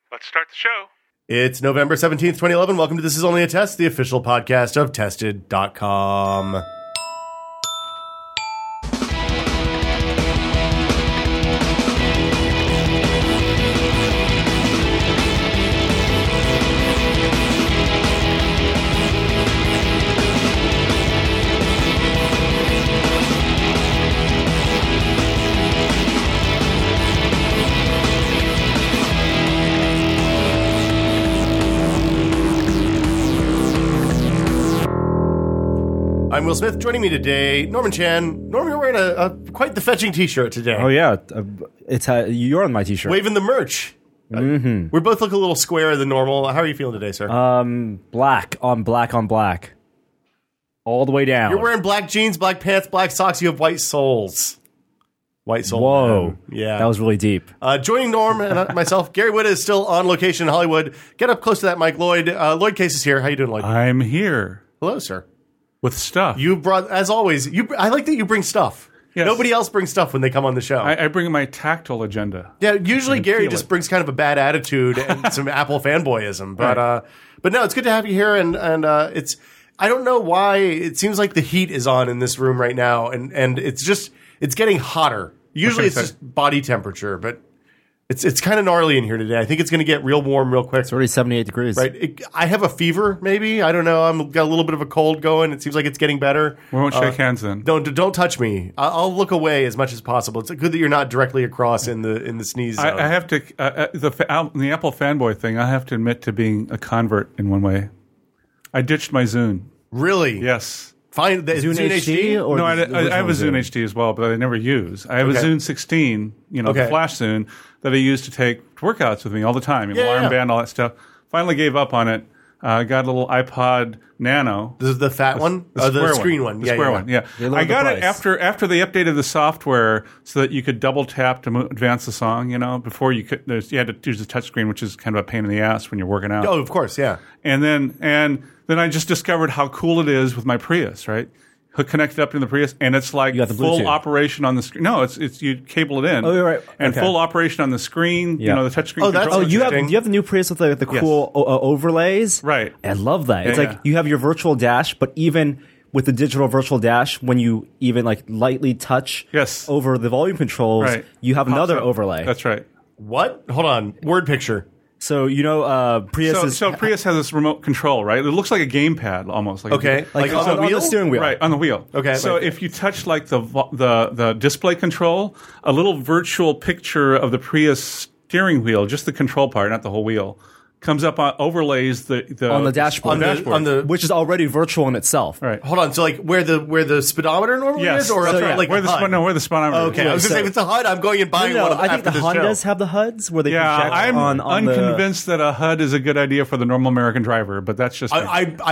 Let's start the show. It's November 17th, 2011. Welcome to This Is Only a Test, the official podcast of Tested.com. I'm Will Smith. Joining me today, Norman Chan. Norman, you're wearing a quite the fetching T-shirt today. Oh yeah, you're on my T-shirt. Waving the merch. Mm-hmm. We both look a little squarer than normal. How are you feeling today, sir? Black on black, all the way down. You're wearing black jeans, black pants, black socks. You have white soles. White soul. Whoa, yeah, that was really deep. Joining Norm and myself, Gary Whitta is still on location in Hollywood. Get up close to that mic, Lloyd. Lloyd Case is here. How you doing, Lloyd? I'm here Hello, sir. with stuff. You brought, as always. I like that you bring stuff. Yes. Nobody else brings stuff when they come on the show. I bring my tactile agenda. Yeah, usually Gary feel just it. brings kind of a bad attitude and some Apple fanboyism, but no, it's good to have you here, and it's I don't know why it seems like the heat is on in this room right now, and it's getting hotter. Usually it's just body temperature, but it's kind of gnarly in here today. I think it's going to get real warm real quick. It's already 78 degrees. Right, I have a fever. Maybe I don't know. I've got a little bit of a cold going. It seems like it's getting better. We won't shake hands then. Don't touch me. I'll look away as much as possible. It's good that you're not directly across in the sneeze zone. I have to the Apple fanboy thing. I have to admit to being a convert in one way. I ditched my Zune. Really? Yes. Fine. Zune HD or No, I the have a Zune Zune HD as well, but I never use. I have a Okay. Zune 16, the Okay. Flash Zune that I use to take workouts with me all the time. Yeah, Alarm yeah. band, all that stuff. Finally gave up on it. Got a little iPod Nano. This is the fat one? The screen one. The Yeah, square yeah. one, yeah. They lowered I got the it price. after they updated the software so that you could double tap to advance the song, Before you had to use the touchscreen, which is kind of a pain in the ass when you're working out. Oh, of course, yeah. And then I just discovered how cool it is with my Prius, right? Connected up to the Prius, and it's like You got the full Bluetooth. operation on the screen. No, it's you cable it in. Oh, you're right. And Okay. full operation on the screen. Yeah. The touchscreen. Oh, that's control. Oh, you have Interesting. the new Prius with the cool overlays. Right. I love that. It's Yeah, like yeah. you have your virtual dash, but even with the digital virtual dash, when you even like lightly touch Yes. over the volume controls, Right. you have another Pops up. overlay. That's right. What? Hold on. Word picture. So Prius So Prius has this remote control, right? It looks like a gamepad almost. Okay. Like on the wheel? steering wheel. Right, on the wheel. Okay. So Like- if you touch like the display control, a little virtual picture of the Prius steering wheel, just the control part, not the whole wheel, comes up on overlays the On the dashboard. on the which is already virtual in itself. right. hold on. So like where the speedometer normally Yes. is, or That's up right. like where the HUD? where the speedometer Okay, is. I was gonna say if it's a HUD, I'm going and buying one. I think after the this Hondas show. have the HUDs where they Yeah, project I'm on unconvinced that a HUD is a good idea for the normal American driver, but that's just me.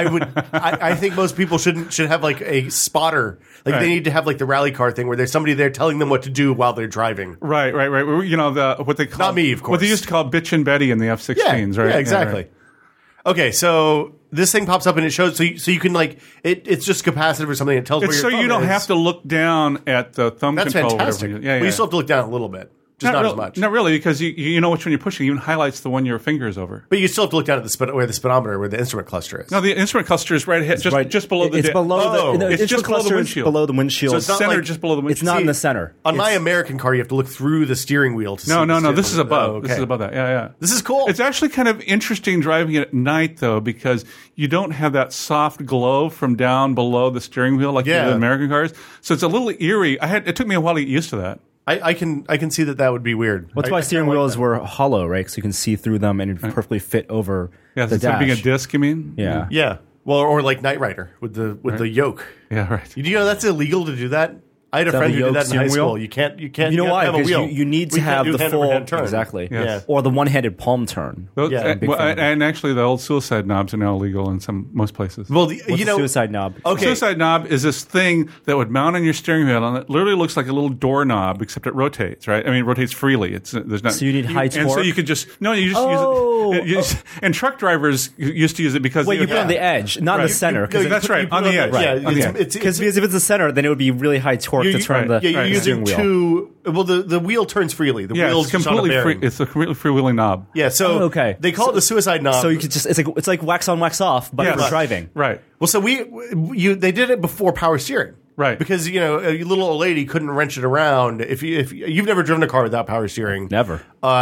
I think most people should have like a spotter. Like Right. they need to have like the rally car thing where there's somebody there telling them what to do while they're driving. Right. What they call Not me, of course. What they used to call Bitch and Betty in the F-16s, right? Yeah, exactly. right. Okay, so this thing pops up and it shows so you can like it's just capacitive or something. It tells It's where so your you thumb don't is. have to look down at the thumb That's control. or fantastic. whatever. Yeah, Well, you still have to look down a little bit, just not as much. Not really, because you know which one you're pushing. It even highlights the one your finger is over. But you still have to look down at where the speedometer, where the instrument cluster is. No, the instrument cluster is right ahead, just below the. It's below Oh. the. It's just below the cluster is windshield. Below the windshield. So it's not center, like- just below the windshield. It's not in the center. On my American car, you have to look through the steering wheel to see. No. the This is steering wheel. above. Oh, okay. This is above that. Yeah. This is cool. It's actually kind of interesting driving it at night, though, because you don't have that soft glow from down below the steering wheel like you do Yeah. in American cars. So it's a little eerie. It took me a while to get used to that. I can see that would be weird. That's why steering I like wheels that. were hollow, right? So you can see through them and it perfectly fit over Yeah, the instead of being a dash. disc, you mean? Yeah. Yeah. Well, or like Knight Rider with the yoke. Yeah, right. Do you know that's illegal to do that? I had a To have friend the who did yoke that in high steering wheel? school. You can't. You know you why? have a Because wheel. you need We to can't have do the full hand-over-hand turn. exactly, Yes. or the one-handed palm turn. Those- Yeah. and, Big fan of it. and actually, the old suicide knobs are now illegal in most places. Well, What's you the know, suicide knob? Okay. Suicide knob is this thing that would mount on your steering wheel, and it literally looks like a little doorknob, except it rotates. Right? I mean, it rotates freely. There's not. So you need high and so torque? you could just use Oh. it. And truck drivers used to use it because Wait, they you would- put it on the edge, not in Right. the center. No, Because you that's put- right, you put on it the edge. Yeah, On the edge. it's if it's the center, then it would be really high torque to turn the you're using steering wheel. Well, the wheel turns freely. The Yeah, wheel's it's just on a completely free. bearing. It's a completely freewheeling knob. Yeah, so okay. they call it the suicide knob. So you could just it's like wax on, wax off, but Yes. for driving. Right. well, so they did it before power steering. Right. Because, a little old lady couldn't wrench it around. If you've never driven a car without power steering. Never.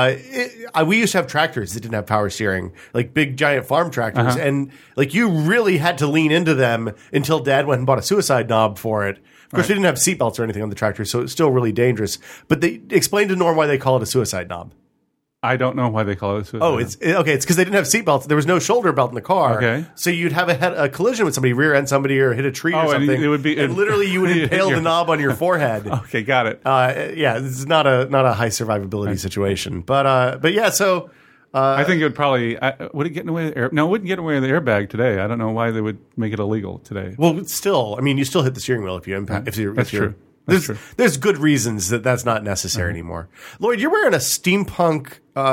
We used to have tractors that didn't have power steering, like big giant farm tractors. And like you really had to lean into them until Dad went and bought a suicide knob for it. Of course, we didn't have seatbelts or anything on the tractor, so it's still really dangerous. But they explained to Norm why they call it a suicide knob. I don't know why they call it suicide. Oh, it's because they didn't have seatbelts. There was no shoulder belt in the car. Okay. So you'd have a collision with somebody, rear end somebody, or hit a tree or and something. it would be- and literally you would impale the knob on your forehead. Okay, got it. Yeah, this is not a high survivability situation. But yeah, so I think it would probably would it get in the way of the air? No, it wouldn't get in the way of the airbag today. I don't know why they would make it illegal today. well, still, I mean, you still hit the steering wheel if you impact. That's true. That's true. There's good reasons that's not necessary anymore. Lloyd, you're wearing a steampunk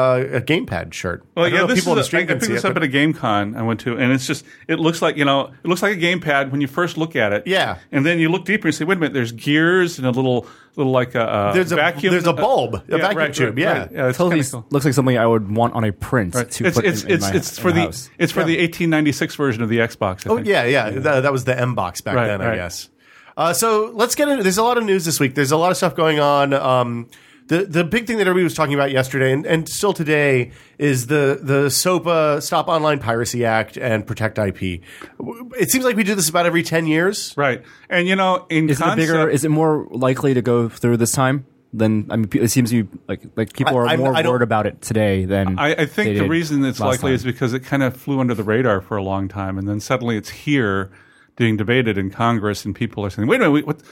a gamepad shirt. Well, I don't yeah, know if this people on the is stream I can picked see this it, up but- at a GameCon I went to, and it looks like a gamepad when you first look at it. Yeah. and then you look deeper and say, wait a minute, there's gears and a little like a There's a vacuum. There's a bulb, a vacuum tube. Yeah. right. Yeah, it's Totally kinda cool. looks like something I would want on a print to It's put it's in my, it's in for my the house. it's for the 1896 version of the Xbox. I Oh think. yeah. That was the M box back Right, then, I right. guess. So let's get into. There's a lot of news this week. There's a lot of stuff going on. The big thing that everybody was talking about yesterday and still today is the SOPA Stop Online Piracy Act and Protect IP. It seems like we do this about every 10 years. Right, and in Is it concept, bigger? Is it more likely to go through this time? It seems to be like people are more I don't- worried about it today than I they think the did reason it's last likely time. is because it kind of flew under the radar for a long time, and then suddenly it's here being debated in Congress, and people are saying, "Wait a minute,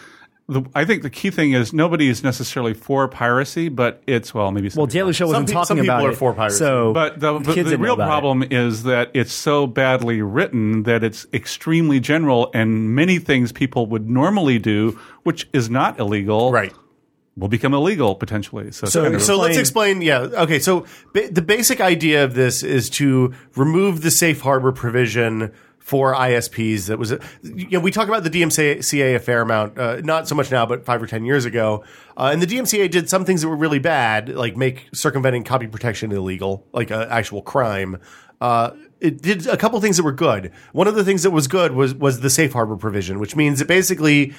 I think the key thing is nobody is necessarily for piracy, but it's maybe Well, Daily Show wasn't Some talking people about are it, for piracy. So But the kids didn't know real about it. problem is that it's so badly written that it's extremely general, and many things people would normally do, which is not illegal, Right. will become illegal potentially. So, it's So- kind of- So let's explain. Yeah. Okay. So the basic idea of this is to remove the safe harbor provision for ISPs. That was, we talk about the DMCA a fair amount, not so much now, but 5 or 10 years ago. And the DMCA did some things that were really bad, like make circumventing copy protection illegal, like an actual crime. It did a couple things that were good. One of the things that was good was the safe harbor provision, which means that basically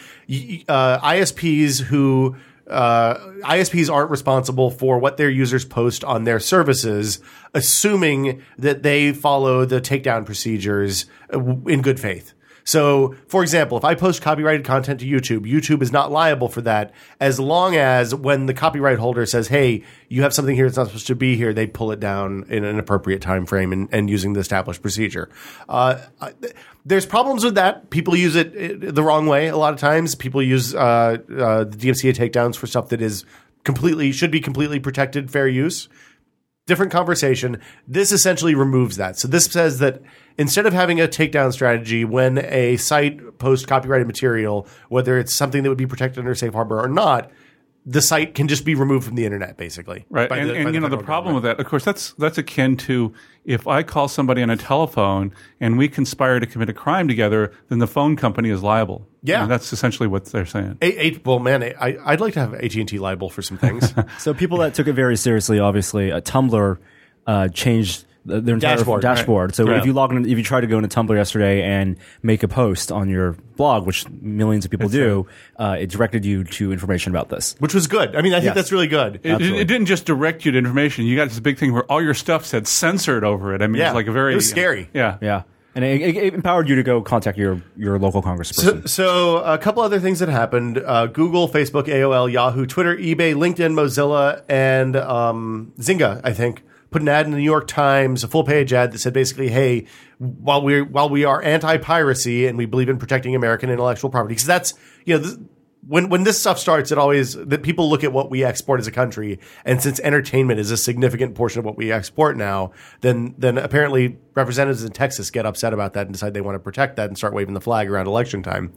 ISPs aren't responsible for what their users post on their services, assuming that they follow the takedown procedures in good faith. So, for example, if I post copyrighted content to YouTube, YouTube is not liable for that as long as when the copyright holder says, hey, you have something here that's not supposed to be here, they pull it down in an appropriate time frame and using the established procedure. There's problems with that. People use it the wrong way a lot of times. People use the DMCA takedowns for stuff that should be completely protected fair use. Different conversation. This essentially removes that. So this says that instead of having a takedown strategy when a site posts copyrighted material, whether it's something that would be protected under safe harbor or not, the site can just be removed from the internet, basically. Right, by and the federal problem government. with that, of course, that's akin to if I call somebody on a telephone and we conspire to commit a crime together, then the phone company is liable. Yeah. And that's essentially what they're saying. Well, man, I'd like to have AT&T liable for some things. So people that took it very seriously, obviously, Tumblr changed their entire Dashboard. So Right. if you try to go into Tumblr yesterday and make a post on your blog, which millions of people do, it directed you to information about this. Which was good. I mean, I think Yes. that's really good. It didn't just direct you to information. You got this big thing where all your stuff said censored over it. I mean, Yeah. it's like it was scary. Yeah. Yeah. And it empowered you to go contact your local congressperson. So a couple other things that happened: Google, Facebook, AOL, Yahoo, Twitter, eBay, LinkedIn, Mozilla, and Zynga, I think, put an ad in the New York Times, a full page ad that said basically, "Hey, while we are anti-piracy and we believe in protecting American intellectual property, because that's when this stuff starts, that people look at what we export as a country, and since entertainment is a significant portion of what we export now, then apparently representatives in Texas get upset about that and decide they want to protect that and start waving the flag around election time.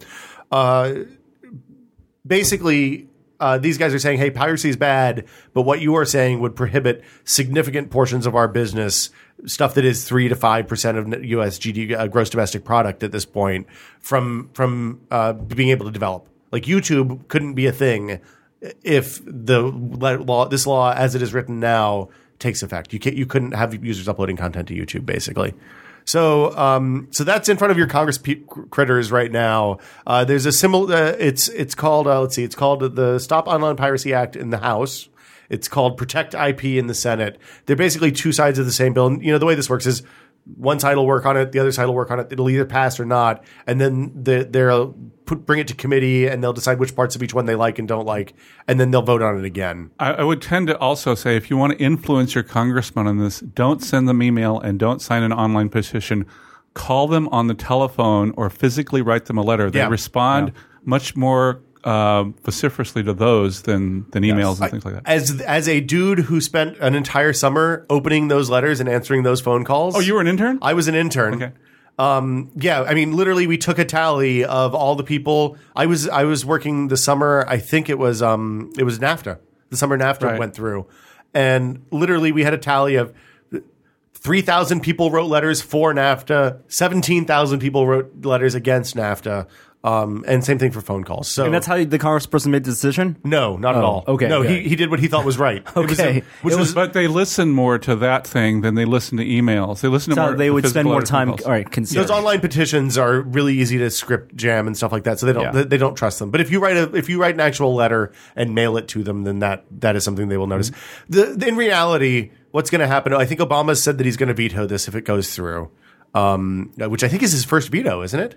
Basically, these guys are saying, hey, piracy is bad, but what you are saying would prohibit significant portions of our business, stuff that is 3 to 5% of U.S. GDP, gross domestic product at this point, from being able to develop. Like YouTube couldn't be a thing if this law as it is written now takes effect. You couldn't have users uploading content to YouTube, basically. So that's in front of your Congress critters right now. There's a similar. It's called it's called the Stop Online Piracy Act in the House. It's called Protect IP in the Senate. They're basically two sides of the same bill. And, the way this works is one side will work on it, the other side will work on it. It'll either pass or not, and then they'll bring it to committee, and they'll decide which parts of each one they like and don't like, and then they'll vote on it again. I would tend to also say, if you want to influence your congressman on this, don't send them email and don't sign an online petition. Call them on the telephone or physically write them a letter. They respond much more vociferously to those than emails and things like that. As a dude who spent an entire summer opening those letters and answering those phone calls. Oh, you were an intern? I was an intern. Okay. Literally we took a tally of all the people. I was working the summer. I think it was NAFTA. The summer NAFTA went through, and literally we had a tally of 3,000 people wrote letters for NAFTA. 17,000 people wrote letters against NAFTA. And same thing for phone calls. So, and that's how the congressperson made the decision? No, not at all. Okay. No, he did what he thought was right. Okay. But they listen more to that thing than they listen to emails. They listen to more. They would spend more physical time. calls. All right, those online petitions are really easy to script jam and stuff like that. So they don't trust them. But if you write an actual letter and mail it to them, then that is something they will notice. In reality, what's going to happen? I think Obama said that he's going to veto this if it goes through, which I think is his first veto, isn't it?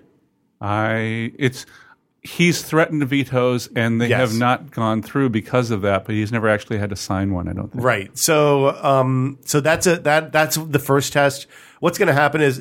He's threatened vetoes, and they have not gone through because of that. But he's never actually had to sign one. I don't think. Right. So that's the first test. What's going to happen is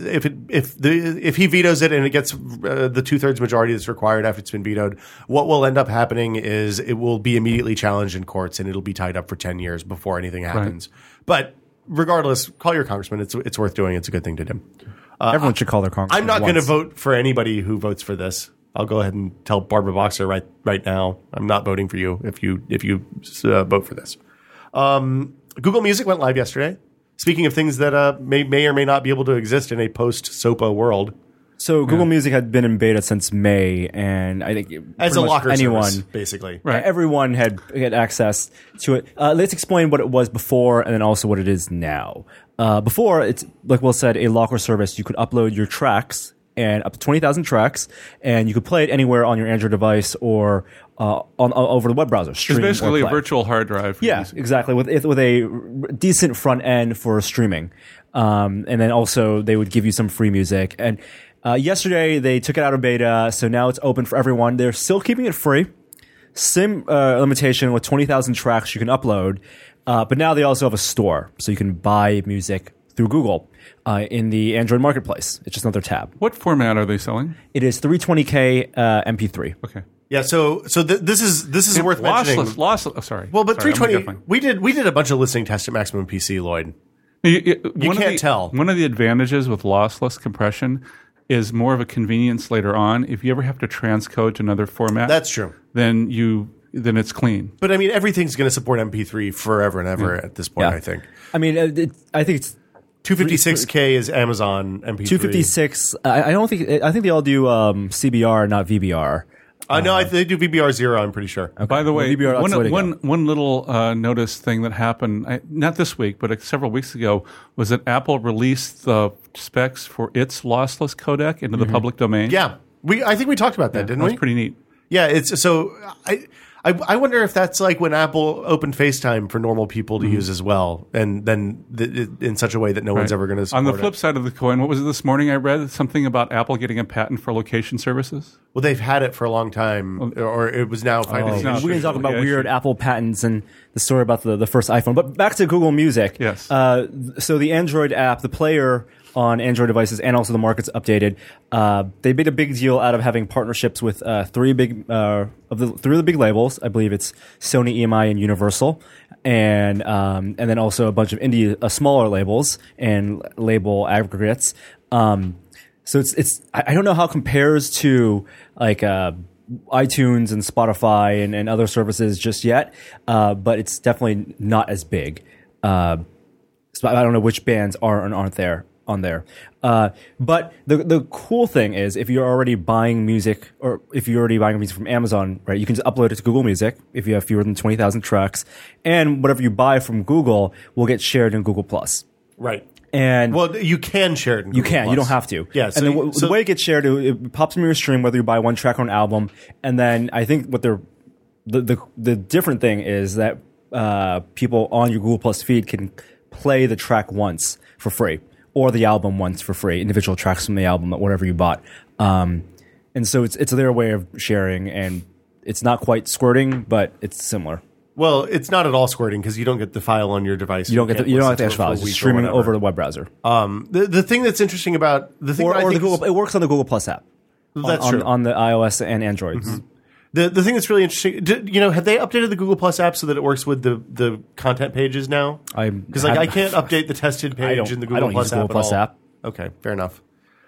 if he vetoes it and it gets the 2/3 majority that's required after it's been vetoed, what will end up happening is it will be immediately challenged in courts and it'll be tied up for 10 years before anything happens. Right. But regardless, call your congressman. It's worth doing. It's a good thing to do. Everyone should call their congressman. I'm not going to vote for anybody who votes for this. I'll go ahead and tell Barbara Boxer right now. I'm not voting for you if you vote for this. Google Music went live yesterday. Speaking of things that may or may not be able to exist in a post-SOPA world. So Google Music had been in beta since May, and I think as a locker service, basically, right? Everyone had access to it. Let's explain what it was before, and then also what it is now. Before, it's like Will said, a locker service. You could upload your tracks, and up to 20,000 tracks, and you could play it anywhere on your Android device or over the web browser. It's basically a virtual hard drive. Yeah, exactly. With a decent front end for streaming, and then also they would give you some free music. And yesterday they took it out of beta, so now it's open for everyone. They're still keeping it free. Same limitation with 20,000 tracks you can upload, but now they also have a store, so you can buy music through Google in the Android marketplace. It's just another tab. What format are they selling? It is 320K MP3. Okay. Yeah. So this is worth mentioning. Lossless. Oh, sorry. Well, but 320. We did a bunch of listening tests at Maximum PC, Lloyd. You can't tell. One of the advantages with lossless compression is more of a convenience later on. If you ever have to transcode to another format, that's true. Then it's clean. But I mean, everything's going to support MP3 forever and ever at this point. Yeah. I think. I mean, I think it's 256K is Amazon MP3. 256. I don't think. I think they all do CBR, not VBR. No, they do VBR 0. I'm pretty sure. Okay. By the way, one little notice thing that happened not this week, but several weeks ago was that Apple released the specs for its lossless codec into the public domain. Yeah, I think we talked about that, didn't we? That's pretty neat. Yeah, it's so. I wonder if that's like when Apple opened FaceTime for normal people to use as well, and then in such a way that no one's ever going to support it. On the flip side of the coin, what was it this morning I read? Something about Apple getting a patent for location services? Well, they've had it for a long time, or it was now finally. We can talk about weird Apple patents and the story about the first iPhone. But back to Google Music. Yes. So the Android app, the player on Android devices, and also the market's updated. They made a big deal out of having partnerships with three of the big labels. I believe it's Sony, EMI, and Universal, and then also a bunch of indie smaller labels and label aggregates. So it's I don't know how it compares to like iTunes and Spotify and other services just yet, but it's definitely not as big. So I don't know which bands are and aren't there. on there. But the cool thing is, if you're already buying music, or if you're already buying music from Amazon, right, you can just upload it to Google Music if you have fewer than 20,000 tracks, and whatever you buy from Google will get shared in Google Plus. Right. And well, you can share it in Google you can. Plus. You don't have to. Yeah. So, and the way it gets shared, it pops in your stream whether you buy one track or an album. And then I think what the different thing is that people on your Google Plus feed can play the track once for free, or the album once for free, individual tracks from the album, whatever you bought. And so it's their way of sharing, and it's not quite squirting, but it's similar. Well, it's not at all squirting because you don't get the file on your device. You don't get the actual file. It's streaming over the web browser. The thing that's interesting about the thing, it works on the Google Plus app. That's true on the iOS and Androids. Mm-hmm. The thing that's really interesting, have they updated the Google Plus app so that it works with the content pages now? Because I can't update the tested page in the Google Plus app. Plus app. Okay, fair enough.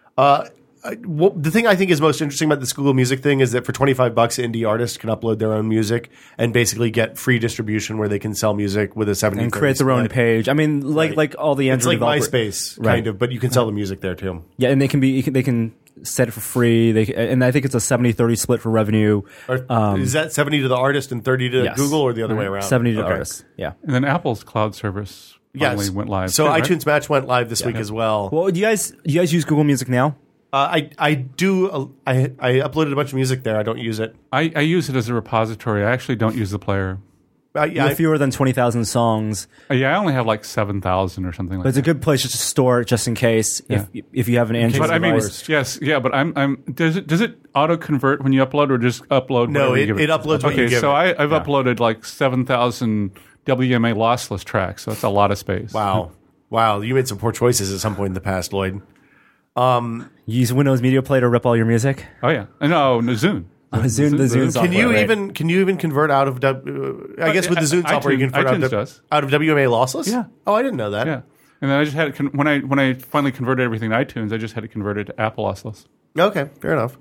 The thing I think is most interesting about this Google Music thing is that for $25, indie artists can upload their own music and basically get free distribution where they can sell music with a 70/30 and create their own page. I mean, like all the Android it's like MySpace kind of, but you can sell the music there too. Yeah, and they can set it for free. And I think it's a 70/30 split for revenue. Is that 70 to the artist and 30 to yes. Google, or the other way around? 70 to the artist. Yeah. And then Apple's cloud service finally went live. So too, right? iTunes Match went live this week as well. Well, do you guys use Google Music now? I do. I uploaded a bunch of music there. I don't use it. I use it as a repository. I actually don't use the player. You have fewer than 20,000 songs. Yeah, I only have like 7,000 or something like that. But it's a good place just to store it just in case if you have an Android but device. But I'm does it auto convert when you upload, or just upload? No, it uploads what you give it. So I've uploaded like 7,000 WMA lossless tracks. So that's a lot of space. Wow. You made some poor choices at some point in the past, Lloyd. You use Windows Media Player to rip all your music? Oh yeah, no Zune. The Zune software. Can you even convert out of? I guess with the Zune software you can convert out of WMA lossless. Yeah. Oh, I didn't know that. Yeah. And then I just had it when I finally converted everything to iTunes, I just had it converted to Apple lossless. Okay, fair enough.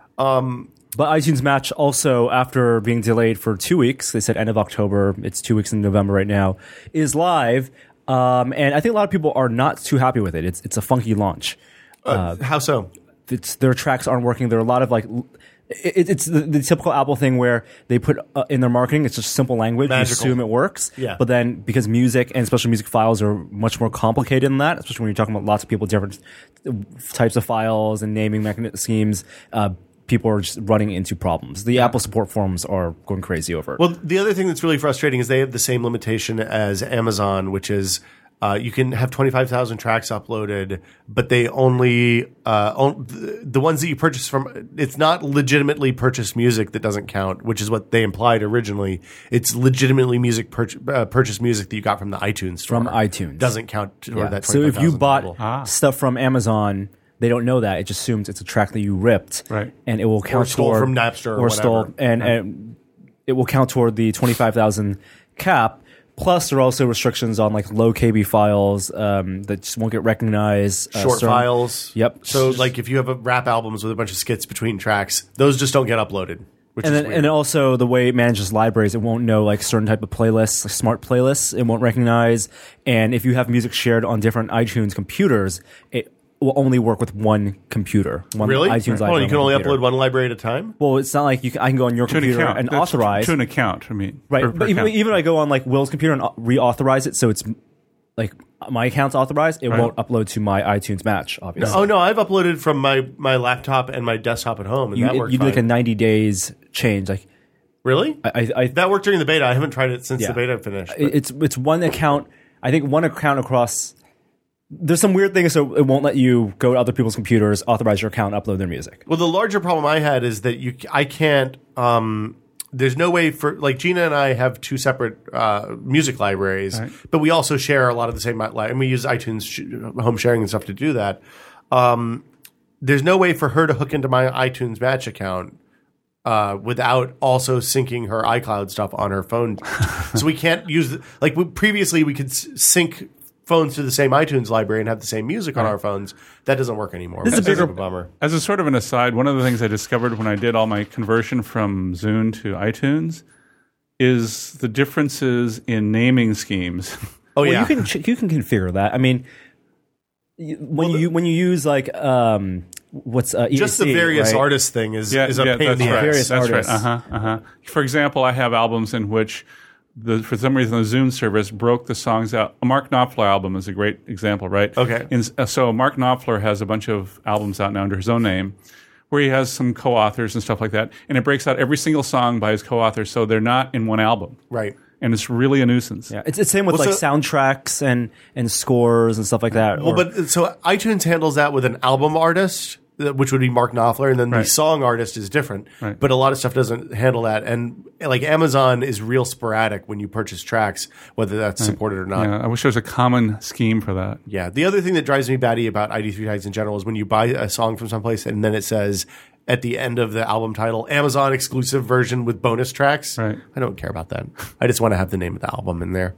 But iTunes Match also, after being delayed for 2 weeks, they said end of October. It's 2 weeks in November right now. Is live, and I think a lot of people are not too happy with it. It's a funky launch. How so? Their tracks aren't working. There are a lot of it's the typical Apple thing where they put in their marketing, it's just simple language. Magical. You assume it works. Yeah. But then because music and especially music files are much more complicated than that, especially when you're talking about lots of people, different types of files and naming schemes, people are just running into problems. The Apple support forums are going crazy over it. Well, the other thing that's really frustrating is they have the same limitation as Amazon, which is you can have 25,000 tracks uploaded, but they only the ones that you purchase from. It's not legitimately purchased music that doesn't count, which is what they implied originally. It's legitimately purchased music that you got from the iTunes store. From iTunes doesn't count toward that. So if you 25,000 bought total. stuff from Amazon, they don't know that. It just assumes it's a track that you ripped, right? And it will count or stole toward, from Napster or stole, and it will count toward the 25,000 cap. Plus, there are also restrictions on like low KB files that just won't get recognized. Short files. Yep. So, like, if you have rap albums with a bunch of skits between tracks, those just don't get uploaded. Which is weird. And also the way it manages libraries, it won't know like certain type of playlists, like smart playlists. It won't recognize. And if you have music shared on different iTunes computers, it will only work with one computer. One really? iTunes library. Oh, you can only upload one library at a time? Well, it's not like I can go on your computer and authorize. To an account, I mean. Right. But even if I go on like Will's computer and reauthorize it so it's like my account's authorized, it won't upload to my iTunes Match, obviously. Oh, no. I've uploaded from my laptop and my desktop at home, and that worked you do fine. like a 90 days change. Like, really? That worked during the beta. I haven't tried it since Yeah. the beta finished. It's one account. I think one account across. There's some weird things, so it won't let you go to other people's computers, authorize your account, upload their music. Well, the larger problem I had is that I can't. There's no way for like Gina and I have two separate music libraries, right. but we also share a lot of the same and we use iTunes home sharing and stuff to do that. There's no way for her to hook into my iTunes Match account without also syncing her iCloud stuff on her phone. So we can't use previously we could sync phones to the same iTunes library and have the same music on our phones. That doesn't work anymore. This is a bigger bummer. As a sort of an aside, one of the things I discovered when I did all my conversion from Zune to iTunes is the differences in naming schemes. Oh, yeah. You can configure that. I mean, when you use like what's EAC, just the various right? artists thing is a pain in the that's right. ass. Various That's artists. right. For example, I have albums in which for some reason the Zune service broke the songs out. A Mark Knopfler album is a great example, right? Okay. So Mark Knopfler has a bunch of albums out now under his own name, where he has some co-authors and stuff like that, and it breaks out every single song by his co-author, so they're not in one album. Right. And it's really a nuisance. Yeah, it's the same with Well, like so- soundtracks and scores and stuff like that. Well, but so iTunes handles that with an album artist, which would be Mark Knopfler, and then the Right. song artist is different. Right. But a lot of stuff doesn't handle that, and like Amazon is real sporadic when you purchase tracks, whether that's supported or not. Yeah, I wish there was a common scheme for that. Yeah. The other thing that drives me batty about ID3 tags in general is when you buy a song from someplace and then it says at the end of the album title, Amazon exclusive version with bonus tracks. Right. I don't care about that. I just want to have the name of the album in there.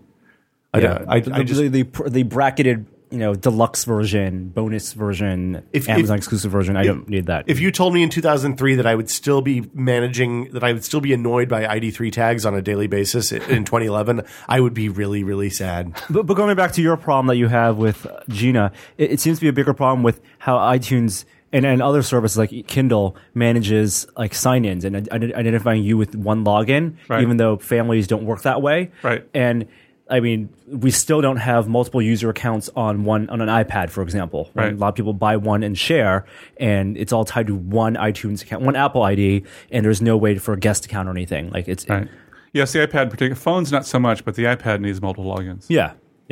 The bracketed, deluxe version, bonus version, Amazon exclusive version. I don't need that. If you told me in 2003 that I would still be annoyed by ID3 tags on a daily basis in 2011, I would be really, really sad. But going back to your problem that you have with Gina, it seems to be a bigger problem with how iTunes and other services like Kindle manages like sign-ins and identifying you with one login, Right. even though families don't work that way. Right. And I mean, we still don't have multiple user accounts on an iPad, for example. Right. A lot of people buy one and share, and it's all tied to one iTunes account, one Apple ID, and there's no way for a guest account or anything. Like it's Right. Yes, the iPad, particular phones, not so much, but the iPad needs multiple logins. yeah.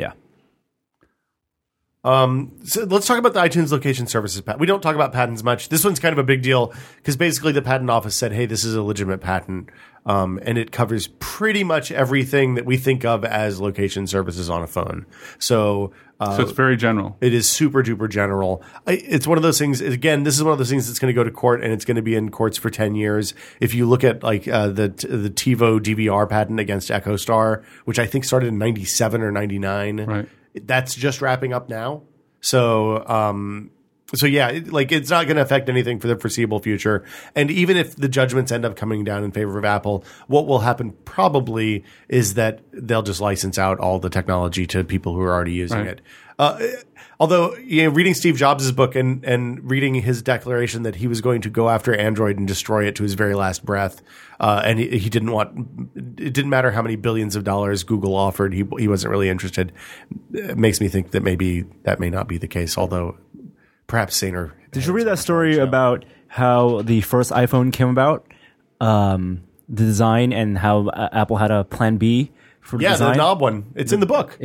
So let's talk about the iTunes location services patent. We don't talk about patents much. This one's kind of a big deal because basically the patent office said, hey, this is a legitimate patent. And it covers pretty much everything that we think of as location services on a phone. So it's very general. it is super duper general. It's one of those things. Again, this is one of those things that's going to go to court, and it's going to be in courts for 10 years. If you look at like the TiVo DVR patent against EchoStar, which I think started in 97 or 99, Right. that's just wrapping up now. So yeah, it's not going to affect anything for the foreseeable future. And even if the judgments end up coming down in favor of Apple, what will happen probably is that they'll just license out all the technology to people who are already using Right. it. Although, reading Steve Jobs' book and reading his declaration that he was going to go after Android and destroy it to his very last breath, and he didn't it didn't matter how many billions of dollars Google offered, he wasn't really interested. It makes me think that maybe that may not be the case, although perhaps saner. Did you read that story about how the first iPhone came about, the design, and how Apple had a plan B for the Yeah, design? the knob one. It's in the book.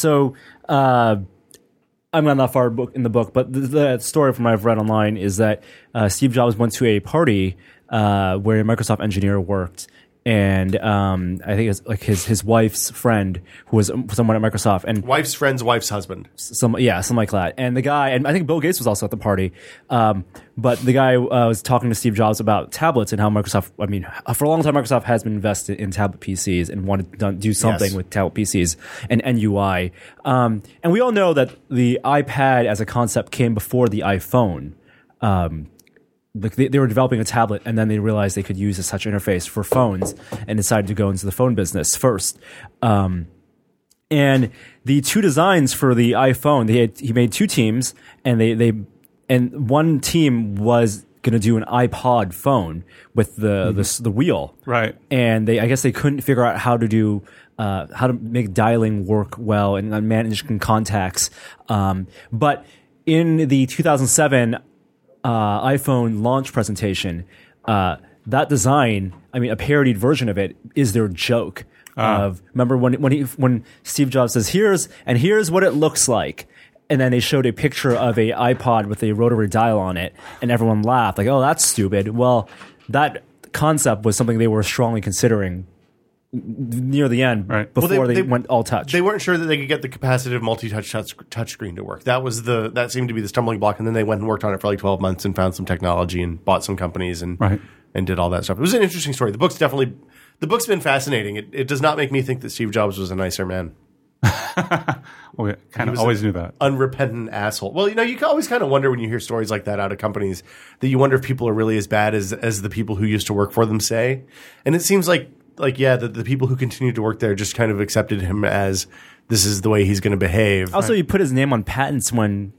I'm not that far in the book, but the story from what I've read online is that Steve Jobs went to a party where a Microsoft engineer worked, and I think it's like his wife's friend who was someone at Microsoft, and Wife's friend's wife's husband. something like that. And the guy, and I think Bill Gates was also at the party, but the guy was talking to Steve Jobs about tablets and how Microsoft, for a long time, Microsoft has been invested in tablet PCs and wanted to do something Yes. with tablet PCs and UI. And we all know that the iPad as a concept came before the iPhone. Like they were developing a tablet, and then they realized they could use a touch interface for phones, and decided to go into the phone business first. And the two designs for the iPhone, he made two teams, and one team was going to do an iPod phone with the wheel, Right. and I guess they couldn't figure out how to make dialing work well and manage contacts. But in the 2007 iPhone launch presentation, that design, a parodied version of it, is their joke. Remember when Steve Jobs says, here's what it looks like, and then they showed a picture of a iPod with a rotary dial on it, and everyone laughed like, oh, that's stupid. Well, that concept was something they were strongly considering near the end, Right. before they went all touch. They weren't sure that they could get the capacitive multi-touch touchscreen to work. That seemed to be the stumbling block, and then they went and worked on it for like 12 months and found some technology and bought some companies and Right. and did all that stuff. It was an interesting story. The book's been fascinating. It does not make me think that Steve Jobs was a nicer man. Well, we kind of always knew that. Unrepentant asshole. Well, you can always kind of wonder when you hear stories like that out of companies that you wonder if people are really as bad as the people who used to work for them say. And it seems like the people who continued to work there just kind of accepted him as this is the way he's going to behave. Also, he put his name on patents when,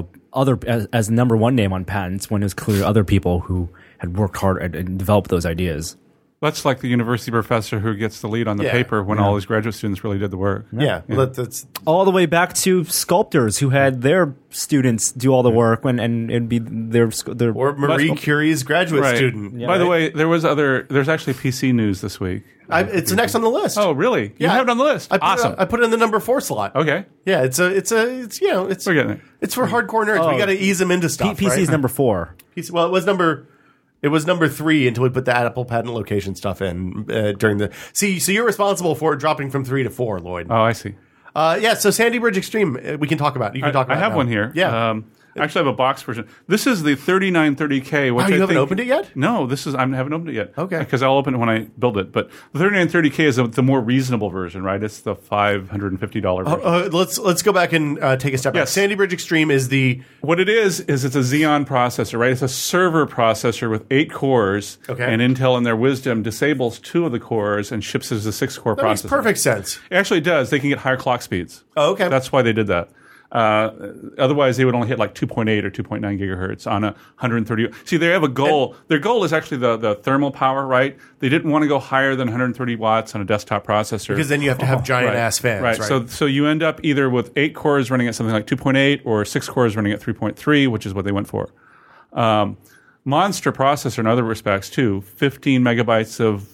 as number one name on patents when it was clear other people who had worked hard and developed those ideas. That's like the university professor who gets the lead on the paper when all his graduate students really did the work. That's all the way back to sculptors who had their students do all the work and it'd be their or Marie Curie's graduate Right. student. By the way, there's actually PC news this week. It's next on the list. Oh, really? You have it on the list. Awesome. I put it in the number 4 slot. Okay. Yeah, it's We're getting it. it's for hardcore nerds. We got to ease them into stuff. PC's right? number 4. Well, it was number 3 until we put the Apple patent location stuff in during the. See, so you're responsible for it dropping from 3 to 4, Lloyd. Oh, I see. So Sandy Bridge Extreme, we can talk about. You can talk about. I have now. one here. Yeah. Actually, I have a box version. This is the 3930K. Which you haven't opened it yet? No, I haven't opened it yet. Okay. Because I'll open it when I build it. But the 3930K is the more reasonable version, right? It's the $550 version. Let's go back and take a step back. Yes. Sandy Bridge Extreme is the. What it is it's a Xeon processor, right? It's a server processor with 8 cores. Okay. And Intel, in their wisdom, disables 2 of the cores and ships as a 6-core That processor. makes perfect sense. It actually does. They can get higher clock speeds. Oh, okay. That's why they did that. Otherwise, they would only hit like 2.8 or 2.9 gigahertz on a 130. See, they have a goal. Their goal is actually the thermal power, right? They didn't want to go higher than 130 watts on a desktop processor. Because then you have to have giant ass fans, right? So you end up either with 8 cores running at something like 2.8 or 6 cores running at 3.3, which is what they went for. Monster processor in other respects too. 15 megabytes of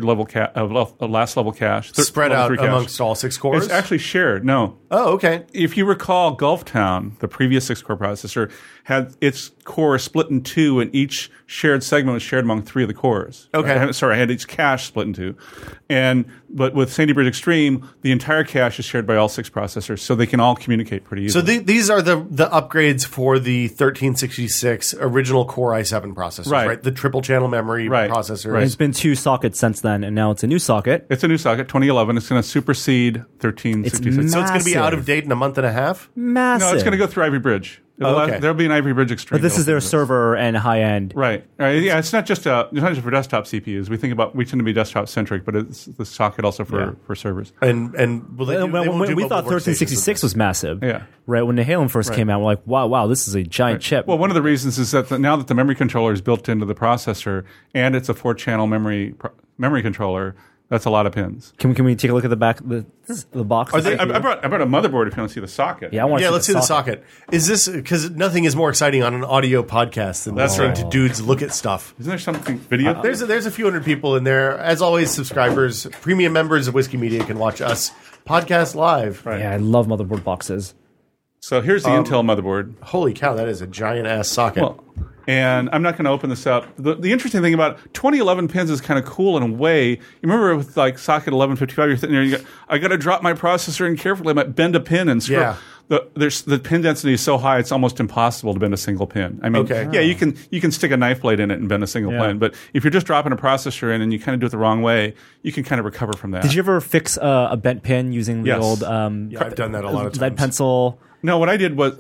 last level cache spread out amongst all 6 cores. It's actually shared. No. Oh, okay. If you recall, Gulftown, the previous 6-core processor, had its core split in 2, and each shared segment was shared among 3 of the cores. Okay. I had each cache split in 2. But with Sandy Bridge Extreme, the entire cache is shared by all 6 processors, so they can all communicate pretty easily. So these are the upgrades for the 1366 original Core i7 processors, right? The triple channel memory processor. Right. It's been 2 sockets since then, and now it's a new socket. It's a new socket, 2011. It's going to supersede 1366. So it's going to be out of date in a month and a half? Massive. No, it's going to go through Ivy Bridge. Okay. There'll be an Ivy Bridge Extreme. But this is their server and high end. Right. Yeah, it's not just for desktop CPUs. We tend to be desktop centric, but it's the socket also for servers. And when we thought 1366 was massive. Yeah. Right. When Nehalem first came out, we're like, wow, this is a giant chip. Well, one of the reasons is that now that the memory controller is built into the processor and it's a 4-channel memory controller, that's a lot of pins. Can we take a look at the back of the box? I brought a motherboard if you want to see the socket. Yeah, let's see the socket. Is this because nothing is more exciting on an audio podcast than listening to dudes look at stuff? Isn't there something video? There's a few hundred people in there. As always, subscribers, premium members of Whiskey Media can watch us podcast live. Right. Yeah, I love motherboard boxes. So here's the Intel motherboard. Holy cow, that is a giant ass socket. Well, and I'm not going to open this up. The interesting thing about 2011 pins is kind of cool in a way. You remember with like socket 1155, you're sitting there, I got to drop my processor in carefully. I might bend a pin and screw. Yeah. The pin density is so high, it's almost impossible to bend a single pin. I mean, yeah, you can stick a knife blade in it and bend a single pin, but if you're just dropping a processor in and you kind of do it the wrong way, you can kind of recover from that. Did you ever fix a bent pin using the old I've done that a lot of times. lead pencil? No, what I did was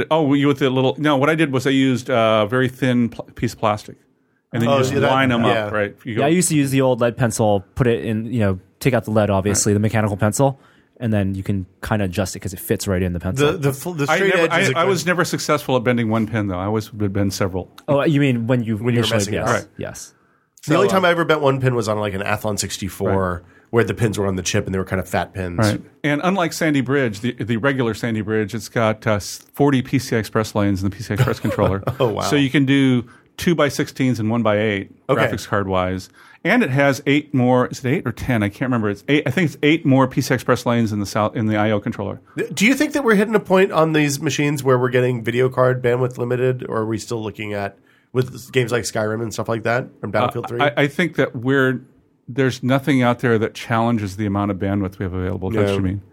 what I did was I used a very thin piece of plastic, and then you just line them up, right? I used to use the old lead pencil, put it in, take out the lead, obviously, the mechanical pencil, and then you can kind of adjust it because it fits right in the pencil. The straight edge. I was never successful at bending one pin, though. I always would bend several. Oh, you mean when you were messing it up. Right. Yes. The only time I ever bent one pin was on like an Athlon 64, where the pins were on the chip and they were kind of fat pins. Right. And unlike Sandy Bridge, the regular Sandy Bridge, it's got 40 PCI Express lanes in the PCI Express controller. Oh, wow. So you can do 2x16s and 1x8 graphics card wise. And it has 8 more. Is it 8 or 10? I can't remember. It's 8. I think it's 8 more PCI Express lanes in the I/O controller. Do you think that we're hitting a point on these machines where we're getting video card bandwidth limited, or are we still looking at with games like Skyrim and stuff like that from Battlefield 3? I think that there's nothing out there that challenges the amount of bandwidth we have available to streaming.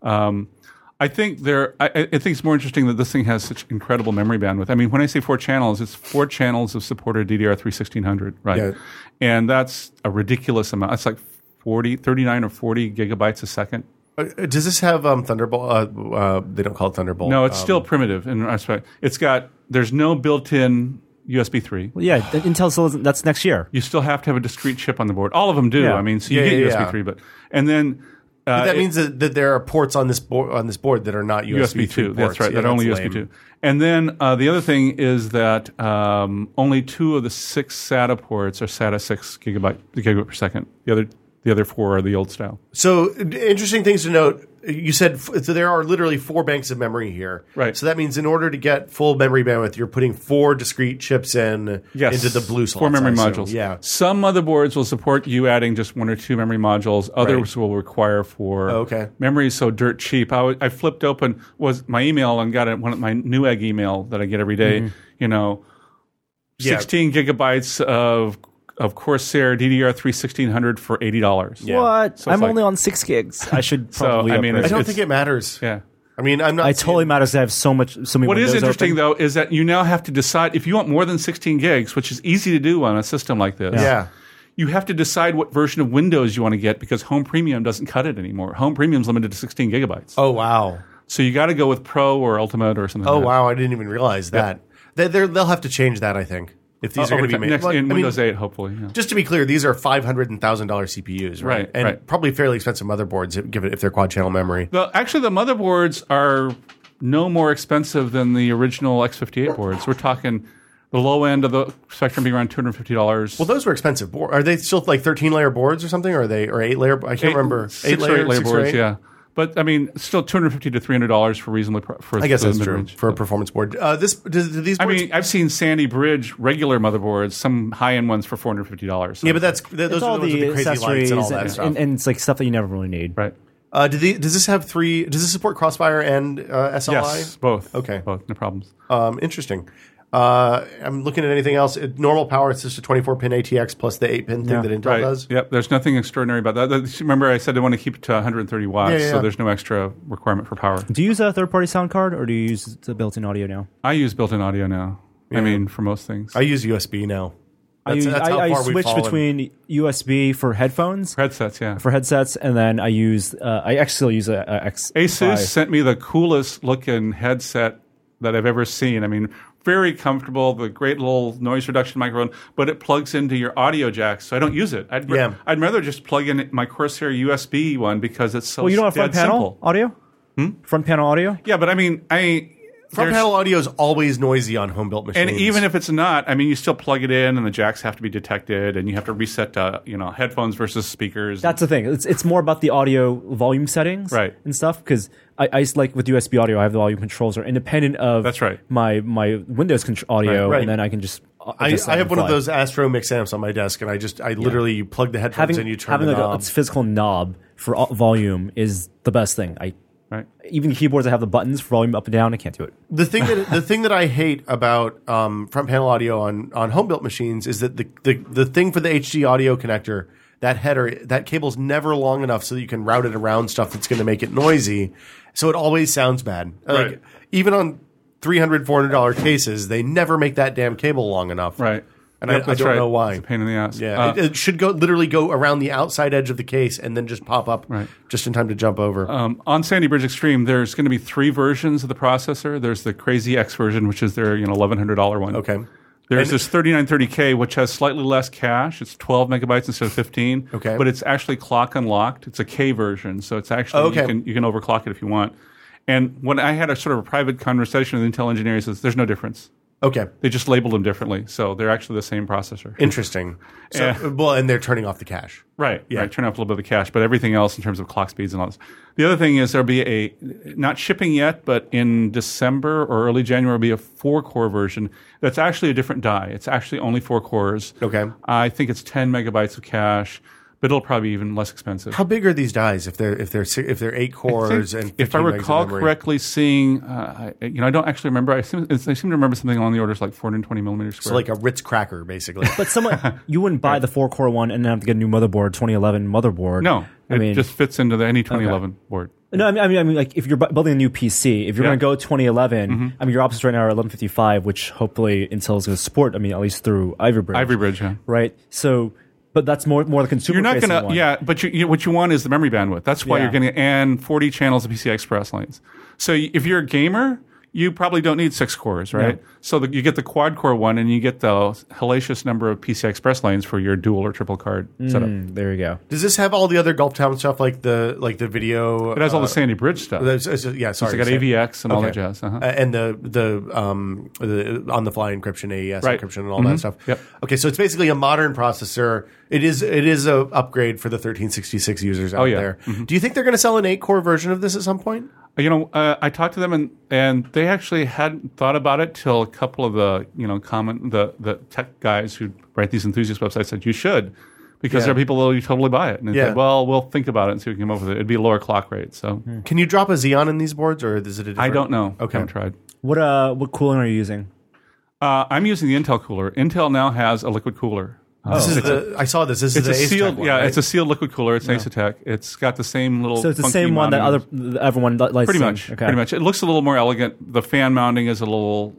I think it's more interesting that this thing has such incredible memory bandwidth. I mean, when I say 4 channels, it's 4 channels of supported DDR3 1600, right? Yeah. And that's a ridiculous amount. It's like 39 or 40 gigabytes a second. Does this have Thunderbolt? They don't call it Thunderbolt. No, it's still primitive. There's no built-in USB 3. Well, yeah, Intel still isn't. That's next year. You still have to have a discrete chip on the board. All of them do. Yeah. I mean, so you get USB 3, and then But that means that there are ports on this board that are not USB 2. ports. That's right. Yeah, that only that's USB lame. 2. And then the other thing is that only 2 of the 6 SATA ports are SATA 6 gigabit per second. The other 4 are the old style. So interesting things to note. You said so there are literally 4 banks of memory here. Right. So that means in order to get full memory bandwidth, you're putting 4 discrete chips into the blue slots. 4 memory I assume. modules. Yeah. Some motherboards will support you adding just 1 or 2 memory modules. Others will require 4. Okay. Memory is so dirt cheap. I flipped open my email and got my Newegg email that I get every day. Mm-hmm. 16 gigabytes of Corsair DDR3 1600 for $80. Yeah. What? So it's I'm like- only on 6 gigs. I should probably. I mean, upgrade. I don't It's- think it matters. Yeah. I mean, I'm not. I totally matters to have so many. What is windows interesting, open. though, is that you now have to decide if you want more than 16 gigs, which is easy to do on a system like this. Yeah. You have to decide what version of Windows you want to get because Home Premium doesn't cut it anymore. Home Premium is limited to 16 gigabytes. Oh wow. So you got to go with Pro or Ultimate or something Oh like that. wow. I didn't even realize that. They'll have to change that. I think if these are going to be made next, Well, in I mean, Windows 8, hopefully. Yeah. Just to be clear, these are $500 and $1,000 CPUs, right? Right, And right. probably fairly expensive motherboards, if they're quad channel memory. Actually, the motherboards are no more expensive than the original X58 boards. We're talking the low end of the spectrum being around $250. Well, those were expensive boards. Are they still like 13-layer boards or something? Or are they 8-layer? I can't remember. 6 or 8 layer six or boards, eight? yeah. But I mean, still $250 to $300 for reasonably. For I guess the that's true mid-range. for a performance board. Do these I boards? mean, I've seen Sandy Bridge regular motherboards, some high-end ones for $450. yeah, but those It's are the all ones with the crazy lights and all that stuff. and it's like stuff that you never really need. right. Does this support Crossfire and SLI? Yes, both. Okay. Both, no problems. Interesting. I'm looking at anything else. Normal power, it's just a 24-pin ATX plus the 8-pin thing that Intel Right. does. Yep. There's nothing extraordinary about that. Remember, I said I want to keep it to 130 watts, Yeah, yeah, so yeah. there's no extra requirement for power. Do you use a third-party sound card, or do you use the built-in audio now? I use built-in audio now. I mean, for most things. I use USB now. That's how I far we've switch fallen. between USB for headphones, Headsets, yeah. for headsets, and then I use. I actually still use a X5. Asus sent me the coolest looking headset that I've ever seen. I mean, very comfortable, the great little noise reduction microphone, but it plugs into your audio jack, so I don't use it. I'd rather just plug in my Corsair USB one because it's so Well, you don't have front dead panel simple. audio. Front panel audio. Yeah, but I mean, Front there's- panel audio is always noisy on home-built machines. And even if it's not, I mean, you still plug it in, and the jacks have to be detected, and you have to reset, headphones versus speakers. That's the thing. It's more about the audio volume settings, Right. and stuff. Because I like with USB audio, I have the volume controls are independent of That's right. my Windows audio, Right. and then I can just. I adjust that have on one the of fly. those Astro mix amps on my desk, and I literally you plug the headphones and you turn having the like knob. a physical knob for volume is the best thing. Right. Even keyboards that have the buttons for volume up and down, I can't do it. The thing that I hate about front panel audio on home built machines is that the thing for the HD audio connector, that header, that cable's never long enough so that you can route it around stuff that's going to make it noisy. So it always sounds bad. Right. Like even on $300, $400 cases, they never make that damn cable long enough. Right. And Yep, I that's don't right. know why. It's a pain in the ass. Yeah, it should literally go around the outside edge of the case and then just pop up Right. just in time to jump over. On Sandy Bridge Extreme, there's going to be 3 versions of the processor. There's the Crazy X version, which is their $1,100 one. Okay. There's this 3930K, which has slightly less cache. It's 12 megabytes instead of 15. Okay. But it's actually clock unlocked. It's a K version, so it's actually you can overclock it if you want. And when I had a sort of a private conversation with Intel engineers, there's no difference. Okay. They just labeled them differently, so they're actually the same processor. Interesting. So, well, and they're turning off the cache. Right. Yeah. Right. Turn off a little bit of the cache, but everything else in terms of clock speeds and all this. The other thing is there'll be not shipping yet, but in December or early January will be a 4-core version that's actually a different die. It's actually only 4 cores. Okay. I think it's 10 megabytes of cache, but it'll probably be even less expensive. How big are these dies if they're 8 cores and 15 if I megs of recall memory? correctly, seeing I don't actually remember. I seem to remember something along the orders like 420 millimeters squared. So like a Ritz cracker, basically. But you wouldn't buy the 4-core one and then have to get a new motherboard, 2011 motherboard. no, I mean, just fits into any 2011 board. No, I mean, like if you're building a new PC, if you're going to go 2011, I mean, your options right now are 1155, which hopefully Intel is going to support. I mean, at least through Ivy Bridge. Ivy Bridge, yeah. Right. So, but that's more the consumer. You're not going one. to, yeah, but what you want is the memory bandwidth. That's why Yeah. you're getting, and 40 channels of PCI Express lanes. So if you're a gamer, you probably don't need 6 cores, right? No. So you get the quad core one, and you get the hellacious number of PCI Express lanes for your dual or triple card setup. There you go. Does this have all the other Gulf Town stuff like the video? It has all the Sandy Bridge stuff. Yeah, sorry. It's got AVX and all that jazz. And the on the fly encryption, AES Right. encryption, and all that stuff. Yep. Okay, so it's basically a modern processor. It is a upgrade for the 1366 users out there. Do you think they're going to sell an 8-core version of this at some point? You know, I talked to them, and they actually hadn't thought about it till a couple of the the tech guys who write these enthusiast websites said you should, because there are people that will totally buy it. And they said, well, we'll think about it and see if we can come up with it. It'd be a lower clock rate. So Can you drop a Xeon in these boards, or is it a different? I don't know. Okay. I haven't tried. What cooling are you using? I'm using the Intel cooler. Intel now has a liquid cooler. This is I saw this. This is It's the a Ace sealed, Tech one, yeah. right? It's a sealed liquid cooler. It's Asetek. It's got the same little. So it's the funky same one that mounting. everyone likes. Pretty to- much. Okay. Pretty much. It looks a little more elegant. The fan mounting is a little,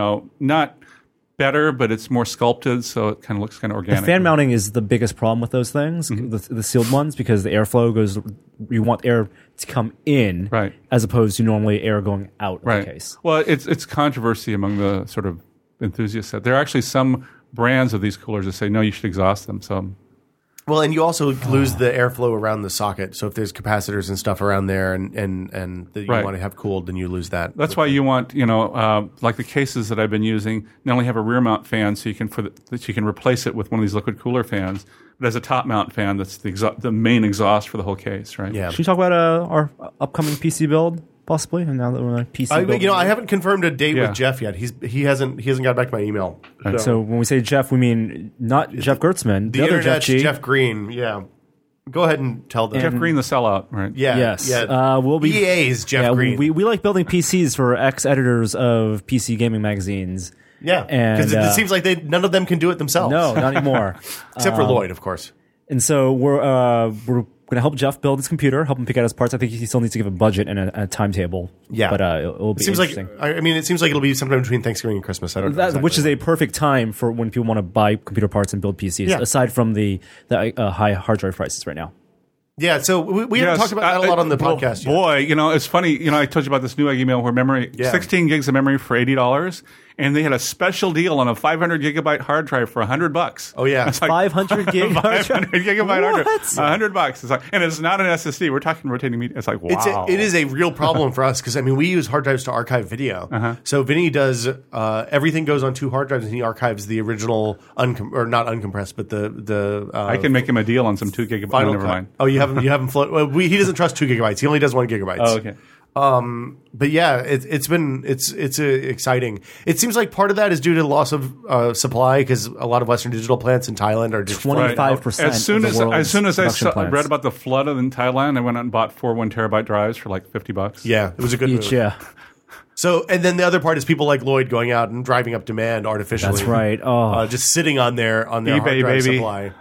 not better, but it's more sculpted, so it kind of looks kind of organic. Fan mounting is the biggest problem with those things, the sealed ones, because the airflow goes. You want air to come in, Right. as opposed to normally air going out. Right. In the case. Well, it's controversy among the sort of enthusiasts. There are actually some brands of these coolers that say no, you should exhaust them. So Well, and you also lose the airflow around the socket. So if there's capacitors and stuff around there, and that you Right. want to have cooled, then you lose that. that's why you want, like the cases that I've been using, not only have a rear mount fan, so you can replace it with one of these liquid cooler fans, but as a top mount fan, that's the main exhaust for the whole case, right? Yeah. Should we talk about our upcoming PC build, possibly? And now that we're on PC build, I haven't confirmed a date Yeah. with Jeff yet. He hasn't got back to my email. So when we say Jeff, we mean not Jeff Gertzman, the other Jeff internet's G. Jeff Green. Yeah. Go ahead and tell them. Jeff Green, the sellout, right? Yeah. Yes. Yeah. We'll be EA's Jeff Green. We like building PCs for ex-editors of PC gaming magazines. Yeah. Because And, it seems like none of them can do it themselves. No, not anymore. Except for Lloyd, of course. And so we're going to help Jeff build his computer, help him pick out his parts. I think he still needs to give a budget and a timetable. Yeah. But it'll be It seems like interesting. it seems like it'll be sometime between Thanksgiving and Christmas. I don't know. Which is a perfect time for when people want to buy computer parts and build PCs, Yeah. aside from the high hard drive prices right now. Yeah, so we haven't talked about that a lot on the podcast yet. Boy, it's funny. I told you about this Newegg email where memory, 16 gigs of memory for $80, and they had a special deal on a 500 gigabyte hard drive for $100. Oh, yeah. It's like 500 gig hard 500 drive? gigabyte hard drive, What? $100. It's like, and it's not an SSD. We're talking rotating media. It's like wow. It is a real problem for us because we use hard drives to archive video. So Vinny does everything goes on 2 hard drives and he archives the original or not uncompressed, but the I can make him a deal on some 2 gigabyte. final Never cut. mind. Oh, you haven't float. Well, he doesn't trust 2 gigabytes. He only does 1 gigabyte. Oh, okay. But yeah, it's exciting. It seems like part of that is due to loss of supply because a lot of Western Digital plants in Thailand are just 25%. As soon of the world's as I production plants. read about the flood in Thailand, I went out and bought 4 1 terabyte drives for like $50. Yeah, it was a good move. each, yeah, So, and then the other part is people like Lloyd going out and driving up demand artificially. that's right. Oh, Just sitting on their eBay, hard drive baby. supply.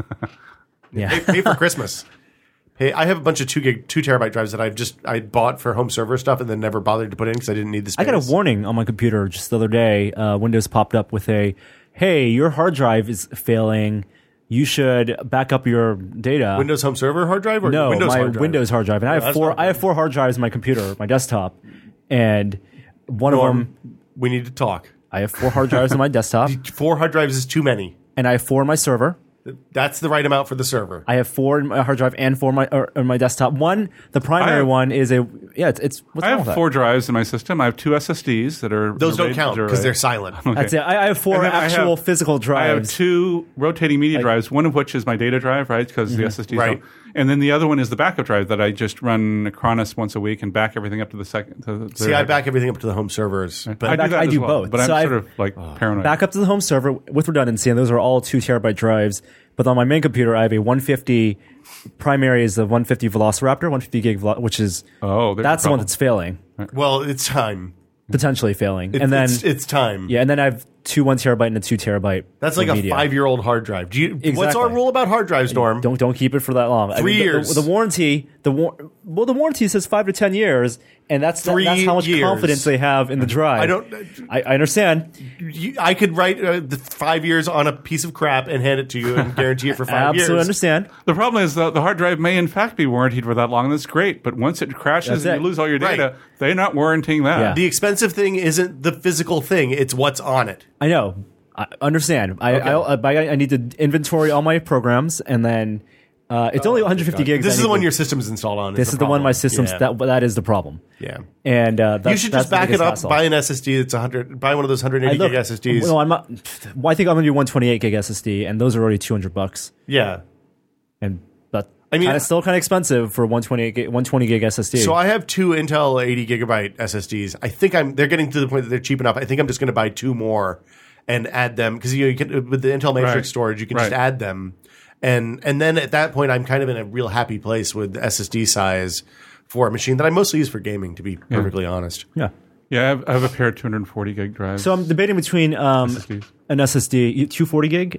yeah. Pay for Christmas. Hey, I have a bunch of 2 terabyte drives that I bought for home server stuff and then never bothered to put in because I didn't need the space. I got a warning on my computer just the other day. Windows popped up with hey, your hard drive is failing. You should back up your data. Windows home server hard drive or No, Windows my hard drive? Windows hard drive, and I have that's four. not I have 4 hard drives on my computer, my desktop, and one of them. We need to talk. I have 4 hard drives on my desktop, 4 hard drives is too many. and I have 4 on my server. That's the right amount for the server. I have 4 in my hard drive and 4 on my desktop. One, the primary one is it's what's I wrong have with 4 drives in my system. I have 2 SSDs that are Those don't rated count to because array. they're silent. that? That's it. I have 4 And then I actual have- physical I have drives. 2 rotating media drives, one of which is my data drive, right? Because the SSDs Right. don't. And then the other one is the backup drive that I just run Acronis once a week and back everything up to the second. See, I back everything up to the home servers. But I do that I as do well, both. but I'm So sort I've- of like paranoid. Back up to the home server with redundancy, and those are all 2 terabyte drives. But on my main computer, I have a 150 primary is the 150 Velociraptor, 150 gig, which is Oh, there's that's a the one problem. that's failing, well, it's time. potentially failing. And then it's time. yeah, and then I have two 1 terabyte and a 2 terabyte. That's like a media. 5-year-old hard drive. What's Exactly. our rule about hard drives, Norm? Don't keep it for that long. 3 years. The warranty. The warranty says 5 to 10 years, and that's 3 that's how much years. confidence they have in the drive. I understand. I could write the 5 years on a piece of crap and hand it to you and guarantee it for 5 years. Absolutely understand. The problem is the hard drive may in fact be warranted for that long. That's great, but once it crashes That's and it. you lose all your data, Right. they're not warranting that. Yeah. The expensive thing isn't the physical thing; it's what's on it. I know. I understand. I need to inventory all my programs, and then it's only 150 gigs. This I is the need one to- your system's installed on. This is the one my system's. system's. That is the problem. Yeah. And You should just back it up, buy an SSD that's 100, buy one of those 180 gig SSDs. No, I'm not. Well, I think I'm going to do 128 gig SSD, and those are already $200. Yeah. And but I mean, still kind of expensive for 120 gig SSD. So I have two Intel 80 gigabyte SSDs. I think they're getting to the point that they're cheap enough. I think I'm just going to buy two more and add them because you can with the Intel Matrix Right. storage, you can Right. just add them, and then at that point, I'm kind of in a real happy place with the SSD size for a machine that I mostly use for gaming. To be perfectly honest, yeah. Yeah, I have a pair of 240 gig drives. So I'm debating between SSDs. an SSD 240 gig.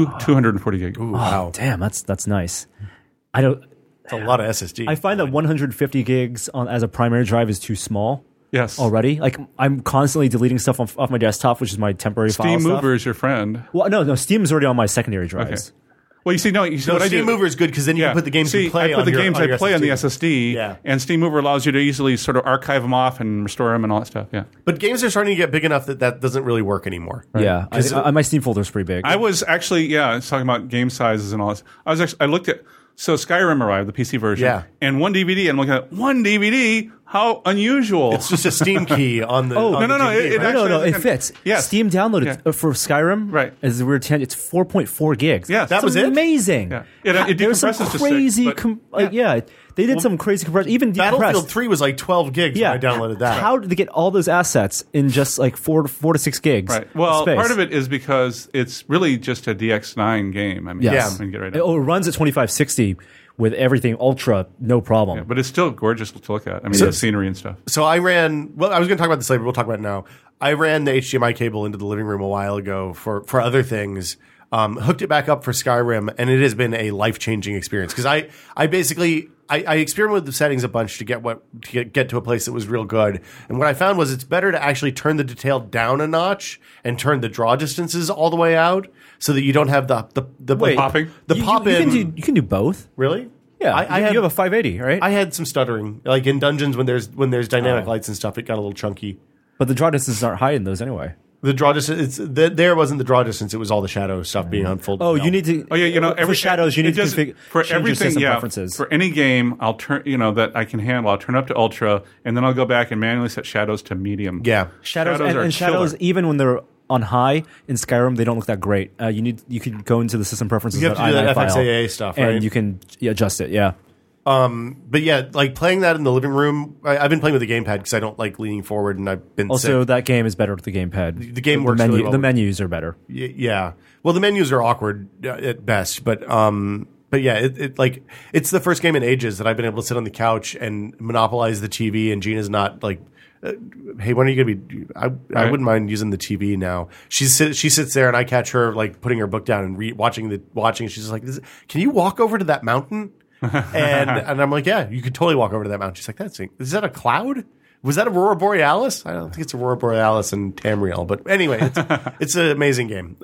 240 gig. Ooh, wow, Damn, that's nice. I don't. that's a lot of SSD. I find that 150 gigs as a primary drive is too small Yes. already. Like I'm constantly deleting stuff off my desktop, which is my temporary file Steam stuff. Mover is your friend. Well, no, Steam is already on my secondary Okay. drives. Well, you see, what I Steam do. Mover is good because then you can put the games See, you play I put on the your, games on I your play on the SSD. SSD, Yeah. and Steam Mover allows you to easily sort of archive them off and restore them and all that stuff. Yeah. But games are starting to get big enough that doesn't really work anymore. Yeah, my Steam folder is pretty big. I was actually, I was talking about game sizes and all this. I looked at, so Skyrim arrived, the PC version, Yeah. and one DVD, and I'm looking at one DVD, how unusual. It's just a Steam key on the. Oh, on no, the DVD, it right? actually- no, it fits. Yes. Steam downloaded for Skyrim. Right. As a weird 10, it's 4.4 gigs. Yes. That It's was it? amazing. Yeah. It There's some decompresses to crazy. 6, but- They did some crazy compression. Even Battlefield decompressed. 3 was like 12 gigs Yeah. when I downloaded that. How did they get all those assets in just like 4 to 6 gigs? Right. Well, space? part of it is because it's really just a DX9 game. I mean, Yes. you can get right It now. runs at 2560 with everything ultra, no problem. But it's still gorgeous to look at. I mean, the scenery and stuff. So I ran. Well, I was going to talk about this later. We'll talk about it now. I ran the HDMI cable into the living room a while ago for other things. Hooked it back up for Skyrim, and it has been a life changing experience because I basically I experimented with the settings a bunch to get to a place that was real good. And what I found was it's better to actually turn the detail down a notch and turn the draw distances all the way out so that you don't have the Wait, popping? The pop in. You can do both. Really? Yeah, I you had, have a 580, right? I had some stuttering, like in dungeons when there's dynamic lights and stuff. It got a little chunky. but the draw distances aren't high in those anyway. The draw distance. There wasn't the draw distance. It was all the shadow stuff being unfolded. Oh, you need to. Oh yeah, for shadows, you need to configure for change your everything. system Yeah, preferences. for any game, I'll turn that I can handle. I'll turn up to ultra, and then I'll go back and manually set shadows to medium. Yeah. shadows are and shadows, killer. even when they're on high in Skyrim, they don't look that great. You could go into the system preferences. You have to do that file, FXAA stuff, right? and you can adjust it. Yeah. But yeah, like playing that in the living room. I've been playing with the gamepad because I don't like leaning forward, and I've been Also, sick. that game is better with the gamepad. The game works really well. The menus are better. Yeah. Well, the menus are awkward at best, but yeah, it's the first game in ages that I've been able to sit on the couch and monopolize the TV, and Gina's not like, hey, when are you gonna be? I wouldn't mind using the TV now. She sits there, and I catch her like putting her book down and watching. She's just like, can you walk over to that mountain? and I'm like, yeah, you could totally walk over to that mountain. She's like, is that a cloud? Was that Aurora Borealis? I don't think it's Aurora Borealis and Tamriel, but anyway, it's an amazing game.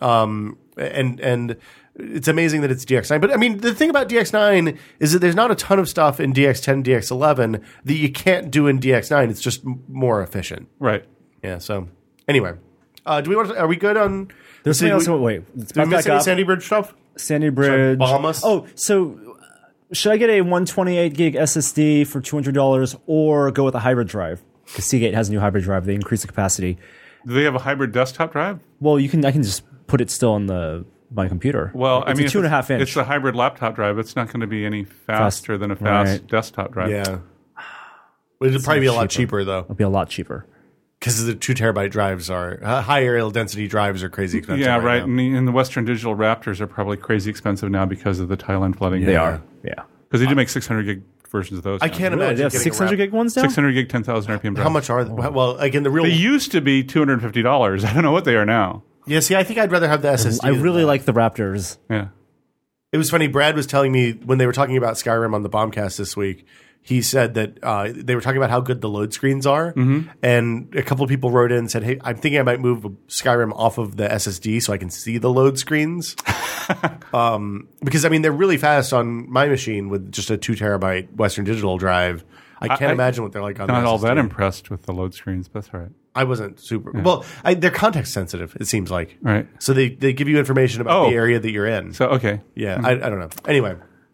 And it's amazing that it's DX9. But I mean, the thing about DX9 is that there's not a ton of stuff in DX10, DX11 that you can't do in DX9. It's just more efficient. Right. Yeah. So anyway, are we good on? There's something else. Wait, let's Did we back miss any up. Sandy Bridge stuff? Sandy Bridge. bomb us? Oh, so should I get a 128 gig SSD for $200 or go with a hybrid drive? Because Seagate has a new hybrid drive. They increase the capacity. Do they have a hybrid desktop drive? Well, I can just put it still on my computer. Well, it's a 2.5 inch. It's a hybrid laptop drive. It's not going to be any faster than a fast right. desktop drive. Yeah. But it'd probably be a lot cheaper though. It'll be a lot cheaper. Because the 2 terabyte drives are high aerial density drives are crazy expensive. Yeah, right. now. And the Western Digital Raptors are probably crazy expensive now because of the Thailand flooding. They are. Yeah. Because they do make 600 gig versions of those. I now. can't Really? imagine They have getting 600 gig ones now? 600 gig, 10,000 RPM drives. How much are they? Well, like in the real. They used to be $250. I don't know what they are now. Yeah, see, I think I'd rather have the SSD. I than really that. like the Raptors. Yeah. It was funny. Brad was telling me when they were talking about Skyrim on the Bombcast this week. He said that they were talking about how good the load screens are, and a couple of people wrote in and said, "Hey, I'm thinking I might move Skyrim off of the SSD so I can see the load screens." Because I mean they're really fast on my machine with just a 2 terabyte Western Digital drive. I can't imagine what they're like on. Not the all SSD. that impressed with the load screens, but that's all right. I wasn't super well. They're context sensitive. It seems like Right. So they give you information about the area that you're in. So okay. Yeah, I don't know. Anyway,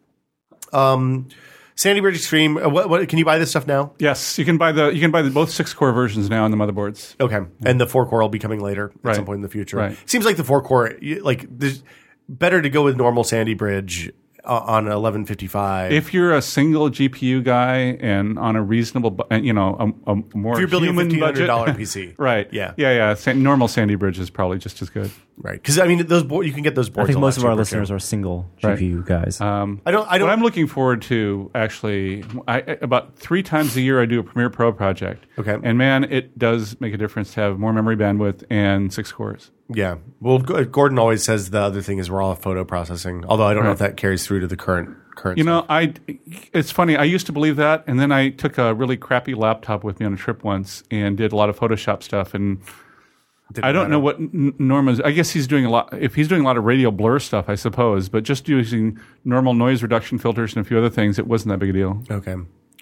Sandy Bridge Extreme. What can you buy this stuff now? Yes, you can buy both 6-core versions now on the motherboards. Okay, and the 4-core will be coming later at Right. some point in the future. Right. Seems like the 4-core, like, there's better to go with normal Sandy Bridge on 1155. If you're a single GPU guy and on a reasonable, a more If you're building a human $1,500 budget, PC, right? Yeah. Normal Sandy Bridge is probably just as good. right? Because I mean, those you can get those boards. I think a most lot of our cheaper, listeners too. are single Right. GPU guys. I don't. What I'm looking forward to, actually, about 3 times a year I do a Premiere Pro project. Okay. And man, it does make a difference to have more memory bandwidth and 6 cores. Yeah. Well, Gordon always says the other thing is raw photo processing. Although I don't know if that carries through to the current. It's funny. I used to believe that, and then I took a really crappy laptop with me on a trip once and did a lot of Photoshop stuff. And I don't know what Norma's. I guess he's doing a lot. If he's doing a lot of radial blur stuff, I suppose. But just using normal noise reduction filters and a few other things, it wasn't that big a deal. Okay.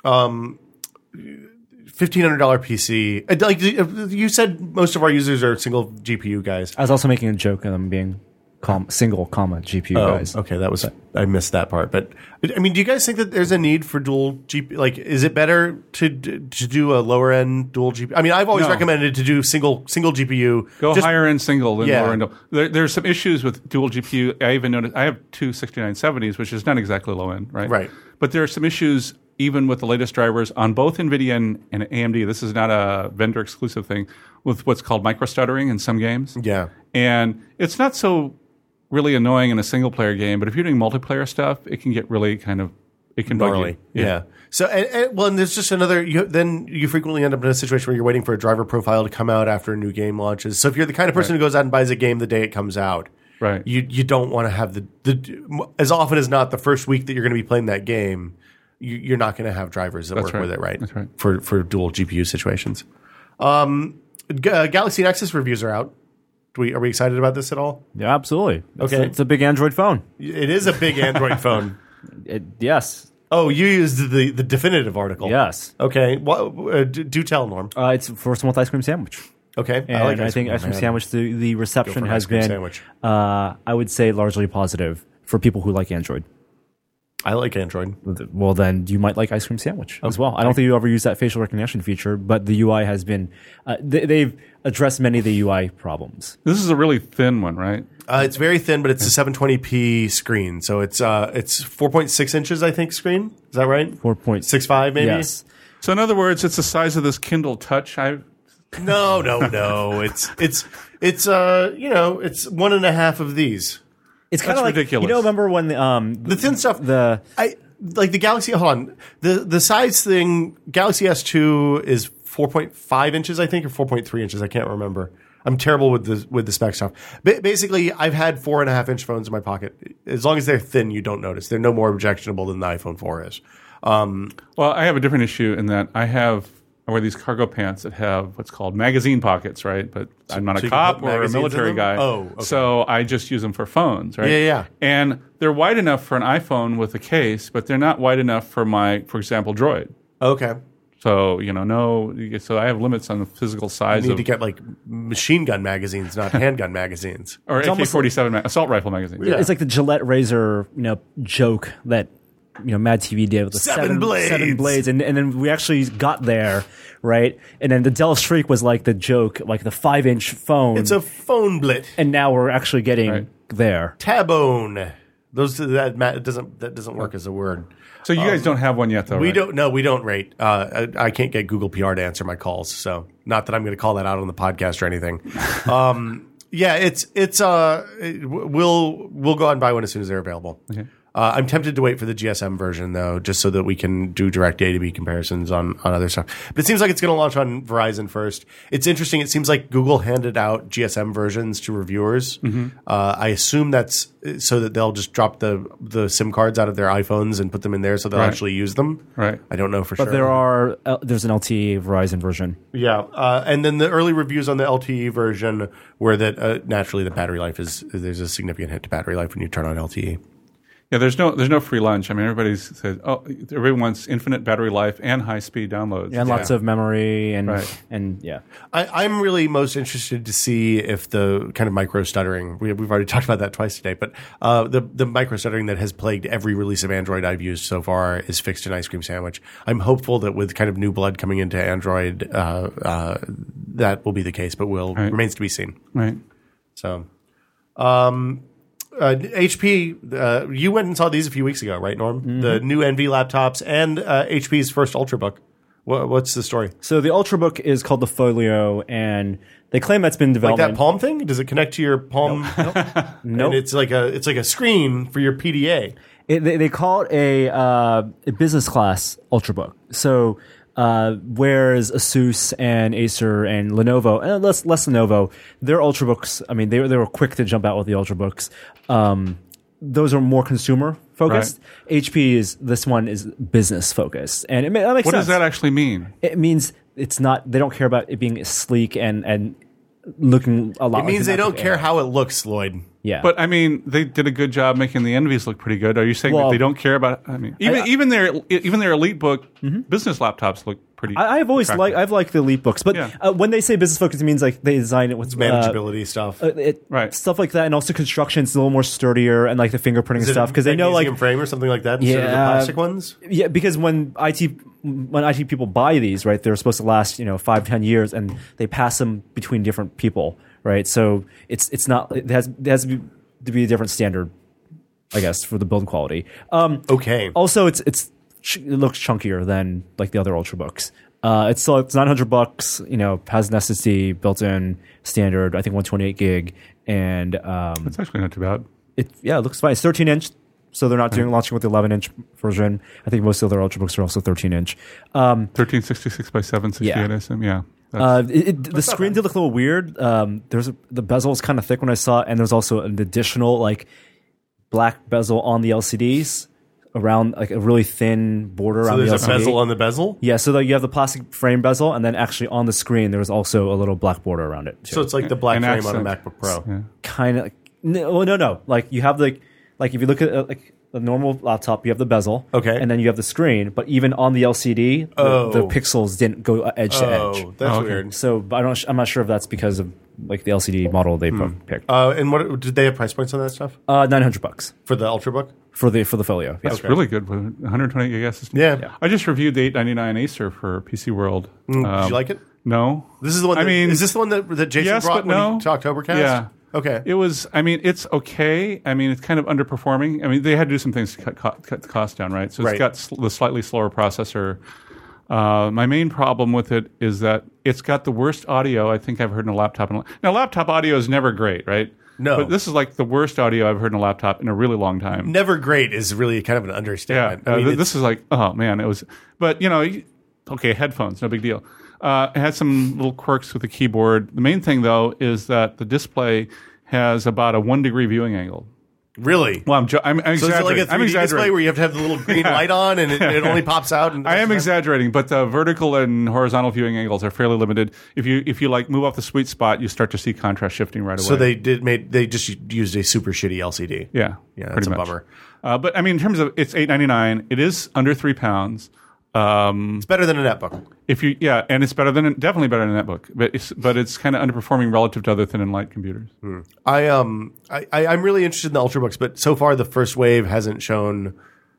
$1,500 PC. Like you said, most of our users are single GPU guys. I was also making a joke of them being single, GPU guys. Okay, I missed that part. But I mean, do you guys think that there's a need for dual GPU? Like, is it better to do a lower end dual GPU? I mean, I've always No. recommended to do single GPU. Go higher end single than Yeah. lower end. There's some issues with dual GPU. I even noticed I have 2 6970s, which is not exactly low end, right? Right. But there are some issues even with the latest drivers on both NVIDIA and AMD. This is not a vendor exclusive thing with what's called microstuttering in some games. Yeah. And it's not so really annoying in a single player game, but if you're doing multiplayer stuff, it can get really it can bug Gnarly. you. Yeah. So, and there's just another. Then you frequently end up in a situation where you're waiting for a driver profile to come out after a new game launches. So if you're the kind of person who goes out and buys a game the day it comes out, Right. You don't want to have the as often as not the first week that you're going to be playing that game, you're not going to have drivers that work right. with it, right? That's right. For dual GPU situations. Galaxy Nexus reviews are out. Are we excited about this at all? Yeah, absolutely. Okay. It's a big Android phone. It is a big Android phone. Yes. Oh, you used the definitive article. Yes. Okay. Do tell, Norm. It's first one with ice cream sandwich. Okay. And I think ice cream sandwich, the reception has been, I would say, largely positive for people who like Android. I like Android. Well, then you might like ice cream sandwich as well. I don't think you ever use that facial recognition feature, but the UI has been, they've addressed many of the UI problems. This is a really thin one, right? It's very thin, but it's a 720p screen. So it's 4.6 inches, I think, screen. Is that right? 4.65 maybe? Yes. So in other words, it's the size of this Kindle Touch. No. It's it's one and a half of these. It's kind of like ridiculous. Remember when The thin stuff. I like the Galaxy. Hold on, the size thing. Galaxy S2 is 4.5 inches, I think, or 4.3 inches. I can't remember. I'm terrible with the spec stuff. Basically, I've had 4.5 inch phones in my pocket. As long as they're thin, you don't notice. They're no more objectionable than the iPhone 4 is. Well, I have a different issue in that I wear these cargo pants that have what's called magazine pockets, right? But I'm not so a you can cop put or a magazines in military them? guy. Oh, okay. So I just use them for phones, right? Yeah. And they're wide enough for an iPhone with a case, but they're not wide enough for for example, Droid. Okay. So, so I have limits on the physical size You need of to get like machine gun magazines, not handgun magazines. or AK-47 assault rifle magazines. Yeah. It's like the Gillette razor, joke that Mad TV did with the Seven blades. and then we actually got there, right? And then the Dell Streak was like the joke, like the 5-inch phone. It's a phone blit. And now we're actually getting there. Tabone. That doesn't work as a word. So you guys don't have one yet, though, We right? don't. No, we don't rate. I can't get Google PR to answer my calls, so not that I'm going to call that out on the podcast or anything. Yeah, we'll go out and buy one as soon as they're available. Okay. I'm tempted to wait for the GSM version though, just so that we can do direct A to B comparisons on other stuff. But it seems like it's going to launch on Verizon first. It's interesting. It seems like Google handed out GSM versions to reviewers. I assume that's so that they'll just drop the SIM cards out of their iPhones and put them in there, so they'll actually use them. Right. I don't know for sure. But there's an LTE Verizon version. Yeah, and then the early reviews on the LTE version were that naturally the battery life there's a significant hit to battery life when you turn on LTE. Yeah, there's no free lunch. I mean, everybody says, everyone wants infinite battery life and high speed downloads. And lots of memory and yeah. I'm really most interested to see if the kind of micro stuttering, we've already talked about that twice today, but the micro stuttering that has plagued every release of Android I've used so far is fixed in Ice Cream Sandwich. I'm hopeful that with kind of new blood coming into Android, that will be the case, but remains to be seen. Right. So, HP, you went and saw these a few weeks ago, right, Norm? Mm-hmm. The new NV laptops and HP's first Ultrabook. What's the story? So the Ultrabook is called the Folio, and they claim that's been in development. Like that Palm thing? Does it connect to your Palm? Nope. And it's like a screen for your PDA. They call it a business class Ultrabook. So whereas Asus and Acer and Lenovo, and less Lenovo, their Ultrabooks, I mean, they were quick to jump out with the Ultrabooks. Those are more consumer focused. Right. This one is business focused, and that makes sense. What does that actually mean? It means it's not. They don't care about it being sleek and looking a lot. It means they don't care how it looks, Lloyd. Yeah, but I mean, they did a good job making the Envies look pretty good. Are you saying that they don't care about? I mean, even their EliteBook business laptops look pretty. I've liked the EliteBooks, but when they say business focus, it means like they design it with manageability stuff, stuff like that, and also construction. It's a little more sturdier and like the fingerprinting and stuff because they know like frame or something like that instead of the plastic ones. Yeah, because when IT people buy these, right, they're supposed to last 5-10 years, and they pass them between different people. Right, so it's not. It has to be a different standard, I guess, for the build quality. Okay. Also, it looks chunkier than like the other Ultrabooks. It's $900. Has an SSD built in, standard. I think 128 gig, and it's actually not too bad. It looks fine. It's 13-inch. So they're not launching with the 11-inch version. I think most of their Ultrabooks are also 13-inch. 1366 by 768, I assume. Yeah. The screen did look a little weird. The bezel was kind of thick when I saw it, and there's also an additional like black bezel on the LCDs around like a really thin border around the LCD. So there's a bezel on the bezel? Yeah, so you have the plastic frame bezel, and then actually on the screen there's also a little black border around it, too. So it's like the black frame on a MacBook Pro. Yeah. Kind of. No. Like you have like if you look at like a normal laptop, you have the bezel, and then you have the screen. But even on the LCD, the pixels didn't go edge to edge. Oh, that's weird. So I'm not sure if that's because of like the LCD model they picked. And what did they have price points on that stuff? $900 for the Ultrabook for the Folio. That's really good. 120 gig SSD. Yeah. I just reviewed the 899 Acer for PC World. Did you like it? No. This is the one. Is this the one that Jason brought when he to Octobercast? Yeah. Okay. It was. I mean, it's okay. I mean, it's kind of underperforming. I mean, they had to do some things to cut the cost down, right? So it's got the slightly slower processor. My main problem with it is that it's got the worst audio I think I've heard in a laptop. Now, laptop audio is never great, right? No. But this is like the worst audio I've heard in a laptop in a really long time. Never great is really kind of an understatement. Yeah. I mean, this is like, oh man, it was. But okay, headphones, no big deal. It had some little quirks with the keyboard. The main thing, though, is that the display has about a 1 degree viewing angle. Really? Well, I'm exaggerating. So is it like a 3D display where you have to have the little green light on and it only pops out? I am exaggerating, but the vertical and horizontal viewing angles are fairly limited. If you like move off the sweet spot, you start to see contrast shifting right away. So they just used a super shitty LCD. Yeah, that's a bummer. But I mean, in terms of it's $899, it is under £3. It's better than a netbook. And it's definitely better than a netbook, but it's kind of underperforming relative to other thin and light computers. I'm really interested in the Ultrabooks, but so far the first wave hasn't shown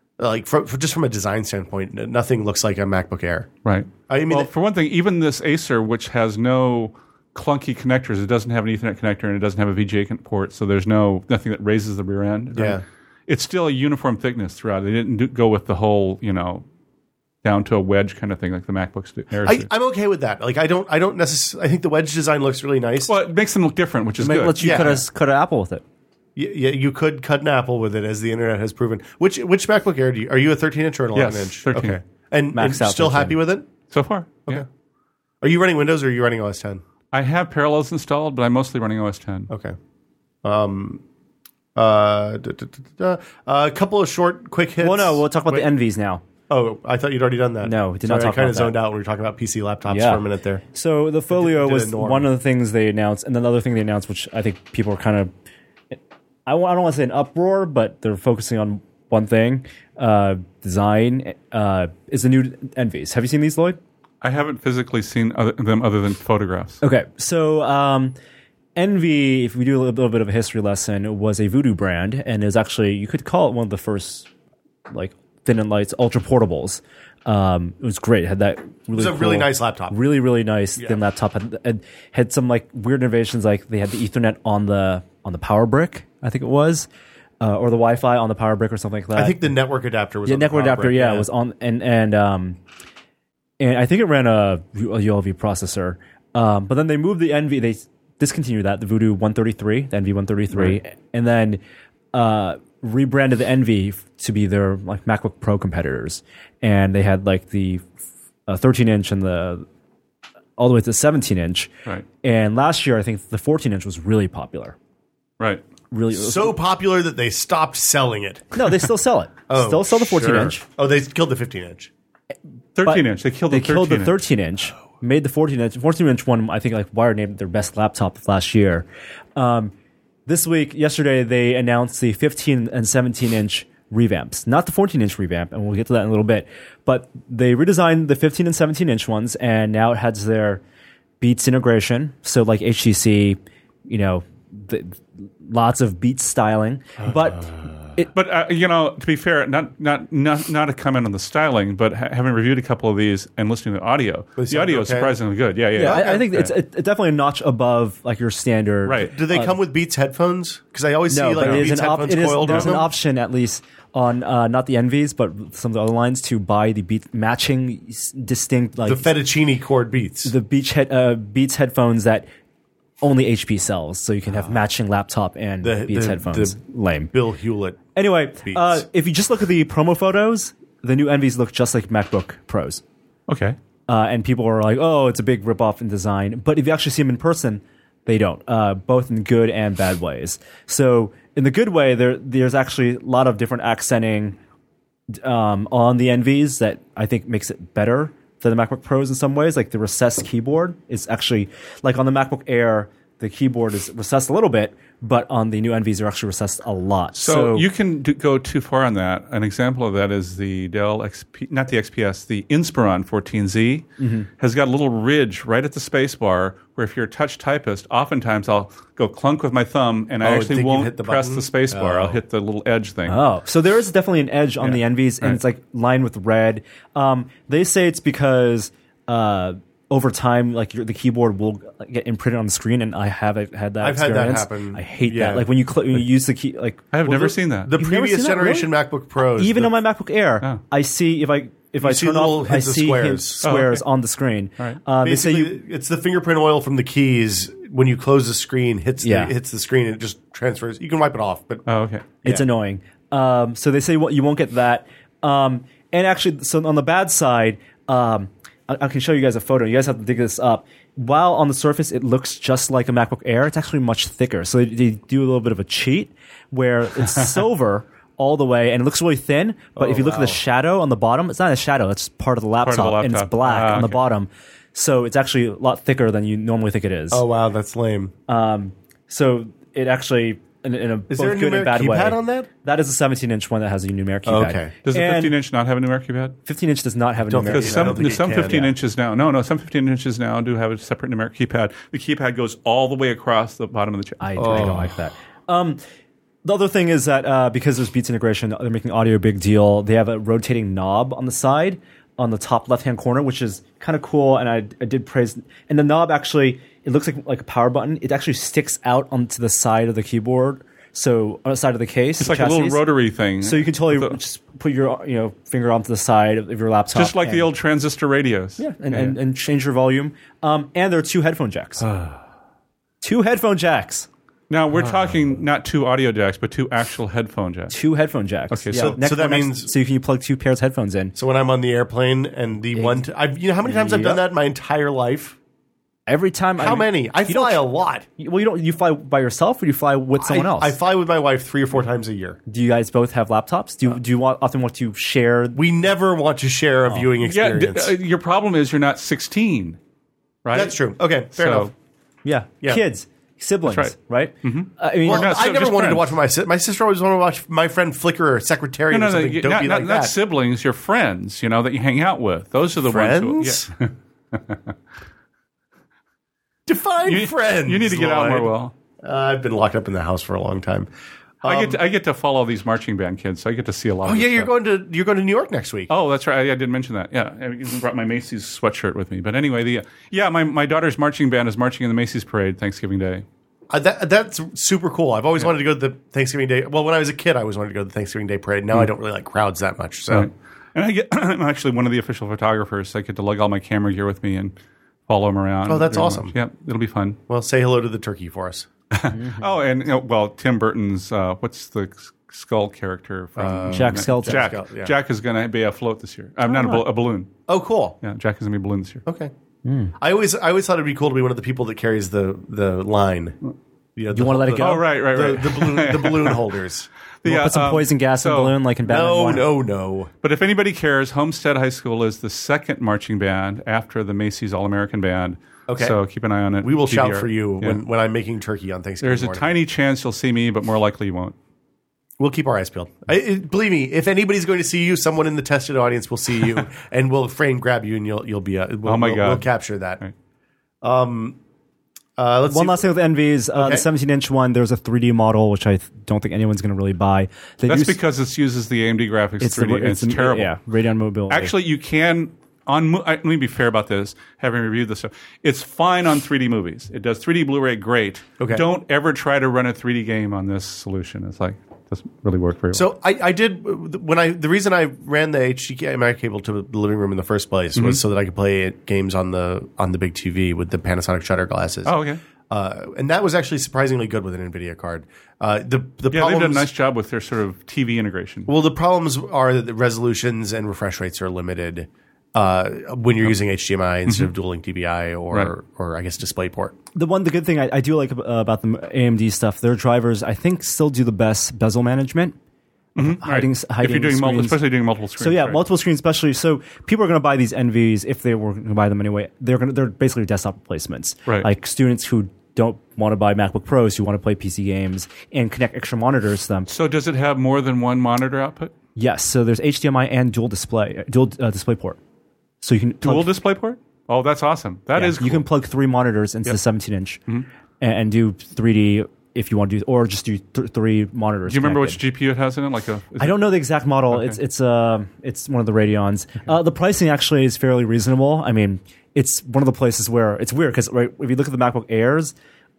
just from a design standpoint, nothing looks like a MacBook Air. Right. I mean, for one thing, even this Acer, which has no clunky connectors, it doesn't have an Ethernet connector and it doesn't have a VGA port, so there's nothing that raises the rear end. Yeah. It's still a uniform thickness throughout. They didn't go with the whole, down to a wedge kind of thing like the MacBooks do. I'm okay with that. Like I don't necessarily. I think the wedge design looks really nice. Well, it makes them look different, which is good. Let you cut an apple with it. Yeah, you could cut an apple with it, as the internet has proven. Which MacBook Air are you a 13-inch or an 11-inch? 13. Okay. And Maxed out still 13. happy with it? So far, yeah. Are you running Windows or are you running OS 10? I have Parallels installed, but I'm mostly running OS 10. Okay. A couple of short, quick hits. Well, no, we'll talk about the Envies now. Oh, I thought you'd already done that. No, we did Sorry, not talk I kind about of zoned that. out when we were talking about PC laptops Yeah. for a minute there. So the Folio did was a norm. one of the things they announced, and another thing they announced, which I think people are kind of, I don't want to say an uproar, but they're focusing on one thing, design, is the new Envies. Have you seen these, Lloyd? I haven't physically seen them other than photographs. Okay, so Envy, if we do a little bit of a history lesson, was a Voodoo brand, and it was actually, you could call it one of the first, like, thin and lights ultra portables. It was great. It had that really It was a really nice laptop. really, really nice thin laptop. Had some like weird innovations, like they had the Ethernet on the power brick, I think it was, or the Wi-Fi on the power brick or something like that. I think the network adapter was on the network power adapter. brick, Yeah, was on, and I think it ran a ULV processor. But then they moved the Envy. They discontinued that, the Voodoo 133, the Envy 133, and then rebranded the Envy to be their like MacBook Pro competitors. And they had like the 13-inch and all the way to the 17-inch. Right. And last year, I think the 14-inch was really popular. Right. Really, So popular that they stopped selling it. no, they still sell it. Still sell the 14-inch. Sure. Oh, they killed the 15-inch. 13-inch. They killed the 13-inch. They killed the 13-inch. Made the 14-inch. 14-inch one, I think, like Wired named their best laptop of last year. Yesterday, they announced the 15 and 17-inch revamps, not the 14-inch revamp, and we'll get to that in a little bit. But they redesigned the 15 and 17-inch ones, and now it has their Beats integration. So, like HTC, lots of Beats styling, but. But to be fair, not a comment on the styling, but having reviewed a couple of these and listening to audio, the audio is surprisingly good. Yeah. I think it's definitely a notch above like your standard. Right. Do they come with Beats headphones? Because I always see like but Beats headphones coiled. there's on an them. option, at least on not the Envies, but some of the other lines, to buy the Beats matching distinct, like The fettuccine cord Beats. the Beats headphones that only HP sells, so you can have matching laptop and Beats headphones. Lame. Bill Hewlett. Anyway, Beats. if you just look at the promo photos, the new Envies look just like MacBook Pros. Okay. And people are like, oh, it's a big ripoff in design. But if you actually see them in person, they don't, both in good and bad ways. So in the good way, there's actually a lot of different accenting on the Envies that I think makes it better than the MacBook Pros in some ways. Like the recessed keyboard is actually, like on the MacBook Air, the keyboard is recessed a little bit, but on the new Envies, they're actually recessed a lot. So you can go too far on that. An example of that is the Dell XP, not the XPS, the Inspiron 14Z has got a little ridge right at the space bar where if you're a touch typist, oftentimes I'll go clunk with my thumb and I actually think you won't hit the press button? the space bar. I'll hit the little edge thing. Oh, so there is definitely an edge on the Envies, and it's like lined with red. They say it's because over time, like the keyboard will get imprinted on the screen, and I have had that. I've had that experience. happen. I hate Yeah. that. Like when you use the key, like I have never seen that. The You've never previous seen that, generation really? MacBook Pros. even on my MacBook Air, Oh. I see if I see turn little off, I hints of see squares. squares Oh, okay. on the screen. All right. They say basically, it's the fingerprint oil from the keys. When you close the screen, hits Yeah. the screen, and it just transfers. You can wipe it off, but Oh, okay. It's annoying. So they say you won't get that. And actually, so on the bad side, I can show you guys a photo. You guys have to dig this up. While on the surface it looks just like a MacBook Air, it's actually much thicker. So they do a little bit of a cheat where it's silver all the way and it looks really thin. But if you look at the shadow on the bottom, it's not a shadow. It's part of the laptop, and it's black on the bottom. So it's actually a lot thicker than you normally think it is. oh wow, that's lame. So it actually, in a Is both there a good and numeric bad way. keypad on that? That is a 17-inch one that has a numeric keypad. Okay. Does the And 15-inch not have a numeric keypad? 15-inch does not have a Don't numeric think Because I keypad. don't think some it can, 15 yeah. inches now, some 15 inches now do have a separate numeric keypad. The keypad goes all the way across the bottom of the chip. I don't like that. The other thing is that because there's Beats integration, they're making audio a big deal. They have a rotating knob on the side, on the top left-hand corner, which is kind of cool. And I did praise. And the knob actually, it looks like a power button. It actually sticks out onto the side of the keyboard. So on the side of the case, It's like a little rotary thing. So you can totally just put your finger onto the side of your laptop, just like the old transistor radios. yeah, and change your volume. And there are two headphone jacks. Two headphone jacks. Now we're talking not 2 audio jacks, but 2 actual headphone jacks. 2 headphone jacks. Okay, Yeah. so that means- so you can plug 2 pairs of headphones in. So when I'm on the airplane and the one, you know how many times I've done that in my entire life? Every time. How many? I fly a lot. Well, you don't. You fly by yourself, or do you fly with someone else? I fly with my wife 3 or 4 times a year. Do you guys both have laptops? Do you often want to share? We never want to share a viewing Yeah, experience. your problem is you're not 16, right? That's true. Okay, fair enough. Yeah, Yeah. kids, siblings, That's right? Mm-hmm. I mean, Or not. I So never just wanted to friends. watch my sister. My sister always wanted to watch my friend Flickr or Secretariat or something dopey like not that. siblings. Your friends, that you hang out with. Those are the Friends? ones. Who, Define friends. You need to get out more. Lloyd. Well, I've been locked up in the house for a long time. I get to follow these marching band kids, so I get to see a lot. Oh of yeah, this you're stuff. going to New York next week. Oh, that's right. I didn't mention that. Yeah, I even brought my Macy's sweatshirt with me. But anyway, my daughter's marching band is marching in the Macy's parade Thanksgiving Day. That's super cool. I've always wanted to go to the Thanksgiving Day. Well, when I was a kid, I always wanted to go to the Thanksgiving Day parade. Now I don't really like crowds that much. So, Right. And I'm actually one of the official photographers. So I get to lug all my camera gear with me and follow them around. Oh, that's very awesome. much. Yeah, it'll be fun. well, say hello to the turkey for us. Oh, and Tim Burton's what's the skull character from Jack Skellington. Jack. Yeah. Jack is going to be afloat this year. I'm not a balloon. Oh, cool. Yeah, Jack is going to be a balloon this year. Okay. I always thought it'd be cool to be one of the people that carries the line. You wanna let it go? Oh, right. The balloon holders. Yeah, put some poison gas in the balloon, like in Batman. No. But if anybody cares, Homestead High School is the second marching band after the Macy's All-American Band. Okay. So keep an eye on it. We will shout PBR. for you Yeah. when I'm making turkey on Thanksgiving There's a morning. tiny chance you'll see me, but more likely you won't. We'll keep our eyes peeled. Believe me, if anybody's going to see you, someone in the tested audience will see you, and we'll frame grab you, and you'll be. Oh my God. We'll capture that. Right. Let's One see. last thing with NVs, the 17-inch one, there's a 3D model, which I don't think anyone's going to really buy. That's because it uses the AMD graphics 3D, and it's terrible. Yeah, Radeon mobility. Actually, you can. Let me be fair about this, having reviewed this stuff. It's fine on 3D movies. It does 3D Blu-ray great. Okay. Don't ever try to run a 3D game on this solution. It's like, doesn't really work very well. So I did the reason I ran the HDMI cable to the living room in the first place was so that I could play games on the big TV with the Panasonic shutter glasses. Oh, okay. And that was actually surprisingly good with an NVIDIA card. The Yeah, they've problems, done a nice job with their sort of TV integration. Well, the problems are that the resolutions and refresh rates are limited when you're using HDMI instead of dual link DVI or I guess DisplayPort. The good thing I do like about the AMD stuff, their drivers, I think, still do the best bezel management. Hiding If you're doing screens. especially doing multiple screens. So yeah, right. multiple screens, especially. So people are going to buy these NVs if they were going to buy them anyway. They're basically desktop replacements. Right. Like students who don't want to buy MacBook Pros, who want to play PC games and connect extra monitors to them. So does it have more than one monitor output? Yes. So there's HDMI and dual DisplayPort. So you can Dual DisplayPort? Oh, that's awesome. That is cool. You can plug 3 monitors into the 17-inch and do 3D if you want to do, or just do 3 monitors. Do you remember which connected. GPU it has in it? I don't know the exact model. Okay. It's one of the Radeons. The pricing actually is fairly reasonable. I mean, it's one of the places where it's weird because if you look at the MacBook Airs,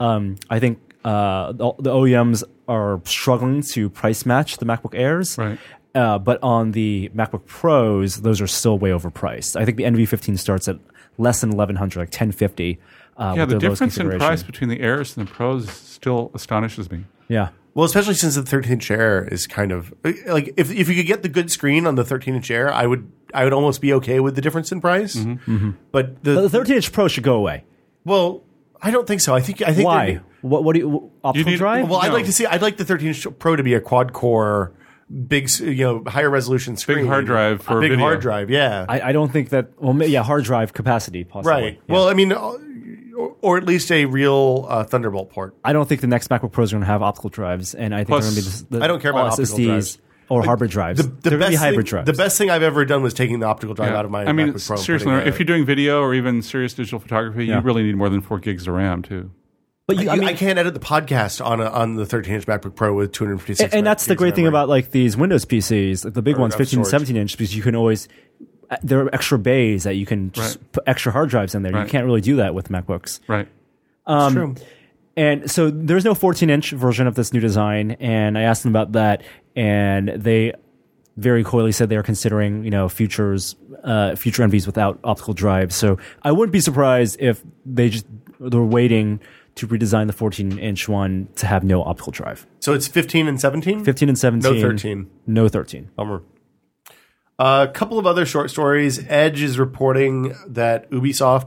I think the OEMs are struggling to price match the MacBook Airs. Right. But on the MacBook Pros, those are still way overpriced. I think the NV15 starts at less than $1,100, like $1,050. Yeah, the difference in price between the Airs and the Pros still astonishes me. Yeah. Well, especially since the 13-inch Air is kind of like if you could get the good screen on the 13-inch Air, I would almost be okay with the difference in price. But The 13-inch Pro should go away. well, I don't think so. I think Why? What do you optical need- drive? Well, No. I'd like the 13-inch Pro to be a quad core, big, higher resolution screen, hard drive for a big video. hard drive. Yeah, I don't think that. Well, yeah, hard drive capacity possibly. right. Yeah. Well, I mean, or at least a real Thunderbolt port. I don't think the next MacBook Pros are going to have optical drives, and I think Plus, they're going to be I don't care about all optical SSDs drives. or hybrid drives. They're going to be hybrid drives. The best thing I've ever done was taking the optical drive out of my I mean, MacBook Pro. and seriously, putting if you're doing video or even serious digital photography, Yeah. you really need more than 4 gigs of RAM, too. But I can't edit the podcast on the 13-inch MacBook Pro with 256. and that's the great thing about like these Windows PCs, like the big ones, 15 and storage. 17 inch, because you can always. There are extra bays that you can just Right. put extra hard drives in there. You Right. can't really do that with MacBooks. Right. true. And so there's no 14-inch version of this new design, and I asked them about that, and they very coyly said they are considering, future NVs without optical drives. So I wouldn't be surprised if they're waiting to redesign the 14-inch one to have no optical drive. So it's 15 and 17? 15 and 17. No 13. No 13. Bummer. A couple of other short stories. Edge is reporting that Ubisoft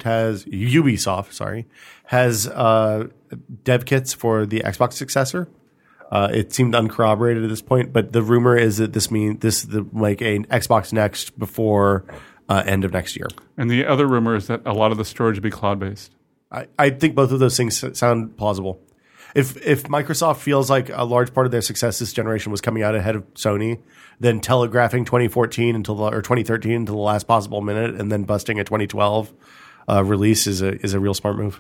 has dev kits for the Xbox successor. It seemed uncorroborated at this point, but the rumor is that this is like a Xbox Next before end of next year. And the other rumor is that a lot of the storage will be cloud-based. I think both of those things sound plausible. If Microsoft feels like a large part of their success this generation was coming out ahead of Sony, then telegraphing 2013 until the last possible minute, and then busting a 2012 release is a real smart move.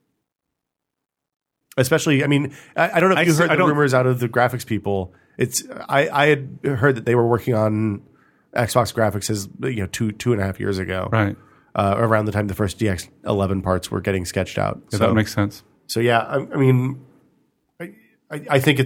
Especially, I mean, I don't know if you heard the rumors out of the graphics people. I had heard that they were working on Xbox graphics as 2.5 years ago, right? Around the time the first DX11 parts were getting sketched out. Yeah, that makes sense. So yeah, I mean, I think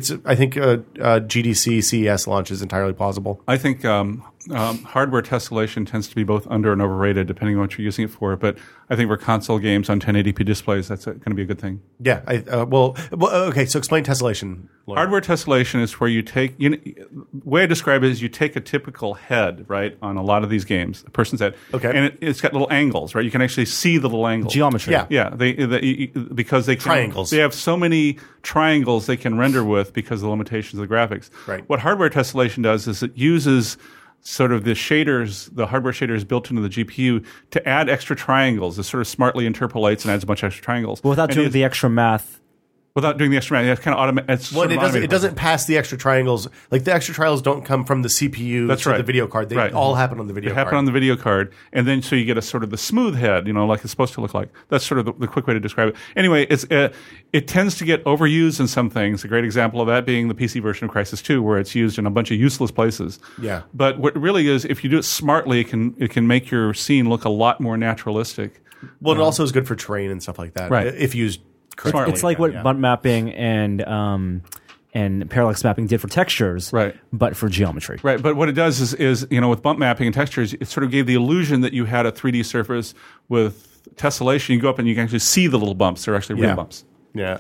GDC CES launch is entirely plausible. I think hardware tessellation tends to be both under and overrated depending on what you're using it for. But I think for console games on 1080p displays, that's going to be a good thing. Yeah. Okay. So explain tessellation. Lauren. Hardware tessellation is where you take the way I describe it is you take a typical head, right, on a lot of these games, a person's head, okay, and it's got little angles, right? You can actually see the little angles, geometry. Yeah. Because they can, triangles. They have so many triangles they can render with because of the limitations of the graphics. Right. What hardware tessellation does is it uses sort of the hardware shaders built into the GPU to add extra triangles. It sort of smartly interpolates and adds a bunch of extra triangles. But without doing the extra math. Without doing the extra math, it's kind of automatic. It doesn't pass the extra triangles. Like the extra triangles don't come from the CPU to the video card. They all happen on the video card. They happen on the video card, and then so you get a sort of the smooth head, like it's supposed to look like. That's sort of the quick way to describe it. Anyway, it tends to get overused in some things. A great example of that being the PC version of Crysis 2, where it's used in a bunch of useless places. Yeah. But what it really is, if you do it smartly, it can make your scene look a lot more naturalistic. Well, it also is good for terrain and stuff like that. Right. If used correctly. It's like what bump mapping and parallax mapping did for textures, right, but for geometry. Right, but what it does is with bump mapping and textures, it sort of gave the illusion that you had a 3D surface with tessellation. You go up and you can actually see the little bumps. They're actually real bumps. Yeah.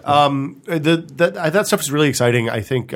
That stuff is really exciting. I think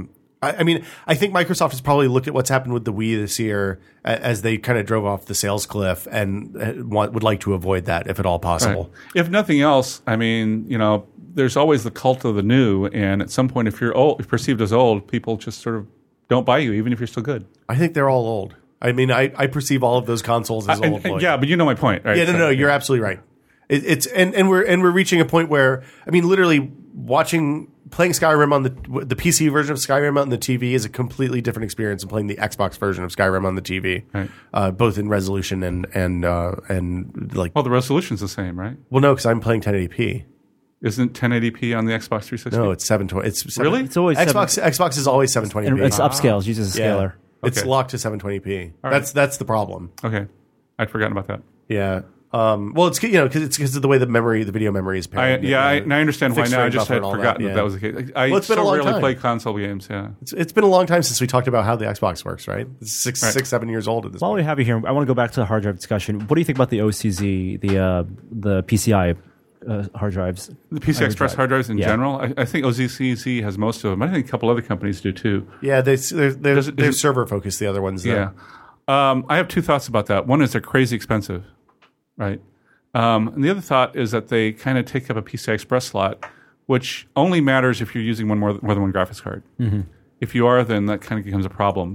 I think Microsoft has probably looked at what's happened with the Wii this year as they kind of drove off the sales cliff and would like to avoid that if at all possible. Right. If nothing else, I mean, there's always the cult of the new, and at some point, if you're old, if perceived as old, people just sort of don't buy you, even if you're still good. I think they're all old. I mean, I perceive all of those consoles as old. Yeah, but you know my point, right? Yeah, no, you're absolutely right. And we're reaching a point where, I mean, literally playing Skyrim on the PC version of Skyrim on the TV is a completely different experience than playing the Xbox version of Skyrim on the TV, right. Both in resolution and like. Well, the resolution's the same, right? Well, no, because I'm playing 1080p. Isn't 1080p on the Xbox 360? No, it's 720. Really? It's always Xbox is always 720p. And it's upscales, uses a scaler. It's Okay. locked to 720p. Right. That's the problem. Okay, I'd forgotten about that. Yeah. Well, it's because it's because of the way the video memory is paired. I understand why fixed now. I rate just buffer had and all forgotten that, that was the case. I Well, it's been a long rarely time. play console games. Yeah, It's been a long time since we talked about how the Xbox works, right? It's 7 years old at this While point. we have you here, I want to go back to the hard drive discussion. What do you think about the OCZ, the PCI hard drives? the PCI Express hard drives in Yeah. general. I think OZCZ has most of them. I think a couple other companies do too. Yeah, they're it- server focused. The other ones, though. Yeah. I have two thoughts about that. One is they're crazy expensive, right? And the other thought is that they kind of take up a PCI Express slot, which only matters if you're using more than one graphics card. Mm-hmm. If you are, then that kind of becomes a problem.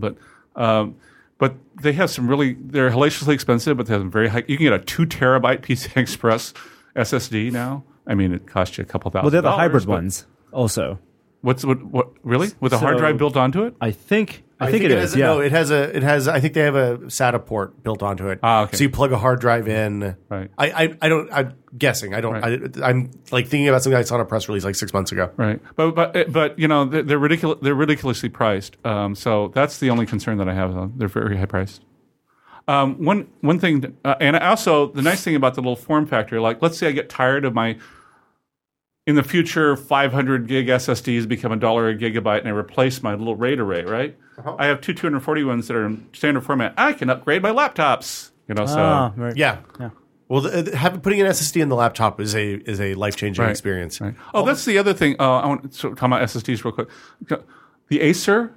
But they have some they're hellaciously expensive, but they have some very high. You can get a 2 terabyte PCI Express SSD now. I mean, it costs you a couple $1,000. Well, they're the hybrid ones also. What really? With a hard drive built onto it? I think it is. Yeah. No, it has. I think they have a SATA port built onto it. Okay. So you plug a hard drive in. Right. I'm guessing. I don't. Right. I'm like thinking about something I saw in a press release like 6 months ago. Right, but they're ridiculous. They're ridiculously priced. So that's the only concern that I have. Though. They're very high priced. One thing, and also the nice thing about the little form factor, like let's say I get tired of my. In the future, 500 gig SSDs become $1 a gigabyte, and I replace my little RAID array. Right, I have two 240 ones that are in standard format. I can upgrade my laptops. So Right. Yeah. Well, putting an SSD in the laptop is a life-changing experience. Right. Oh, that's the other thing. I want to talk about SSDs real quick. The Acer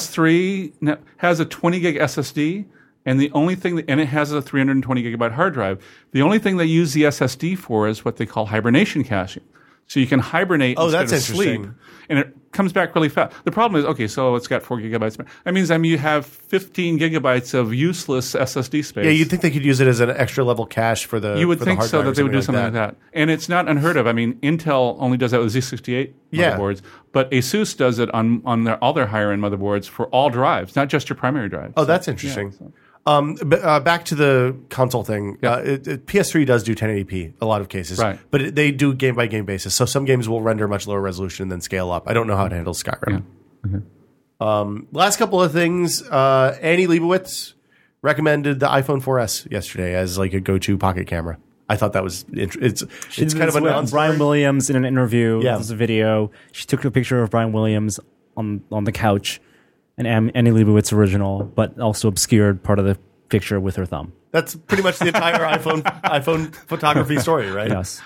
S3 has a 20 gig SSD, and the only thing and it has a 320 gigabyte hard drive. The only thing they use the SSD for is what they call hibernation caching. So you can hibernate instead of sleep, and it comes back really fast. The problem is, so it's got 4 gigabytes. That means you have 15 gigabytes of useless SSD space. Yeah, you'd think they could use it as an extra level cache for the. You would think so, that they would do something like that. And it's not unheard of. I mean, Intel only does that with Z68 motherboards, but ASUS does it on all their higher end motherboards for all drives, not just your primary drive. Oh, that's interesting. Yeah, back to the console thing. PS3 does do 1080p a lot of cases, right? But they do game by game basis. So some games will render much lower resolution and then scale up. I don't know how it handles Skyrim. Yeah. Okay. Last couple of things. Annie Leibovitz recommended the iPhone 4S yesterday as like a go-to pocket camera. I thought that was it's kind of a non-story. Brian Williams in an interview. Yeah. There's a video. She took a picture of Brian Williams on the couch. An Annie Leibovitz original, but also obscured part of the picture with her thumb. That's pretty much the entire iPhone photography story, right? Yes.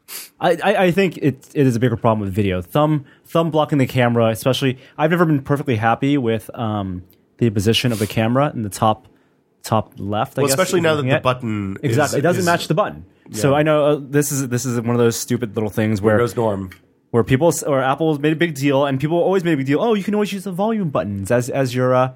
I think it is a bigger problem with video. Thumb blocking the camera, especially. I've never been perfectly happy with the position of the camera in the top left. Well, especially now that the button it doesn't match the button. Yeah. So I know this is one of those stupid little things where goes Norm. Where people or Apple made a big deal, and people always made a big deal. Oh, you can always use the volume buttons as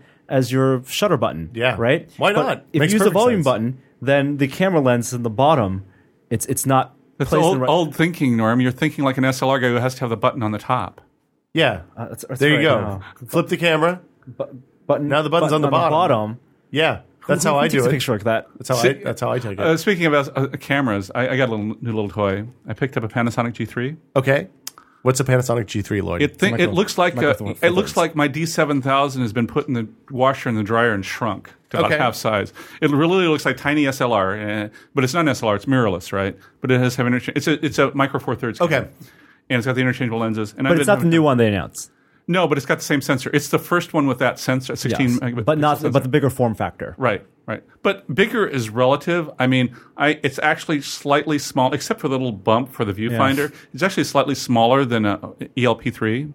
your shutter button. Yeah, right. Why not? But if you use the volume button, then the camera lens in the bottom, it's not. That's old thinking, Norm. You're thinking like an SLR guy who has to have the button on the top. Yeah, that's there you go. No. Flip the camera. Button. Now the button's on the bottom. Yeah, that's how I do it. A picture like that. That's how I take it. Speaking of cameras, I got a new little toy. I picked up a Panasonic G3. Okay. What's a Panasonic G3, Lloyd? It looks like my D7000 has been put in the washer and the dryer and shrunk to about half size. It really looks like tiny SLR, but it's not an SLR. It's mirrorless, right? But it has it's a micro Four Thirds. Okay, and it's got the interchangeable lenses. But it's not the new one they announced. No, but it's got the same sensor. It's the first one with that sensor, 16 megapixel but not sensor. But the bigger form factor. Right. But bigger is relative. I mean, it's actually slightly small, except for the little bump for the viewfinder. Yeah. It's actually slightly smaller than a ELP3.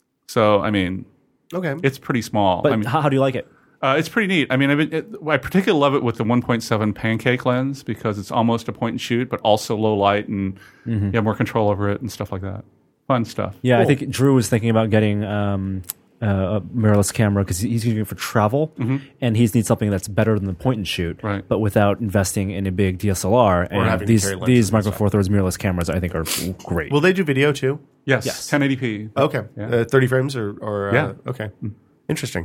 So, I mean, it's pretty small. But how do you like it? It's pretty neat. I mean, I particularly love it with the 1.7 pancake lens because it's almost a point and shoot, but also low light, and you have more control over it and stuff like that. Fun stuff. Yeah, cool. I think Drew was thinking about getting a mirrorless camera because he's using it for travel, and he needs something that's better than the point and shoot, right. but without investing in a big DSLR. Or and these Micro Four Thirds mirrorless cameras, I think, are great. Will they do video too? Yes. 1080p. Okay, yeah. 30 frames or yeah. Okay. Interesting.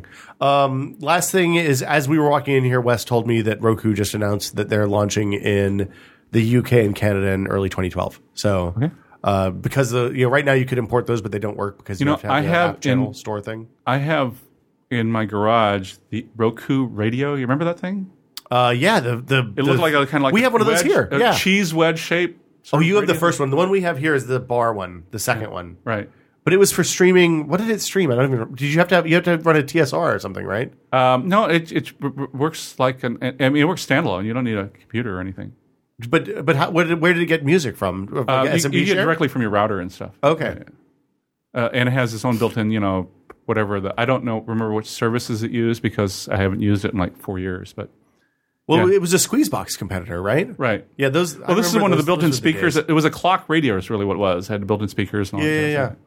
Last thing is, as we were walking in here, Wes told me that Roku just announced that they're launching in the UK and Canada in early 2012. So. Okay. Because right now you could import those, but they don't work because you have to have the app channel store thing. I have in my garage the Roku radio. You remember that thing? Yeah. It looked like a kind of like we have one of those here. Yeah, cheese wedge shape. Oh, you have the first one. The one we have here is the bar one, the second one. Right. But it was for streaming. What did it stream? I don't even. Did you have to run a TSR or something, right? No, it works like it works standalone. You don't need a computer or anything. But where did it get music from? You get it directly from your router and stuff. Okay. And it has its own built-in, whatever. I don't remember which services it used because I haven't used it in like 4 years. But it was a Squeezebox competitor, right? Right. Yeah. Those. Well, this is one of the built-in speakers. It was a clock radio. Is really what it was. It had built-in speakers. And all that.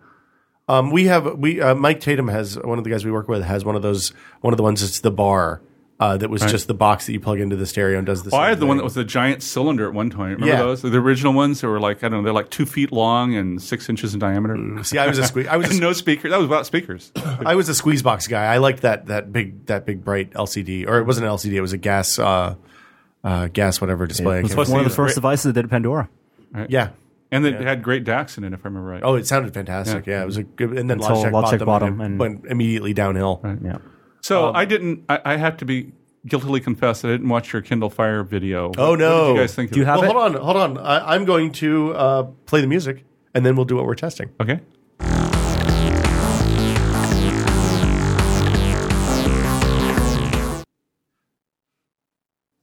Yeah. Mike Tatum has one of the guys we work with has one of those. One of the ones that's the bar. That was just the box that you plug into the stereo and does the same I had the thing. one that was the giant cylinder at one point. Remember those? The original ones that were like, I don't know, they're like 2 feet long and 6 inches in diameter. See, I was no speakers. That was without speakers. I was a Squeezebox guy. I liked that big bright LCD, or it wasn't an LCD. It was a gas whatever display. It was one of the first devices that did Pandora. Right. Yeah. And it had great DACs in it, if I remember right. Oh, it sounded fantastic. Yeah, it was a good. And then Until Logitech bought them and went immediately downhill. Right. Yeah. So I have to be guiltily confess I didn't watch your Kindle Fire video. Oh, no. What did you guys think? Do you have it? Hold on. I'm going to play the music, and then we'll do what we're testing. Okay.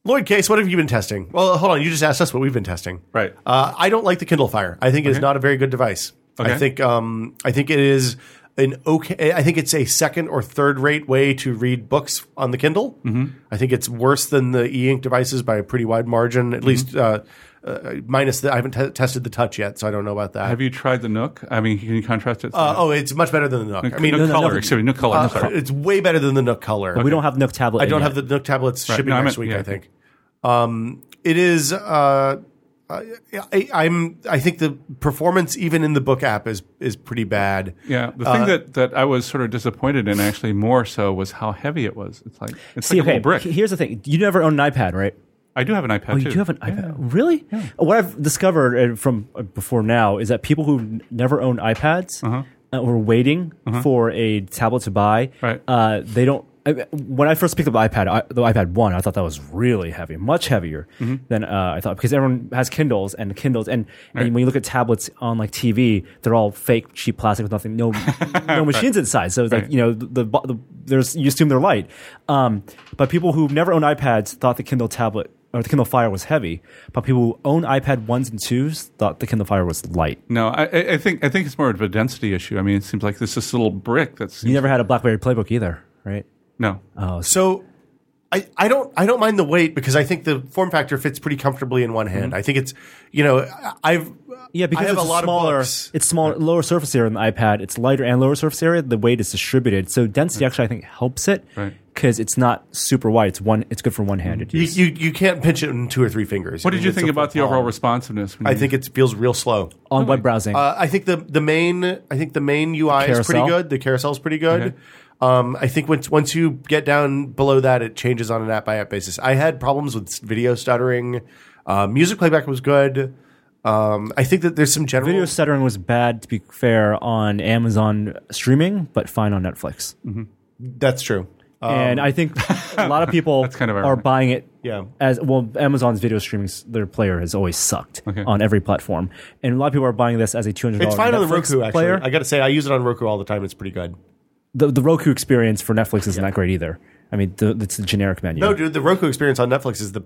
Lloyd Case, what have you been testing? Well, hold on. You just asked us what we've been testing. Right. I don't like the Kindle Fire. I think it is not a very good device. Okay. I think it is an okay. I think it's a second or third rate way to read books on the Kindle. Mm-hmm. I think it's worse than the e-ink devices by a pretty wide margin. At least minus I haven't tested the Touch yet, so I don't know about that. Have you tried the Nook? I mean, can you contrast it? It's much better than the Nook. I mean, Nook Color. Excuse me, Nook Color. It's way better than the Nook Color. We don't have Nook tablet. I don't yet. have the Nook tablets shipping No, next week. yeah, I think it is. I think the performance even in the book app is pretty bad. Yeah, the thing that I was sort of disappointed in, actually more so, was how heavy it was. It's like a little brick. Here's the thing: you never own an iPad, right? I do have an iPad. Oh, you do have an iPad? Really? Yeah. What I've discovered from before now is that people who never owned iPads were waiting for a tablet to buy. Right. They don't. When I first picked up the iPad 1, I thought that was really heavy, much heavier than I thought, because everyone has Kindles, and when you look at tablets on like TV, they're all fake, cheap plastic with nothing, no machines inside. So it's like, there's, you assume they're light. But people who've never owned iPads thought the Kindle tablet or the Kindle Fire was heavy, but people who own iPad 1s and 2s thought the Kindle Fire was light. No, I think it's more of a density issue. I mean, it seems like this little brick that's. You never had a BlackBerry Playbook either, right? No. Oh, so I don't mind the weight because I think the form factor fits pretty comfortably in one hand. I think it's because I have it's a lot smaller, of books. It's smaller, lower surface area than the iPad. It's lighter and lower surface area. The weight is distributed, so density actually I think helps it because it's not super wide. It's good for one-handed use. You can't pinch it in 2 or 3 fingers. What did you think about the overall responsiveness? I think it feels real slow on web browsing. I think the main UI is pretty good. The carousel is pretty good. Okay. I think once you get down below that, it changes on an app by app basis. I had problems with video stuttering. Music playback was good. I think that there's some general video stuttering was bad, to be fair, on Amazon streaming, but fine on Netflix. Mm-hmm. That's true. And I think a lot of people That's kind of are buying it Yeah. as well. Amazon's video streaming, their player has always sucked on every platform, and a lot of people are buying this as a $200. It's fine Netflix on the Roku. Actually, player. I got to say, I use it on Roku all the time. It's pretty good. The Roku experience for Netflix isn't that great either. I mean, it's the generic menu. No, dude, the Roku experience on Netflix is the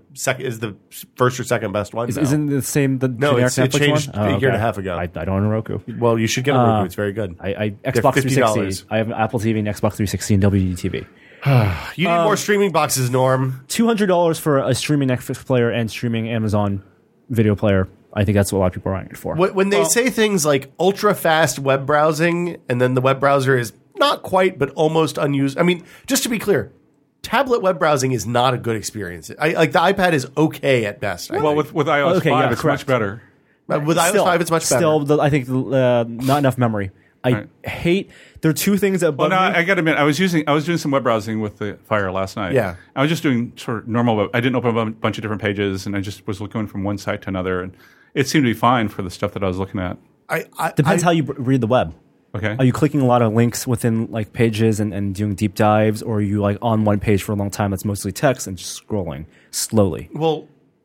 first or second best one. Isn't the same the No, generic it Netflix changed one? a year and a half ago. I don't own a Roku. Well, you should get a Roku. It's very good. I They're Xbox $50. 360. I have an Apple TV and Xbox 360 and WD TV. You need more streaming boxes, Norm. $200 for a streaming Netflix player and streaming Amazon video player. I think that's what a lot of people are buying it for. When they say things like ultra fast web browsing, and then the web browser is not quite, but almost unused. I mean, just to be clear, tablet web browsing is not a good experience. Like the iPad is okay at best. Well, with iOS 5, it's much better. With iOS 5, it's much better. Still, I think not enough memory. I hate. There are two things that bug me. I got to admit, I was doing some web browsing with the Fire last night. Yeah, I was just doing sort of normal web. I didn't open a bunch of different pages, and I just was going from one site to another, and it seemed to be fine for the stuff that I was looking at. Depends how you read the web. Okay. Are you clicking a lot of links within like pages and doing deep dives, or are you like on one page for a long time that's mostly text and just scrolling slowly? Well,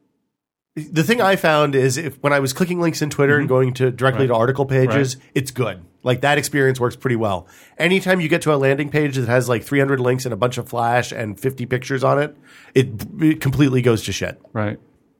the thing I found is when I was clicking links in Twitter and going directly to article pages, it's good. Like that experience works pretty well. Anytime you get to a landing page that has like 300 links and a bunch of flash and 50 pictures on it, it completely goes to shit. Right.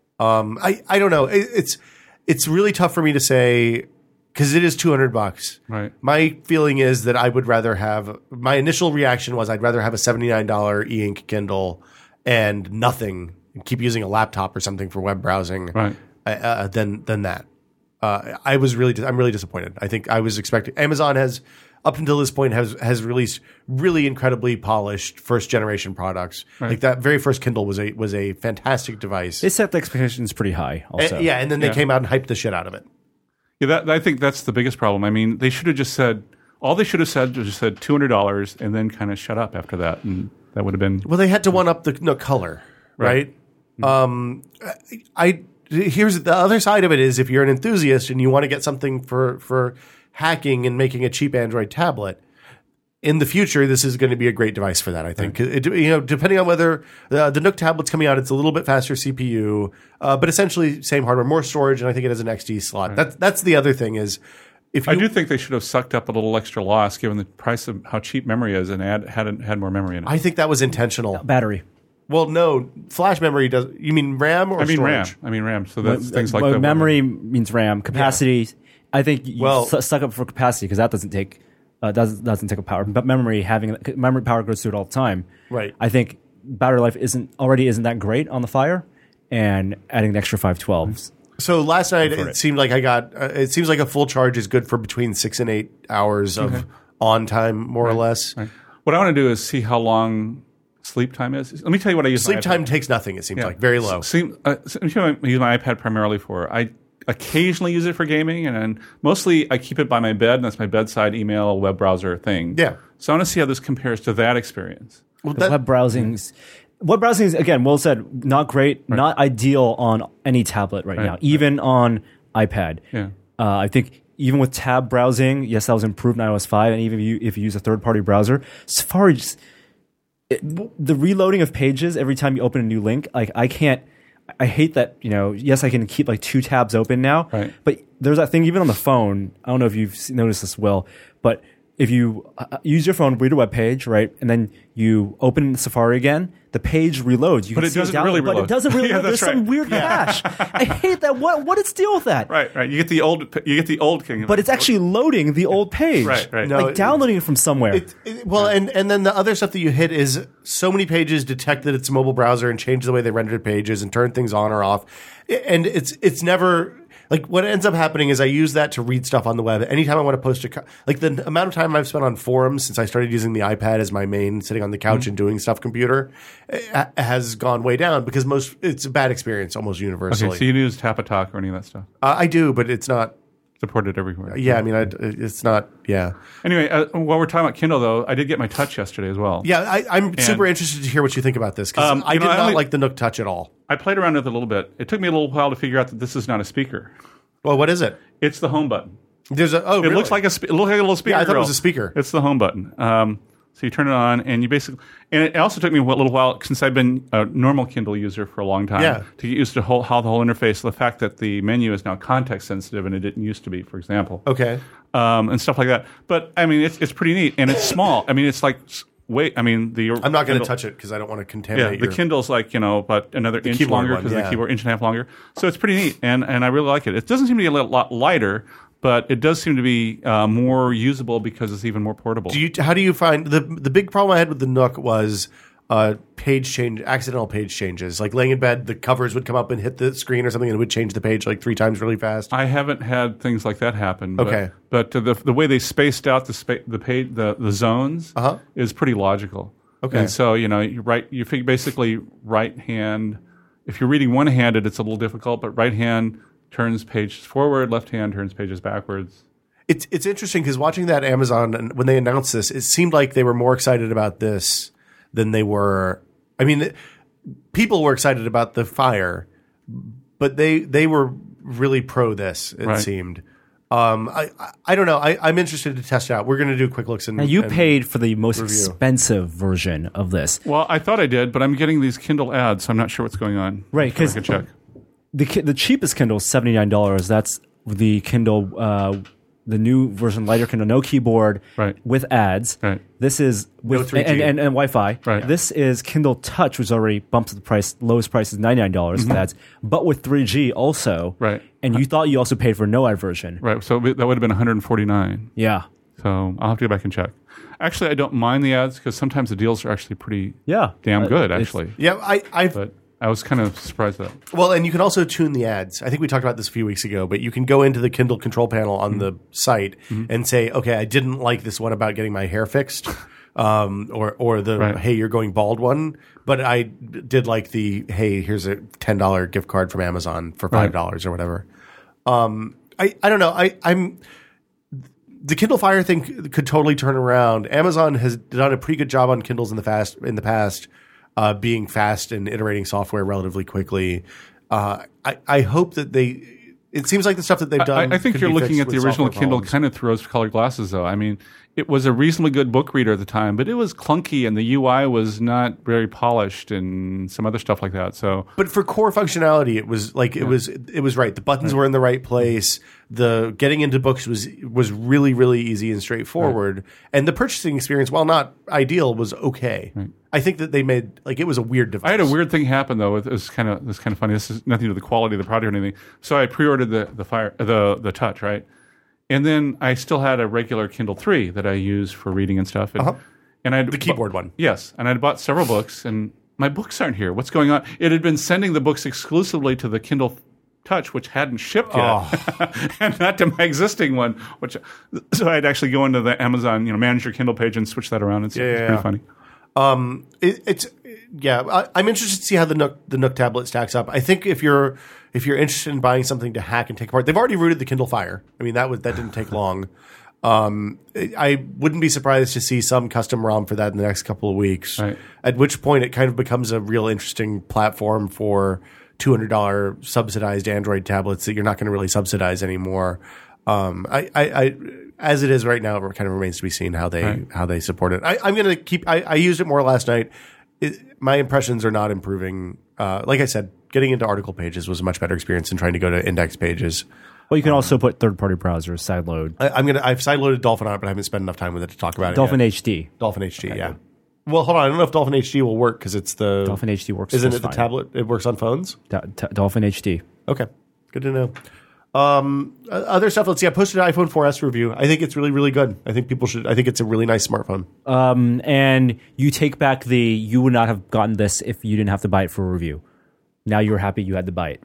I don't know. It's really tough for me to say because it is $200. Right. My feeling is that I would rather have. My initial reaction was I'd rather have a $79 e-ink Kindle and nothing, and keep using a laptop or something for web browsing. Right. Than that. I'm really disappointed. I think I was expecting Amazon has up until this point has released really incredibly polished first generation products. Right. Like that very first Kindle was a fantastic device. They set the expectations pretty high. Also, and then they came out and hyped the shit out of it. Yeah, I think that's the biggest problem. I mean, they should have just said $200 and then kind of shut up after that, and that would have been. Well, they had to one up the color, right? Here's the other side of it is if you're an enthusiast and you want to get something for hacking and making a cheap Android tablet, in the future, this is going to be a great device for that, I think. Depending on whether the Nook tablet's coming out, it's a little bit faster CPU, but essentially same hardware, more storage, and I think it has an XD slot. Right. That's the other thing is, I do think they should have sucked up a little extra loss given the price of how cheap memory is and had more memory in it. I think that was intentional. Battery. Well, no, flash memory does. You mean RAM or I mean storage? RAM. So that's things like the memory means RAM. Capacity, I think you suck up for capacity because that doesn't take doesn't take up power. But memory power goes through it all the time. Right. I think battery life isn't that great on the Fire, and adding an extra 512s. So last night it seemed like I got. It seems like a full charge is good for between 6 and 8 hours of on time, more or less. Right. What I want to do is see how long sleep time is. Let me tell you what I use. Sleep time takes nothing. It seems like very low. Let me tell you what I use my iPad primarily for. I occasionally use it for gaming, and mostly I keep it by my bed, and that's my bedside email web browser thing. Yeah. So I want to see how this compares to that experience. Well, web browsing is, again, Will said, not great, not ideal on any tablet right now, even on iPad. Yeah. I think even with tab browsing, yes, that was improved in iOS 5, and even if you use a third-party browser, Safari just... the reloading of pages every time you open a new link, like I hate that, yes, I can keep like 2 tabs open now, but there's that thing even on the phone. I don't know if you've noticed this, Will, but if you use your phone, read a web page, right, and then you open Safari again, the page reloads. But it doesn't really reload. But it doesn't really reload. There's some weird cache. I hate that. What is the deal with that? Right. You get the old king. But it's actually loading the old page. Right. No, downloading it from somewhere. And then the other stuff that you hit is so many pages detect that it's a mobile browser and change the way they rendered pages and turn things on or off. And it's never... Like, what ends up happening is I use that to read stuff on the web. Anytime I want to post like the amount of time I've spent on forums since I started using the iPad as my main sitting on the couch and doing stuff computer has gone way down because it's a bad experience almost universally. Okay, so you use Tapatalk or any of that stuff? I do, but it's not supported everywhere. Yeah, I mean, it's not. Yeah. Anyway, while we're talking about Kindle, though, I did get my Touch yesterday as well. Yeah, I'm super interested to hear what you think about this because I did not like the Nook Touch at all. I played around with it a little bit. It took me a little while to figure out that this is not a speaker. Well, what is it? It's the home button. It really? Looks like a little speaker. Yeah, I thought it was a speaker. It's the home button. So you turn it on, and you basically. And it also took me a little while since I've been a normal Kindle user for a long time to get used to how the whole interface. The fact that the menu is now context sensitive, and it didn't used to be, for example. Okay. And stuff like that. But I mean, it's pretty neat, and it's small. I mean, it's like. I'm not going to touch it because I don't want to contaminate. Yeah, the Kindle's like about another inch longer because the keyboard inch and a half longer. So it's pretty neat, and I really like it. It doesn't seem to be a lot lighter, but it does seem to be more usable because it's even more portable. How do you find the big problem I had with the Nook was accidental page changes. Like laying in bed, the covers would come up and hit the screen or something, and it would change the page like 3 times really fast. I haven't had things like that happen. Okay, but the way they spaced out the page, the zones is pretty logical. Okay, and so you figure basically right hand. If you're reading one-handed, it's a little difficult, but right hand turns pages forward, left hand turns pages backwards. It's interesting because watching that Amazon when they announced this, it seemed like they were more excited about this than they were. I mean, people were excited about the Fire, but they were really pro this. It seemed. I don't know. I'm interested to test it out. We're going to do quick looks. Now you paid for the most expensive version of this. Well, I thought I did, but I'm getting these Kindle ads, so I'm not sure what's going on. Right, because I can check. The cheapest Kindle is $79. That's the Kindle. The new version, lighter Kindle, no keyboard, with ads. Right. This is with no 3G. and Wi-Fi. Right. This is Kindle Touch, which already bumps the price. Lowest price is $99 with ads, but with 3G also. Right. And you thought you also paid for a no ad version. Right. So that would have been $149. Yeah. So I'll have to go back and check. Actually, I don't mind the ads because sometimes the deals are actually pretty damn good. Actually. Yeah. But I was kind of surprised at that. Well, and you can also tune the ads. I think we talked about this a few weeks ago, but you can go into the Kindle control panel on the site and say, okay, I didn't like this one about getting my hair fixed, or the hey, you're going bald one, but I did like the hey, here's a $10 gift card from Amazon for $5 or whatever. I don't know. I'm the Kindle Fire thing could totally turn around. Amazon has done a pretty good job on Kindles in the past. Being fast and iterating software relatively quickly. I hope that it seems like the stuff that they've done. I think you're looking at the original Kindle kind of through rose-colored glasses, though. I mean, it was a reasonably good book reader at the time, but it was clunky and the UI was not very polished and some other stuff like that. So, but for core functionality, it was like it was right. The buttons were in the right place. The getting into books was really, really easy and straightforward. And the purchasing experience, while not ideal, was okay. I think that they made it was a weird device. I had a weird thing happen though. It was kind of funny. This is nothing to do with the quality of the product or anything. So I pre-ordered the Touch, right? And then I still had a regular Kindle 3 that I use for reading and stuff. And I the keyboard one. Yes, and I'd bought several books, and my books aren't here. What's going on? It had been sending the books exclusively to the Kindle Touch, which hadn't shipped yet, and not to my existing one. So I'd actually go into the Amazon, manage your Kindle page and switch that around. It's pretty funny. I'm interested to see how the Nook tablet stacks up. I think if you're interested in buying something to hack and take apart, they've already rooted the Kindle Fire. I mean, that didn't take long. I wouldn't be surprised to see some custom ROM for that in the next couple of weeks. Right. At which point, it kind of becomes a real interesting platform for $200 subsidized Android tablets that you're not going to really subsidize anymore. As it is right now, it kind of remains to be seen how they support it. I'm going to keep. I used it more last night. My impressions are not improving. Like I said, getting into article pages was a much better experience than trying to go to index pages. Well, you can also put third-party browsers sideload. I've sideloaded Dolphin on it, but I haven't spent enough time with it to talk about it. Dolphin HD. Dolphin HD, okay. Yeah. Well, hold on. I don't know if Dolphin HD will work because it's the Dolphin HD works. Isn't it the fine. tablet? It works on phones. Dolphin HD. Okay, good to know. Other stuff. Let's see. I posted an iPhone 4S review. I think it's really, really good. I think people should. I think it's a really nice smartphone. And you take back you would not have gotten this if you didn't have to buy it for a review. Now you're happy you had to buy it.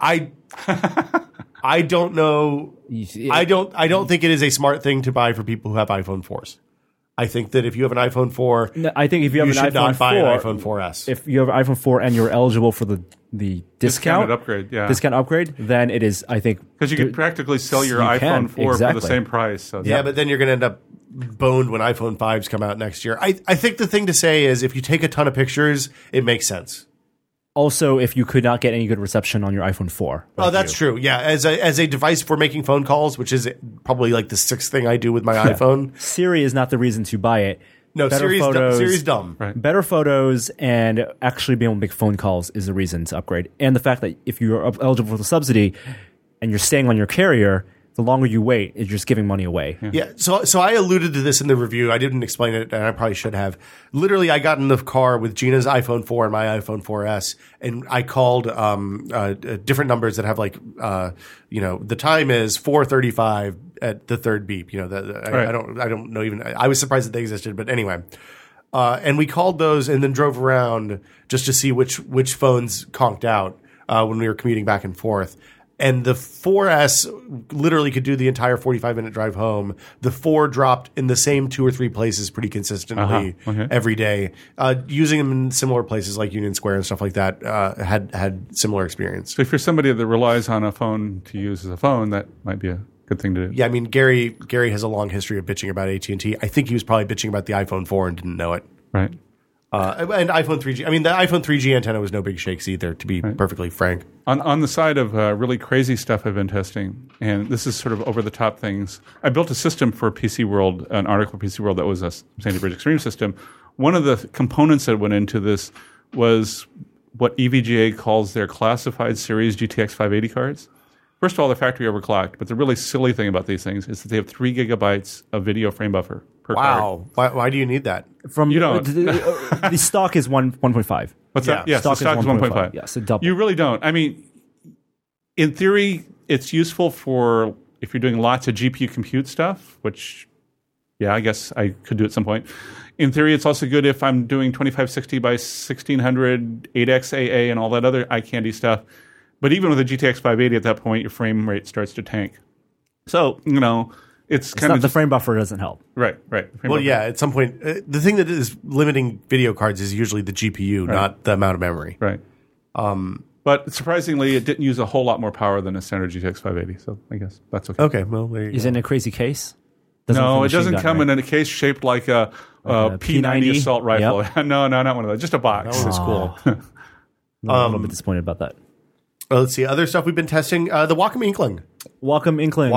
I don't know. I don't think it is a smart thing to buy for people who have iPhone 4s. I think that if you have an iPhone 4, I think if you have an should iPhone not 4, buy an iPhone 4S. If you have an iPhone 4 and you're eligible for the discount upgrade, then it is. I think because you could practically sell your iPhone 4 for the same price. So but then you're going to end up boned when iPhone 5s come out next year. I think the thing to say is if you take a ton of pictures, it makes sense. Also, if you could not get any good reception on your iPhone 4. Oh, that's true. Yeah, as a device for making phone calls, which is probably like the sixth thing I do with my iPhone. Siri is not the reason to buy it. No, Siri's dumb. Right. Better photos and actually being able to make phone calls is the reason to upgrade. And the fact that if you're eligible for the subsidy and you're staying on your carrier, the longer you wait, you're just giving money away. Yeah. So I alluded to this in the review. I didn't explain it, and I probably should have. Literally, I got in the car with Gina's iPhone 4 and my iPhone 4S, and I called different numbers that have the time is 4:35 at the third beep. I don't know even. I was surprised that they existed, but anyway. And we called those and then drove around just to see which phones conked out when we were commuting back and forth. And the 4S literally could do the entire 45-minute drive home. The 4 dropped in the same 2 or 3 places pretty consistently every day. Using them in similar places like Union Square and stuff like that had similar experience. So if you're somebody that relies on a phone to use as a phone, that might be a good thing to do. Yeah, I mean, Gary has a long history of bitching about AT&T. I think he was probably bitching about the iPhone 4 and didn't know it. Right. And iPhone 3G. I mean, the iPhone 3G antenna was no big shakes either, to be perfectly frank. On the side of really crazy stuff I've been testing, and this is sort of over-the-top things, I built a system for PC World, an article for PC World that was a Sandy Bridge Extreme system. One of the components that went into this was what EVGA calls their classified series GTX 580 cards. First of all, they're factory overclocked, but the really silly thing about these things is that they have 3 gigabytes of video frame buffer per card. Wow. Why do you need that? You don't. The stock is 1.5. What's that? Yes, the stock is 1.5. Yes, so double. You really don't. I mean, in theory, it's useful for if you're doing lots of GPU compute stuff, which, I guess I could do at some point. In theory, it's also good if I'm doing 2560 by 1600, 8x AA, and all that other eye candy stuff. But even with a GTX 580 at that point, your frame rate starts to tank. So, it's kind of the frame buffer doesn't help. Right. At some point, the thing that is limiting video cards is usually the GPU, not the amount of memory. Right. But surprisingly, it didn't use a whole lot more power than a standard GTX 580. So I guess that's okay. Okay. Well, there you go. Is it in a crazy case? No, it doesn't come in a case shaped like a P90 assault rifle. Yep. No, not one of those. Just a box. That was cool. A little bit disappointed about that. Let's see. Other stuff we've been testing. The Wacom Inkling. Wacom Inkling,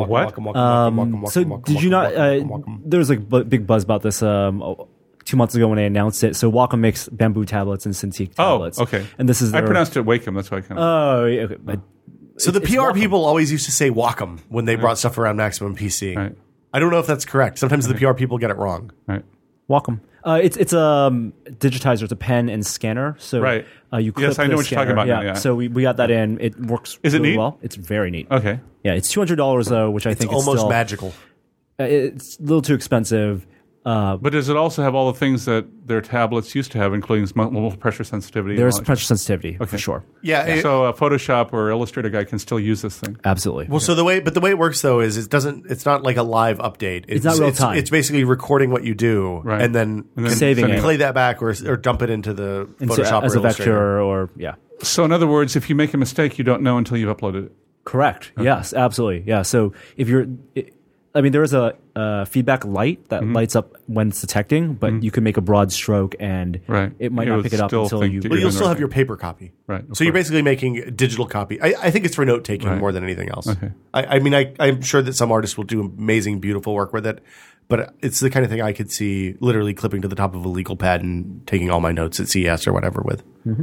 So did you not... there was big buzz about this 2 months ago when they announced it. So Wacom makes bamboo tablets and Cintiq tablets. Oh, okay. And this is I pronounced it Wacom. That's why I kind of... Oh, yeah, okay. But so the PR people always used to say Wacom when they brought stuff around Maximum PC. Right. I don't know if that's correct. Sometimes the PR people get it wrong. Right. Wacom. It's digitizer. It's a pen and scanner. So Right. You clip Yes, I know the what you're talking scanner. about now, yeah. So we got that in. It works. Is it really neat? well. It's very neat. Okay. Yeah, it's $200 though, which I think Almost is still magical. It's a little too expensive. But does it also have all the things that their tablets used to have, including multiple pressure sensitivity? and There's all that pressure sensitivity for sure. Yeah. So a Photoshop or Illustrator guy can still use this thing. Absolutely. Well, so the way it works though is it's not like a live update. It's not real time. It's basically recording what you do Right. and then saving it. play that back or dump it into the Photoshop as or a Illustrator. vector or So in other words, if you make a mistake, you don't know until you've uploaded it. Correct. Yes, absolutely. Yeah. So if there is a feedback light that lights up when it's detecting, but you can make a broad stroke and Right. it might It not would pick it up still until think you. that But you're you'll doing still the have right your paper copy. Right, of So you're course. basically making a digital copy. I think it's for note taking Right. more than anything else. Okay. I'm sure that some artists will do amazing, beautiful work with it. But it's the kind of thing I could see literally clipping to the top of a legal pad and taking all my notes at CES or whatever with.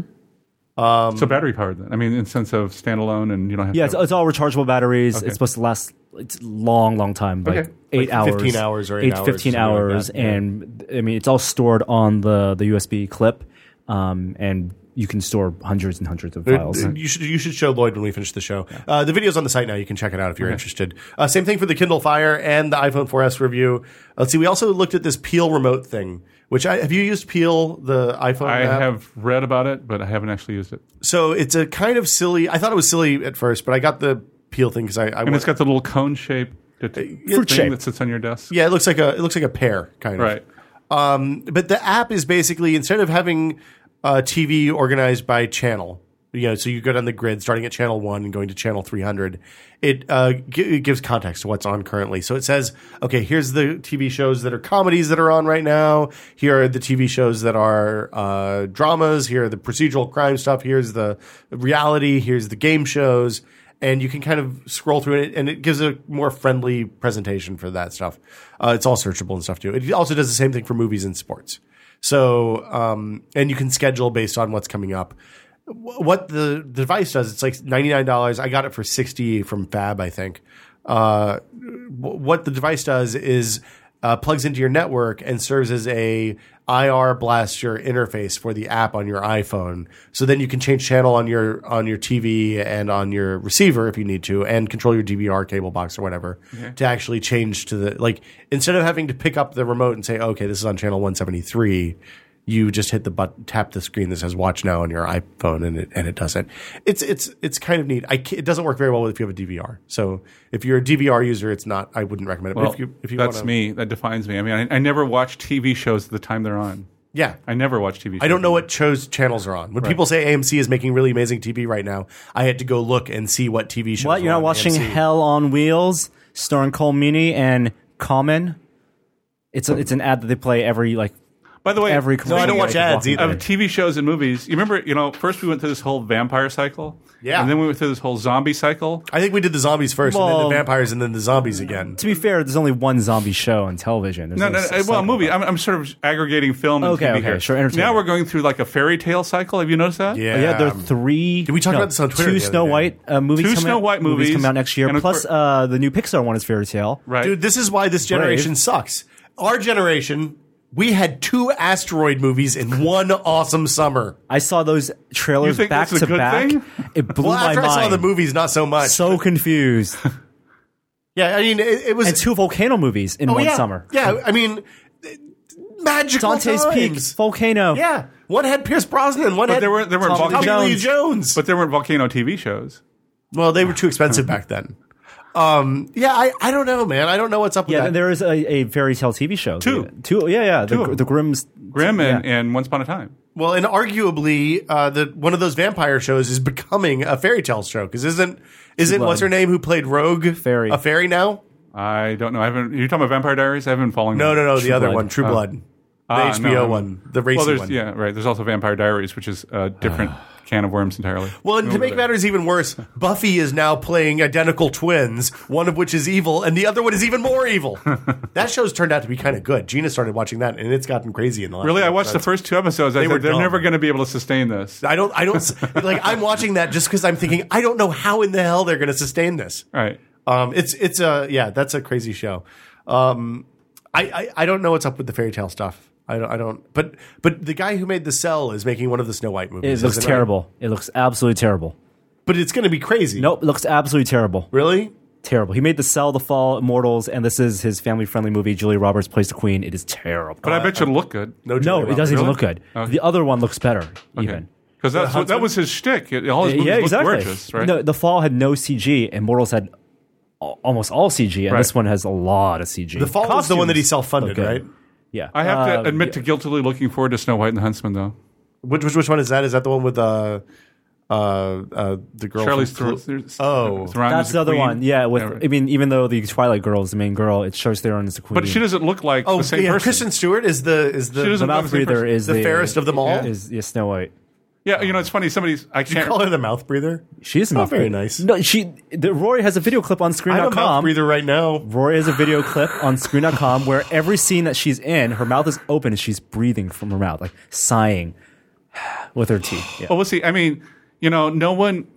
So battery powered then. I mean, in the sense of standalone and you don't have Yeah, to it's all rechargeable batteries. Okay. It's supposed to last it's long time, like Okay. 8 Like hours, 15 hours or 8 hours, 15 something like hours, that, yeah. and I mean it's all stored on the USB clip, and you can store hundreds and hundreds of files. You should show Lloyd when we finish the show. The video's on the site now. You can check it out if you're interested. Same thing for the Kindle Fire and the iPhone 4S review. Let's see. We also looked at this Peel remote thing. Have you used Peel, the iPhone I app? have read about it, but I haven't actually used it. So it's a kind of silly. I thought it was silly at first, but I got the Peel thing because I And it's got the little cone shape Fruit shape. that sits on your desk. yeah, it looks like a pear kind of. Right. But the app is basically instead of having TV organized by channel, so you go down the grid starting at channel 1 and going to channel 300. It gives context to what's on currently. So it says, okay, here's the TV shows that are comedies that are on right now. Here are the TV shows that are dramas. Here are the procedural crime stuff. Here's the reality. Here's the game shows. And you can kind of scroll through it, and it gives a more friendly presentation for that stuff. It's all searchable and stuff too. It also does the same thing for movies and sports. So, and you can schedule based on what's coming up. What the device does, it's like $99. I got it for $60 from Fab, I think. What the device does is plugs into your network and serves as a IR blaster interface for the app on your iPhone. So then you can change channel on your TV and on your receiver if you need to, and control your DVR cable box or whatever to actually change to the instead of having to pick up the remote and say, okay, this is on channel 173. You just hit the button, tap the screen that says "Watch Now" on your iPhone, and it does it. It's kind of neat. It doesn't work very well if you have a DVR. So if you're a DVR user, it's not. I wouldn't recommend it. Well, but if you that's me. That defines me. I mean, I never watch TV shows at the time they're on. Yeah, I never watch TV shows. I don't know what channels are on. When people say AMC is making really amazing TV right now, I had to go look and see what TV shows. What, you're not watching AMC. Hell on Wheels starring Cole Meany and Common? It's an ad that they play every By the way, every No, I don't watch ads either. of TV shows and movies. You remember, first we went through this whole vampire cycle. Yeah. And then we went through this whole zombie cycle. I think we did the zombies first, and then Well- the vampires, and then the zombies again. To be fair, there's only one zombie show on television. There's No, cycle well, movie. about I'm sort of aggregating film and Okay, TV okay, here. sure, entertainment. Now we're going through like a fairy tale cycle. Have you noticed that? Yeah, it. Yeah, there are three. Did we talk about this on Twitter Two the other Snow day? White movies. Two coming Snow out, White movies, come out next year. and of Plus, the new Pixar one is Fairy Tale. Right. Dude, this is why this generation sucks. Our generation, we had 2 asteroid movies in one awesome summer. I saw those trailers You think back that's a to good back. thing? It blew Well, my after mind. I saw the movies, not so much. So confused. Yeah, I mean, it was. And 2 volcano movies in one yeah. summer. Yeah, I mean, magical Dante's Peak, times. Volcano. Yeah, one had Pierce Brosnan, one But had there weren't Tommy Tommy Lee Jones. Jones. But there weren't volcano TV shows. Well, they were too expensive back then. Yeah, I don't know, man. I don't know what's up with Yeah, that. there is a fairy tale TV show. Two. Yeah. Two of The, them. the Grimm's. Grimm and, yeah. and Once Upon a Time. Well, and arguably, one of those vampire shows is becoming a fairy tale show because isn't what's her name who played Rogue Fairy. a fairy now? I don't know. You're talking about Vampire Diaries? I haven't been following No, them. the other Blood. one, True Blood, the no, HBO one, the racy Well, there's one. yeah, right. There's also Vampire Diaries, which is a different can of worms entirely. Well, and to make matters even worse, Buffy is now playing identical twins, one of which is evil, and the other one is even more evil. That show's turned out to be kind of good. Gina started watching that, and it's gotten crazy in the last Really, I few watched the episodes. first 2 episodes. I They were said they're dumb. never going to be able to sustain this. I don't, like, I'm watching that just because I'm thinking, I don't know how in the hell they're going to sustain this. Right. That's a crazy show. I don't know what's up with the fairy tale stuff. I don't. But the guy who made The Cell is making one of the Snow White movies. It looks isn't it? terrible. It looks absolutely terrible. But it's going to be crazy. Nope, it looks absolutely terrible. Really? Terrible. He made The Cell, The Fall, Immortals, and this is his family-friendly movie. Julia Roberts plays the queen. It is terrible. But I bet you it'll look good. No, No, it doesn't even look good. Okay. The other one looks better, even. Because that was his shtick. All his movies Yeah, look exactly. gorgeous, right? No, The Fall had no CG. Immortals had almost all CG, and Right. this one has a lot of CG. The Fall was the one that he Costumes self-funded, look right? good. Yeah. I have to admit to guiltily looking forward to Snow White and the Huntsman, though. Which one is that? Is that the one with the girl? Charlize from Theron. Oh. That's the other one. Yeah, I mean, even though the Twilight Girl is the main girl, it shows Theron as the queen. But she doesn't look like Oh, the same yeah. person. Kristen Stewart is the doesn't the look mouth like the same breather person. is the fairest of them all. Is Snow White. Yeah, it's funny. I Did you call her the mouth breather? She is a mouth very breather. nice. No, Rory has a video clip on I'm a mouth Screen.com. breather right now. Rory has a video clip on Screen.com where every scene that she's in, her mouth is open and she's breathing from her mouth, like sighing with her teeth. Yeah. Well, we'll see. I mean, no one.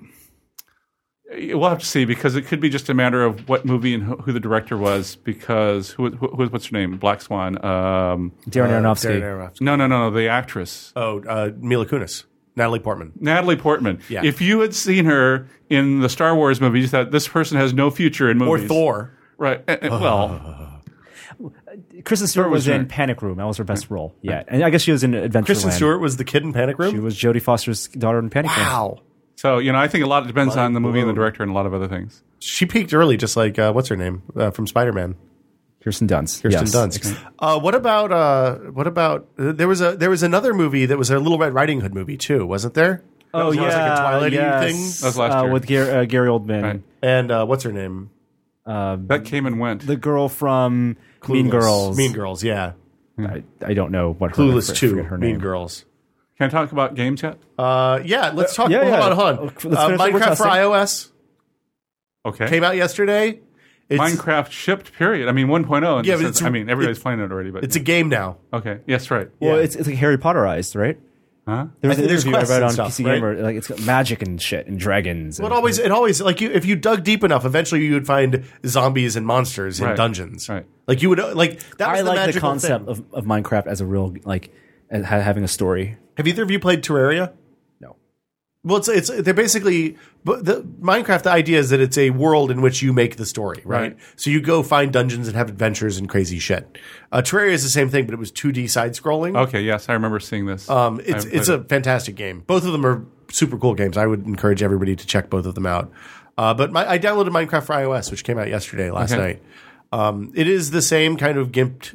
We'll have to see because it could be just a matter of what movie and who the director was. Because what's her name? Black Swan. Darren Aronofsky. Darren Aronofsky. No, the actress. Oh, Mila Kunis. Natalie Portman. Natalie Portman. Yeah. If you had seen her in the Star Wars movies, you thought this person has no future in Or movies. Thor. Right. Well, Kristen Stewart was was in her. Panic Room. That was her best role. Yeah. And I guess she was in Adventureland. Kristen Stewart was the kid in Panic Room? She was Jodie Foster's daughter in Panic Room. Wow. so I think a lot depends on the movie and the blown. director and a lot of other things. She peaked early, just like, what's her name? From Spider-Man. Kirsten Dunst. Kirsten Yes. Dunst. What about there was another movie that was a Little Red Riding Hood movie too, wasn't there? Oh, was yeah. like a Twilight-y yes. thing? That was last year. With Gary Oldman. Right. And what's her name? That came and went. The girl from Mean Clueless. Girls. Mean Girls, yeah. I don't know what her Clueless I 2, forget her Mean name. Girls. Can I talk about games yet? Yeah, let's talk. yeah, yeah. Hold on. Let's finish what we're Minecraft for testing. iOS Okay. came out yesterday. It's, Minecraft shipped, period. I mean, 1.0. Yeah, but Sense- it's- everybody's playing it already, but It's a game now. okay. Yes, right. Well, Yeah. it's like Harry Potterized, right? Huh? There was I an think there's interview I quests read and on stuff, PC right? Gamer. Like it's got magic and shit and dragons. Well, it always like if you dug deep enough, eventually you would find zombies and monsters in Right. dungeons. Right. Like you would like that was I the like the magical concept thing. of Minecraft as a real like as having a story. Have either of you played Terraria? No. Well, they're basically but the Minecraft. The idea is that it's a world in which you make the story, right? Right. So you go find dungeons and have adventures and crazy shit. Terraria is the same thing, but it was 2D side scrolling. Okay. Yes, I remember seeing this. It's a fantastic game. Both of them are super cool games. I would encourage everybody to check both of them out. But I downloaded Minecraft for iOS, which came out yesterday, last Okay. night. It is the same kind of gimped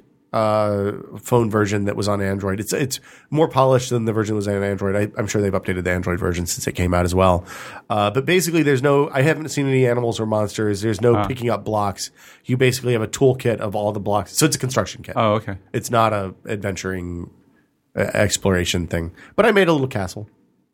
phone version that was on Android. It's more polished than the version that was on Android. I'm sure they've updated the Android version since it came out as well. But basically, I haven't seen any animals or monsters. There's no picking up blocks. You basically have a toolkit of all the blocks. So it's a construction kit. oh, okay. It's not a adventuring exploration thing. But I made a little castle.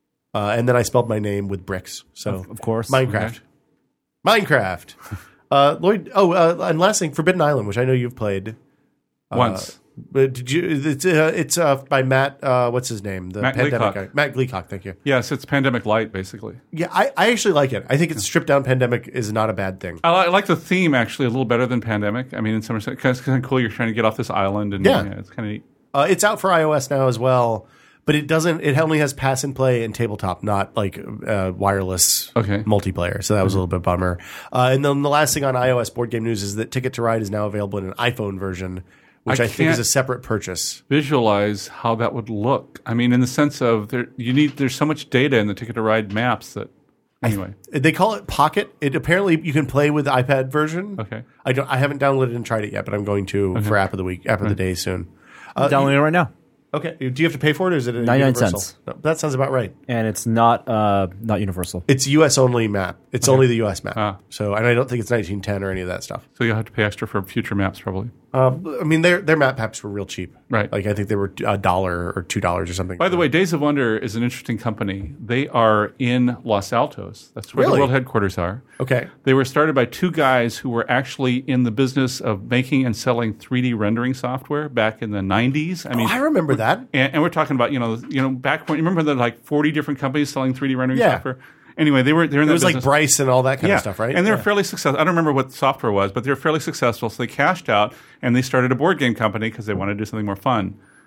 And then I spelled my name with bricks. So Of course. Minecraft. Minecraft. Lloyd, and last thing, Forbidden Island, which I know you've played. Once. But did you? It's by Matt. What's his name? The Matt pandemic Gleacock. guy. Matt Gleacock. Thank you. Yes, it's Pandemic Light, basically. Yeah, I actually like it. I think it's stripped down. Pandemic is not a bad thing. I like the theme actually a little better than Pandemic. I mean, in some respects, it's kind of cool. You're trying to get off this island, and Yeah. it's kind of neat. It's out for iOS now as well, but it doesn't. It only has pass and play and tabletop, not like wireless Okay. multiplayer. So that was a little bit bummer. And then the last thing on iOS Board Game News is that Ticket to Ride is now available in an iPhone version, which I think is can't- a separate purchase. Visualize how that would look. I mean, in the sense of there's so much data in the Ticket to Ride maps that anyway. They call it Pocket. It apparently you can play with the iPad version. Okay. I haven't downloaded and tried it yet, but I'm going to for app of the week, app of the day soon. Downloading it right now. Okay. Do you have to pay for it, or is it a 99 universal? cents. No, that sounds about right. And it's not universal. It's US only map. It's only the US map. Ah. So, and I don't think it's 1910 or any of that stuff. So you'll have to pay extra for future maps, probably. I mean, their map packs were real cheap. Right. Like I think they were $1 or $2 or something. By the way, Days of Wonder is an interesting company. They are in Los Altos. That's where Really? the world headquarters are. Okay. They were started by two guys who were actually in the business of making and selling 3D rendering software back in the 90s. I mean, I remember that. and we're talking about back when you remember the like 40 different companies selling 3D rendering Yeah. software. Anyway, they're in that It was business. like Bryce and all that kind of stuff, right? And they were Yeah. fairly successful. I don't remember what the software was, but they were fairly successful. So they cashed out and they started a board game company because they wanted to do something more fun.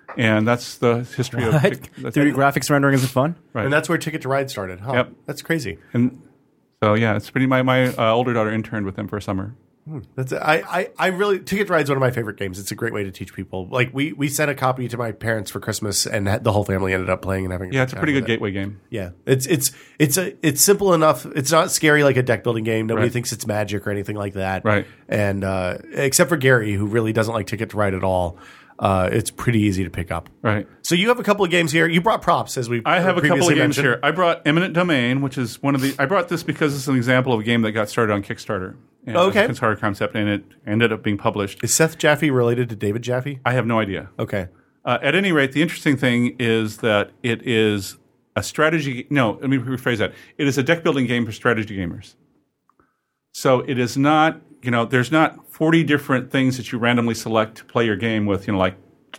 And that's the history of What? that's 3D graphics rendering isn't fun? Right. And that's where Ticket to Ride started. Huh. Yep. That's crazy. And so yeah, it's pretty. My older daughter interned with them for a summer. That's I really Ticket to Ride is one of my favorite games. It's a great way to teach people. Like we sent a copy to my parents for Christmas, and the whole family ended up playing and having. Yeah, it's a pretty time good with it. gateway game. Yeah, it's simple enough. It's not scary like a deck building game. Nobody Right. thinks it's magic or anything like that. Right. And except for Gary, who really doesn't like Ticket to Ride at all, it's pretty easy to pick up. Right. So you have a couple of games here. You brought props, as we I have a couple of previously games mentioned. here. I brought Eminent Domain, which is one of the. I brought this because it's an example of a game that got started on Kickstarter. And Okay. It's a Kickstarter concept, and it ended up being published. Is Seth Jaffe related to David Jaffe? I have no idea. Okay. At any rate, the interesting thing is that it is a strategy. No, let me rephrase that. It is a deck building game for strategy gamers. So it is not. There's not 40 different things that you randomly select to play your game with. Like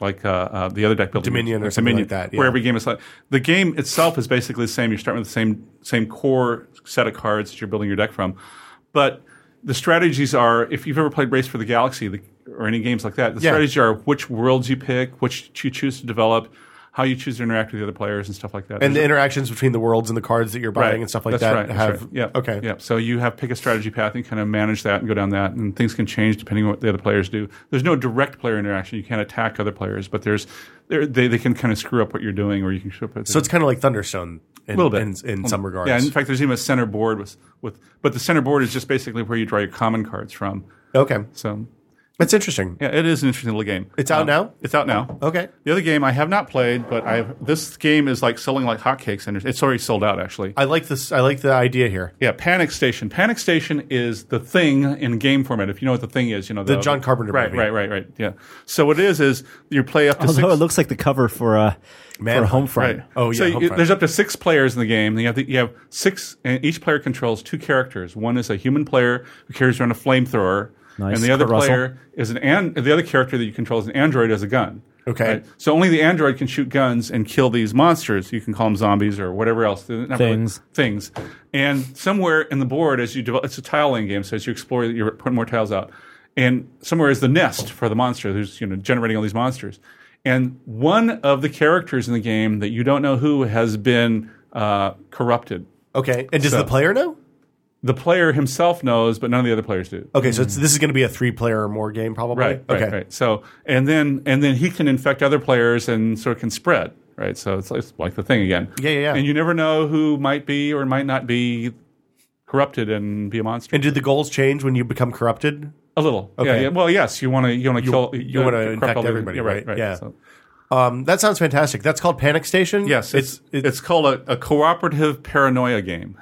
the other deck building Dominion games, or something like that, yeah. where every game is like the game itself is basically the same. You're starting with the same core set of cards that you're building your deck from, but the strategies are, if you've ever played Race for the Galaxy or any games like that, the strategies are which worlds you pick, which you choose to develop, how you choose to interact with the other players and stuff like that. And the interactions between the worlds and the cards that you're buying and stuff like that's that right, have. that's right. Yeah. Okay. Yeah. So you have pick a strategy path and kind of manage that and go down that, and things can change depending on what the other players do. There's no direct player interaction. You can't attack other players, but they can kind of screw up what you're doing, or you can screw up. So it's kind of like Thunderstone in, a little bit in some regards. Yeah. In fact, there's even a center board but the center board is just basically where you draw your common cards from. Okay. So That's interesting. yeah, it is an interesting little game. It's out now? It's out now. Okay. The other game I have not played, but this game is like selling like hotcakes, and it's already sold out actually. I like this. I like the idea here. Yeah, Panic Station. Panic Station is the Thing in game format. If you know what the Thing is, The John Carpenter right, movie. Right. Yeah. So what it is you play up to Although six. it looks like the cover for Homefront. Right. Oh, yeah, So Homefront. there's up to 6 players in the game. You have 6, and each player controls 2 characters. One is a human player who carries around a flamethrower, Nice. and the other Kurt Russell. player is the other character that you control is an android as a gun. Okay. Right? So only the android can shoot guns and kill these monsters. You can call them zombies or whatever else. They're not really things. And somewhere in the board, as you develop, it's a tile laying game. So as you explore, you're putting more tiles out. And somewhere is the nest for the monster who's generating all these monsters. And one of the characters in the game that you don't know who has been corrupted. Okay. And does the player know? The player himself knows, but none of the other players do. Okay, so this is going to be a 3-player or more game, probably. Right. So and then he can infect other players and sort of can spread. Right. So it's like the Thing again. Yeah. And you never know who might be or might not be corrupted and be a monster. And did the goals change when you become corrupted? A little. Okay. Yeah. Well, yes. You want to kill. You want to infect everybody, right? Yeah. So, That sounds fantastic. That's called Panic Station. yes. It's called a cooperative paranoia game.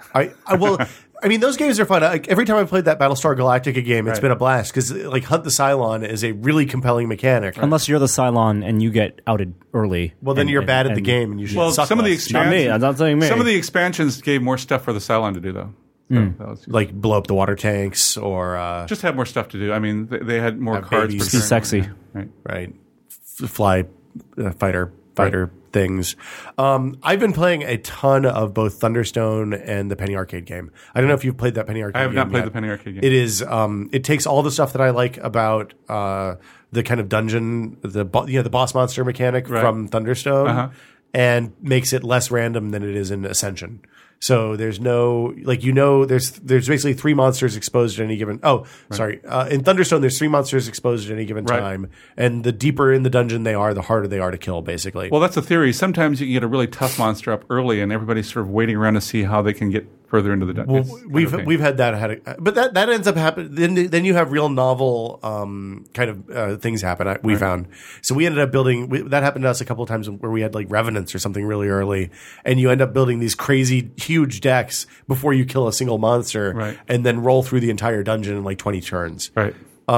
I mean, those games are fun. Every time I played that Battlestar Galactica game, it's been a blast because, like, Hunt the Cylon is a really compelling mechanic. Unless you're the Cylon and you get outed early. Well, then you're bad at the game and you should suck some of the less. Not me. I'm not saying me. Some of the expansions gave more stuff for the Cylon to do, though. So that was Like blow up the water tanks or just had more stuff to do. I mean, they had more Have cards. babies. per He's turn. sexy. Right. fly fighter things. I've been playing a ton of both Thunderstone and the Penny Arcade game. I don't know if you've played that Penny Arcade game. I have not played yet. the Penny Arcade game. It is. It takes all the stuff that I like about the kind of dungeon, the boss monster mechanic from Thunderstone, and makes it less random than it is in Ascension. So there's no there's basically 3 monsters exposed at any given. In Thunderstone there's 3 monsters exposed at any given time, and the deeper in the dungeon they are, the harder they are to kill. Basically, Well, that's the theory. Sometimes you can get a really tough monster up early, and everybody's sort of waiting around to see how they can get further into the dungeon. Well, we've had that but that ends up happening. Then you have real novel things happen. We found so we ended up building that happened to us a couple of times where we had like revenants or something really early, and you end up building these crazy huge decks before you kill a single monster, and then roll through the entire dungeon in like 20 turns. Right.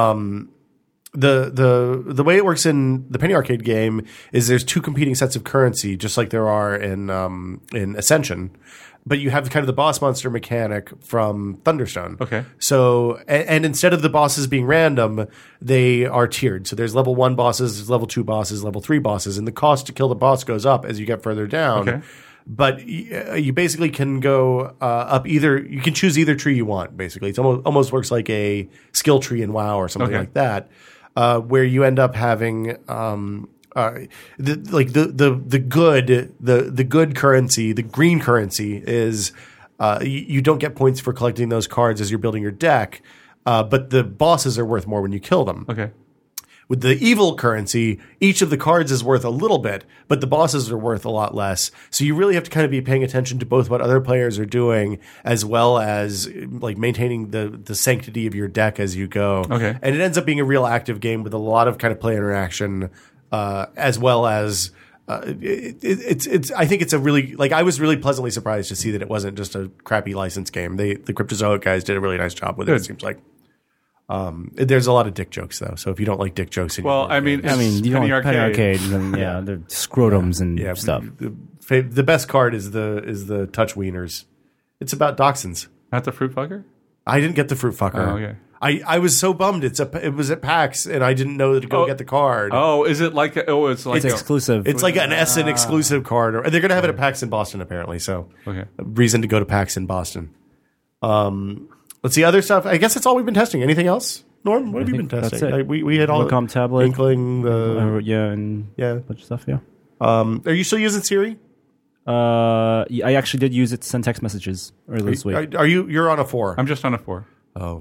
The way it works in the Penny Arcade game is there's 2 competing sets of currency, just like there are in Ascension. But you have kind of the boss monster mechanic from Thunderstone. Okay. So, and instead of the bosses being random, they are tiered. So there's level 1 bosses, there's level 2 bosses, level 3 bosses, and the cost to kill the boss goes up as you get further down. Okay. But you basically can go up either. You can choose either tree you want. Basically, it almost works like a skill tree in WoW or something like that, where you end up having the good currency, the green currency is you don't get points for collecting those cards as you're building your deck, but the bosses are worth more when you kill them. Okay. With the evil currency, each of the cards is worth a little bit, but the bosses are worth a lot less. So you really have to kind of be paying attention to both what other players are doing as well as like maintaining the sanctity of your deck as you go. Okay. And it ends up being a real active game with a lot of kind of player interaction, as well as it's. I think it's a really I was really pleasantly surprised to see that it wasn't just a crappy license game. The Cryptozoic guys did a really nice job with it. Good. It seems like. There's a lot of dick jokes though, so if you don't like dick jokes, I mean, you don't Penny Penny Arcade. Arcade, and yeah, they're scrotums and stuff. The best card is the touch wieners. It's about dachshunds. Not the fruit fucker? I didn't get the fruit fucker. Oh, okay. I was so bummed. It was at PAX, and I didn't know to go get the card. Oh, is it like it's like It's exclusive. It's like an Essen exclusive card, and they're going to have it at PAX in Boston apparently. So, Okay. a reason to go to PAX in Boston. Let's see other stuff. I guess that's all we've been testing. Anything else, Norm? What have you been that's testing? it. We had all Wacom tablet. Inkling. and Yeah. a bunch of stuff. Yeah. Are you still using Siri? I actually did use it to send text messages earlier this week. Are you? You're on a 4. I'm just on a 4. Oh.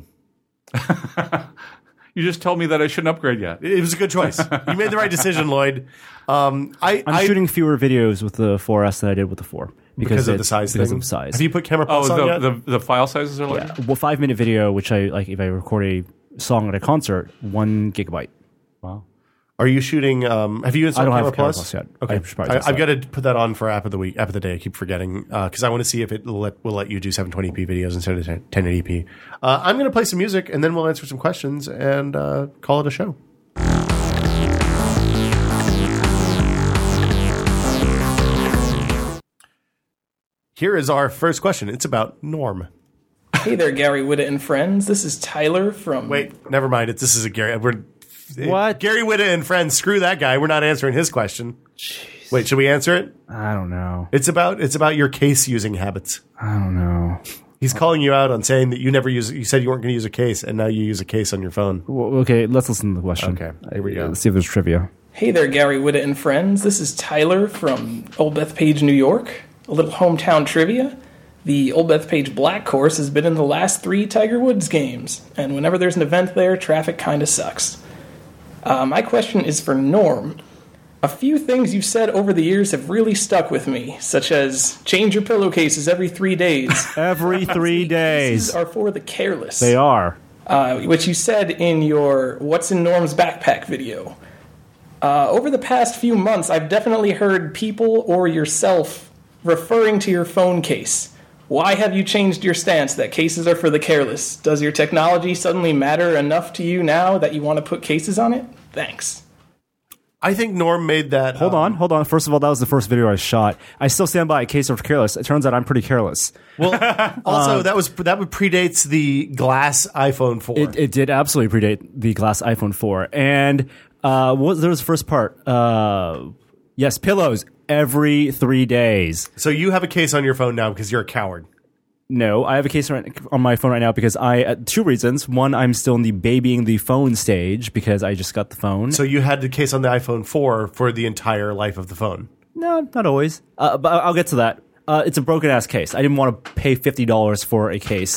You just told me that I shouldn't upgrade yet. It was a good choice. You made the right decision, Lloyd. I'm shooting fewer videos with the 4S than I did with the 4 because of the size. Because thing? of size. Have you put Camera Plus on yet? the file sizes are larger? Well, 5-minute video, which I like, if I record a song at a concert, 1 gigabyte. Wow. Are you shooting? Have you installed I don't Camera have Camera Plus? Plus yet. Okay, I should probably test I've got that. to put that on for app of the day. I keep forgetting because I want to see if it will let you do 720p videos instead of 1080p. I'm going to play some music and then we'll answer some questions and call it a show. Here is our first question. It's about Norm. Hey there, Gary Whitta and friends. This is Tyler from... Wait, never mind. This is a Gary. What? Gary Whitta and friends. Screw that guy. We're not answering his question. Jeez. Wait, should we answer it? I don't know. It's about your case using habits. I don't know. He's calling you out on saying that you never use. You said you weren't going to use a case, and now you use a case on your phone. Well, okay, let's listen to the question. Okay, here we go. Let's see if there's trivia. Hey there, Gary Whitta and friends. This is Tyler from Old Bethpage, New York. A little hometown trivia. The Old Bethpage Black Course has been in the last 3 Tiger Woods games, and whenever there's an event there, traffic kind of sucks. My question is for Norm. A few things you've said over the years have really stuck with me, such as change your pillowcases every 3 days. Every 3 days. These are for the careless. They are. Which you said in your What's in Norm's Backpack video. Over the past few months, I've definitely heard people or yourself referring to your phone case. Why have you changed your stance that cases are for the careless? Does your technology suddenly matter enough to you now that you want to put cases on it? Thanks. I think Norm made that. Hold on. First of all, that was the first video I shot. I still stand by a case of careless. It turns out I'm pretty careless. Well, also that would predates the glass iPhone 4. It did absolutely predate the glass iPhone 4. And there was the first part. Yes, pillows every 3 days. So you have a case on your phone now because you're a coward. No, I have a case on my phone right now because 2 reasons. One, I'm still in the babying the phone stage because I just got the phone. So you had the case on the iPhone 4 for the entire life of the phone. No, not always. But I'll get to that. It's a broken ass case. I didn't want to pay $50 for a case.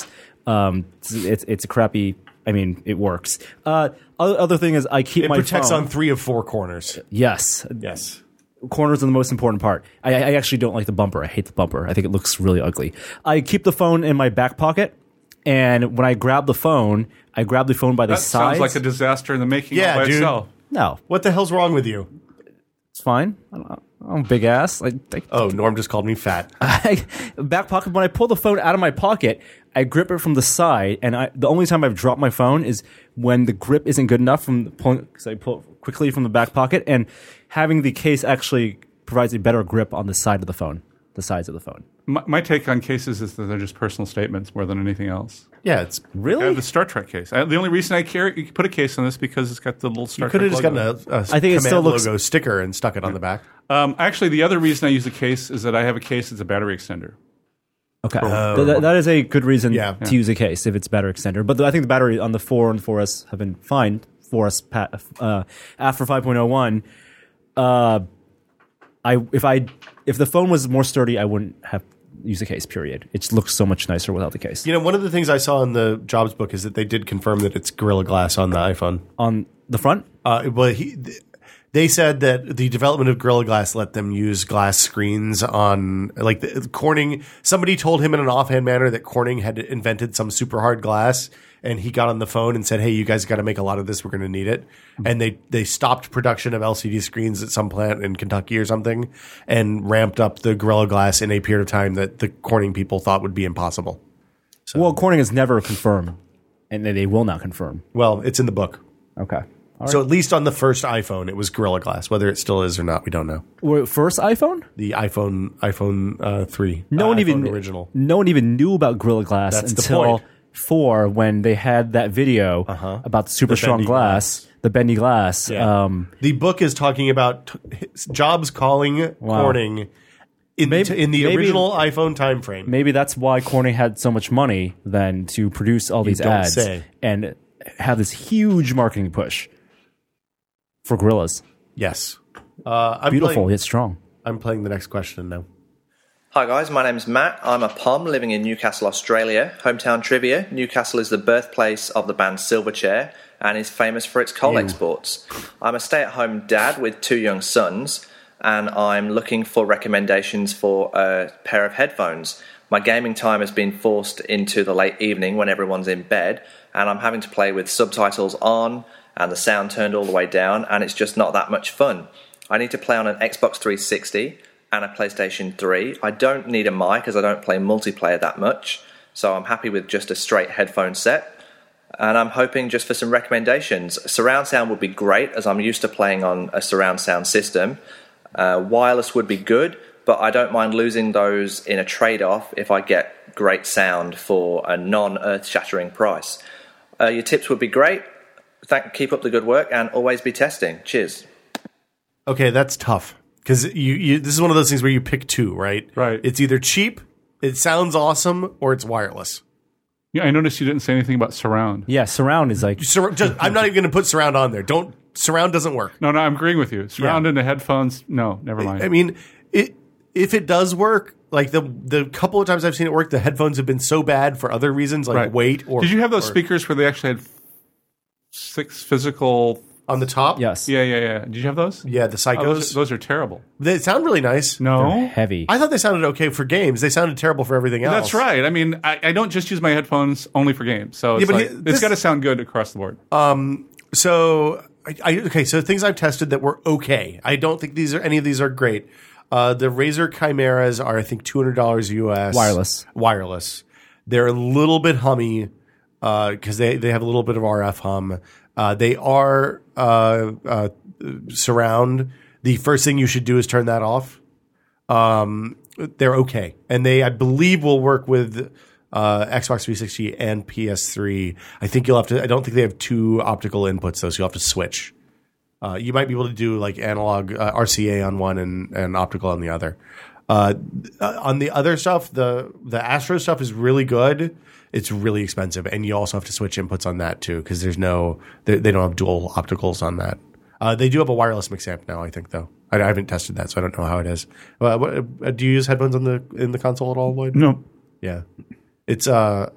It's a crappy. I mean, it works. Other thing is I keep my phone. It protects on 3 of 4 corners. Yes. Yes. Corners are the most important part. I actually don't like the bumper. I hate the bumper. I think it looks really ugly. I keep the phone in my back pocket, and when I grab the phone by the That sides. sounds like a disaster in the making Yeah, all by dude. itself. No, What the hell's wrong with you? it's fine. I'm a big ass. Oh, Norm just called me fat. Back pocket. When I pull the phone out of my pocket, I grip it from the side, and the only time I've dropped my phone is when the grip isn't good enough because I pull it quickly from the back pocket, and having the case actually provides a better grip on the side of the phone, the sides of the phone. My take on cases is that they're just personal statements more than anything else. Yeah, it's Really? I have the Star Trek case. The only reason I put a case on this because it's got the little Star you could Trek have just logo. gotten a I think it command still looks- logo sticker and stuck it on the back. Actually, the other reason I use a case is that I have a case that's a battery extender. Okay, that is a good reason Yeah. to use a case if it's better extender. But I think the battery on the 4 and 4S have been fine. 4S after 5.01. If the phone was more sturdy, I wouldn't have used the case. Period. It just looks so much nicer without the case. You know, one of the things I saw in the Jobs book is that they did confirm that it's Gorilla Glass on the iPhone. On the front, They said that the development of Gorilla Glass let them use glass screens on, like, Corning. Somebody told him in an offhand manner that Corning had invented some super hard glass, and he got on the phone and said, "Hey, you guys got to make a lot of this. We're going to need it." And they stopped production of LCD screens at some plant in Kentucky or something, and ramped up the Gorilla Glass in a period of time that the Corning people thought would be impossible. well, Corning has never confirmed, and they will not confirm. Well, it's in the book. Okay. So at least on the first iPhone, it was Gorilla Glass. Whether it still is or not, we don't know. First iPhone? The iPhone 3. No one even original. No one even knew about Gorilla Glass That's the until point. 4 when they had that video about the super strong bendy glass, the bendy glass. Yeah. The book is talking about Jobs calling Corning in the original iPhone time frame. Maybe that's why Corning had so much money then to produce all these don't ads say. and have this huge marketing push for Gorillas. Yes. Beautiful yet strong. I'm playing the next question now. Hi guys, my name's Matt. I'm a POM living in Newcastle, Australia. Hometown trivia, Newcastle is the birthplace of the band Silverchair and is famous for its coal exports. I'm a stay-at-home dad with 2 young sons, and I'm looking for recommendations for a pair of headphones. My gaming time has been forced into the late evening when everyone's in bed, and I'm having to play with subtitles on and the sound turned all the way down, and it's just not that much fun. I need to play on an Xbox 360 and a PlayStation 3. I don't need a mic as I don't play multiplayer that much, so I'm happy with just a straight headphone set. And I'm hoping just for some recommendations. Surround sound would be great, as I'm used to playing on a surround sound system. Wireless would be good, but I don't mind losing those in a trade-off if I get great sound for a non-earth-shattering price. Your tips would be great. Keep up the good work and always be testing. Cheers. Okay, that's tough. Because this is one of those things where you pick 2, right? Right. It's either cheap, it sounds awesome, or it's wireless. Yeah, I noticed you didn't say anything about surround. Yeah, surround is like... I'm not even going to put surround on there. Surround doesn't work. No, I'm agreeing with you. Surround into headphones, no, never mind. I mean, if it does work, like the couple of times I've seen it work, the headphones have been so bad for other reasons, like weight or... Did you have those speakers where they actually had 6 physical... On the top? Yes. Yeah. Did you have those? Yeah, the Psychos. Those are terrible. They sound really nice. No? Heavy. I thought they sounded okay for games. They sounded terrible for everything else. That's right. I mean, I don't just use my headphones only for games. So it's, it's got to sound good across the board. So things I've tested that were okay. I don't think any of these are great. The Razer Chimeras are, I think, $200 US. Wireless. They're a little bit hummy because they have a little bit of RF hum. They are surround. The first thing you should do is turn that off. They're okay, and they, I believe, will work with Xbox 360 and PS3. I think you'll have to. I don't think they have 2 optical inputs though, so you'll have to switch. You might be able to do like analog RCA on one and optical on the other. On the other stuff, the Astro stuff is really good. It's really expensive, and you also have to switch inputs on that too because they don't have dual opticals on that. They do have a wireless mix amp now, I think, though. I haven't tested that, so I don't know how it is. Do you use headphones in the console at all, Lloyd? No. Yeah, it's the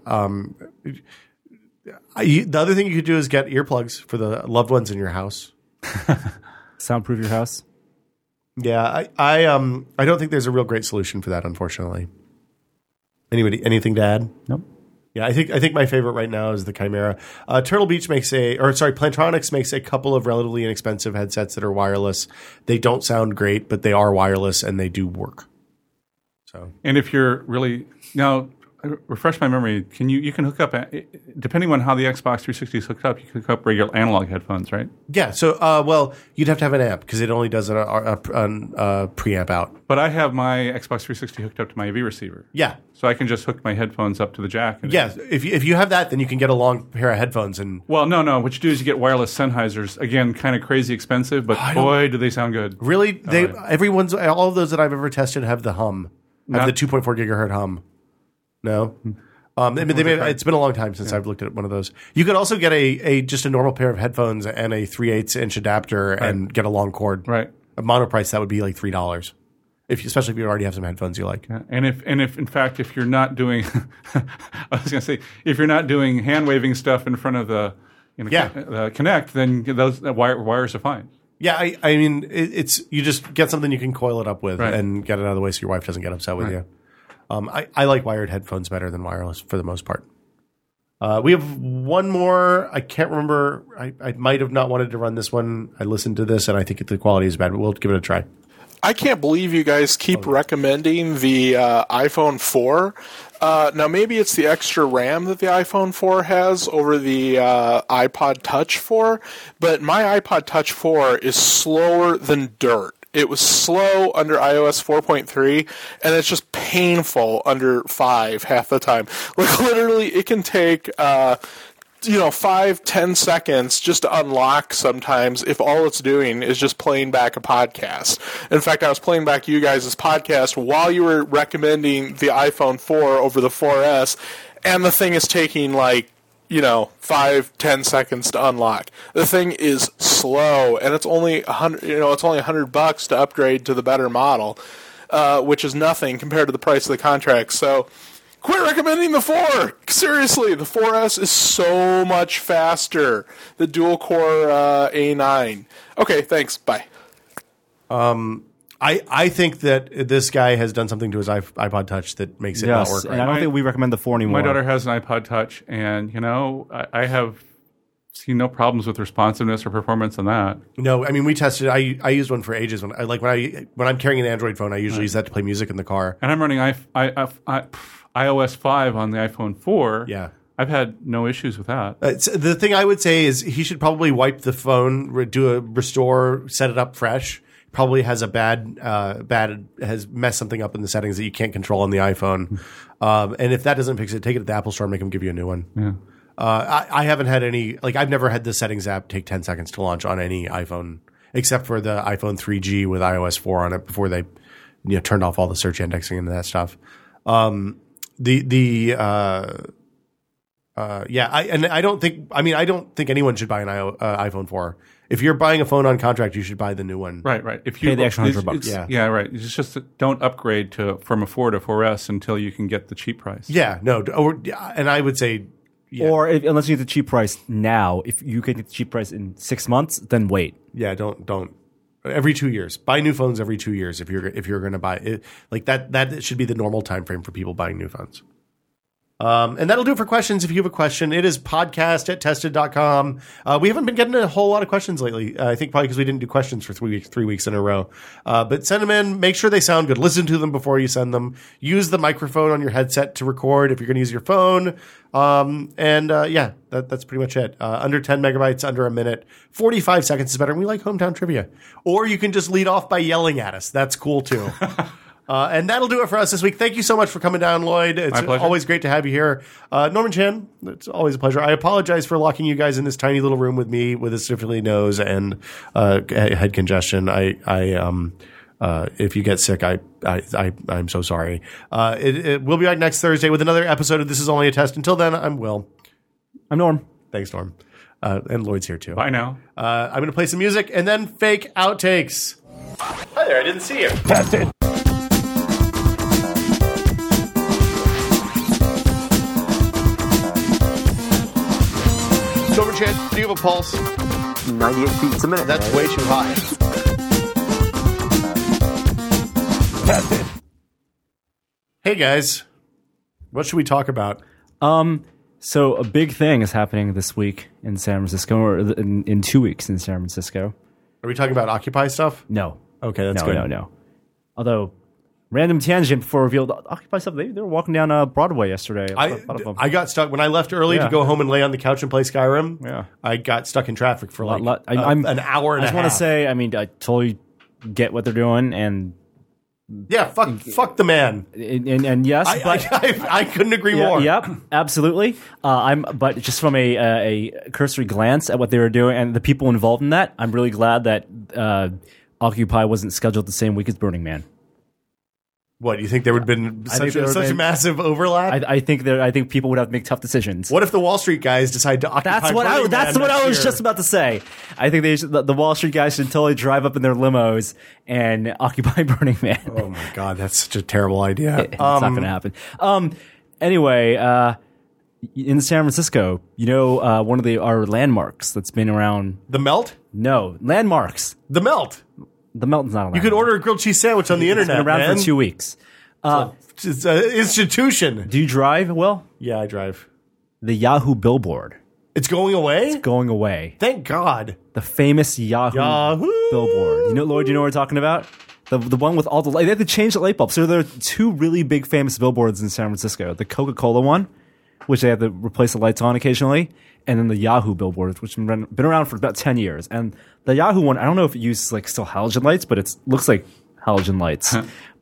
other thing you could do is get earplugs for the loved ones in your house. Soundproof your house. Yeah, I don't think there's a real great solution for that, unfortunately. Anything to add? Nope. Yeah, I think my favorite right now is the Chimera. Turtle Beach Plantronics makes a couple of relatively inexpensive headsets that are wireless. They don't sound great, but they are wireless and they do work. So, and if you're really now, refresh my memory. You can hook up, depending on how the Xbox 360 is hooked up, you can hook up regular analog headphones, right? Yeah. So, you'd have to have an amp because it only does a preamp out. But I have my Xbox 360 hooked up to my AV receiver. Yeah. So I can just hook my headphones up to the jack. Yeah. If you have that, then you can get a long pair of headphones and. Well, no. What you do is you get wireless Sennheisers. Again, kind of crazy expensive, but boy, do they sound good. Really, all of those that I've ever tested have the hum, have the 2.4 gigahertz hum. No. It's been a long time since I've looked at one of those. You could also get just a normal pair of headphones and a 3/8 inch adapter and get a long cord. Right. A mono price, that would be like $3. Especially if you already have some headphones you like. Yeah. And if in fact if you're not doing, I was going to say, if you're not doing hand waving stuff in front of the Kinect, then those wires are fine. Yeah, I mean, it's you just get something you can coil it up with and get it out of the way so your wife doesn't get upset with you. I like wired headphones better than wireless for the most part. We have one more. I can't remember. I might have not wanted to run this one. I listened to this, and I think the quality is bad, but we'll give it a try. I can't believe you guys keep recommending the iPhone 4. Now, maybe it's the extra RAM that the iPhone 4 has over the iPod Touch 4, but my iPod Touch 4 is slower than dirt. It was slow under iOS 4.3, and it's just painful under 5 half the time. Like, literally, it can take 5-10 seconds just to unlock sometimes if all it's doing is just playing back a podcast. In fact, I was playing back you guys' podcast while you were recommending the iPhone 4 over the 4S, and the thing is taking 5-10 seconds to unlock. The thing is slow, and it's only $100 to upgrade to the better model, which is nothing compared to the price of the contract. So quit recommending the 4. Seriously, the 4S is so much faster. The dual-core A9. Okay, thanks. Bye. I think that this guy has done something to his iPod Touch that makes it not work right. And I don't think we recommend the 4 anymore. My daughter has an iPod Touch, and I have seen no problems with responsiveness or performance on that. No, I mean we tested. I used one for ages. When I'm carrying an Android phone, I usually use that to play music in the car. And I'm running iOS 5 on the iPhone 4. Yeah. I've had no issues with that. The thing I would say is he should probably wipe the phone, do a restore, set it up fresh. Probably has has messed something up in the settings that you can't control on the iPhone. And if that doesn't fix it, take it to the Apple Store and make them give you a new one. Yeah. I haven't had any, I've never had the settings app take 10 seconds to launch on any iPhone, except for the iPhone 3G with iOS 4 on it before they turned off all the search indexing and that stuff. I don't think anyone should buy an iPhone 4. If you're buying a phone on contract, you should buy the new one. Right. If you pay the extra $100. Yeah, right. It's just don't upgrade from a 4 to 4S until you can get the cheap price. Yeah, no. And I would say, or unless you get the cheap price now, if you can get the cheap price in 6 months, then wait. Yeah, don't. Every 2 years, buy new phones every 2 years. If you're going to buy it, like that should be the normal time frame for people buying new phones. And that'll do it for questions. If you have a question, it is podcast@tested.com. We haven't been getting a whole lot of questions lately. I think probably because we didn't do questions for 3 weeks in a row. But send them in. Make sure they sound good. Listen to them before you send them. Use the microphone on your headset to record if you're going to use your phone. That's pretty much it. Under 10 megabytes, under a minute. 45 seconds is better. And we like hometown trivia. Or you can just lead off by yelling at us. That's cool too. And that'll do it for us this week. Thank you so much for coming down, Lloyd. It's always great to have you here. Norman Chan, it's always a pleasure. I apologize for locking you guys in this tiny little room with me with a sniffly nose and head congestion. If you get sick, I'm so sorry. We'll be back next Thursday with another episode of This Is Only a Test. Until then, I'm Will. I'm Norm. Thanks, Norm. And Lloyd's here too. Bye now. I'm going to play some music and then fake outtakes. Hi there, I didn't see you. Tested. Norman Chan, do you have a pulse? 98 beats a minute. That's way too high. Tested. Hey guys, what should we talk about? So a big thing is happening this week in San Francisco, or in 2 weeks in San Francisco. Are we talking about Occupy stuff? No. Okay, that's good. No. Although, random tangent before revealed, Occupy stuff, they were walking down Broadway yesterday. I got stuck when I left early to go home and lay on the couch and play Skyrim. Yeah. I got stuck in traffic for an hour and a half. I just want to say, I totally get what they're doing, and yeah, fuck the man. And yes, I couldn't agree more. Yep, absolutely. But just from a cursory glance at what they were doing and the people involved in that, I'm really glad that Occupy wasn't scheduled the same week as Burning Man. What, you think there would have been think such there a, would've such a been- massive overlap? I think people would have to make tough decisions. What if the Wall Street guys decide to occupy That's what I Burning that's Man what I next was year? just about to say. I think the Wall Street guys should totally drive up in their limos and occupy Burning Man. Oh my God, that's such a terrible idea. It's not going to happen. Anyway, in San Francisco, one of our landmarks that's been around. The Melt? No, landmarks. The Melt. The Melton's not a landmark. You could order a grilled cheese sandwich on the internet. It's been around man. for 2 weeks. It's an institution. Do you drive? Well, Yeah, I drive. the Yahoo billboard It's going away? going away. Thank God. The famous Yahoo billboard. Lloyd, you know what we're talking about? The one with all the light. They had to change the light bulbs. So there are two really big famous billboards in San Francisco. The Coca-Cola one, which they have to replace the lights on occasionally, and then the Yahoo billboard, which has been around for about 10 years. And the Yahoo one, I don't know if it uses like still halogen lights, but it looks like halogen lights.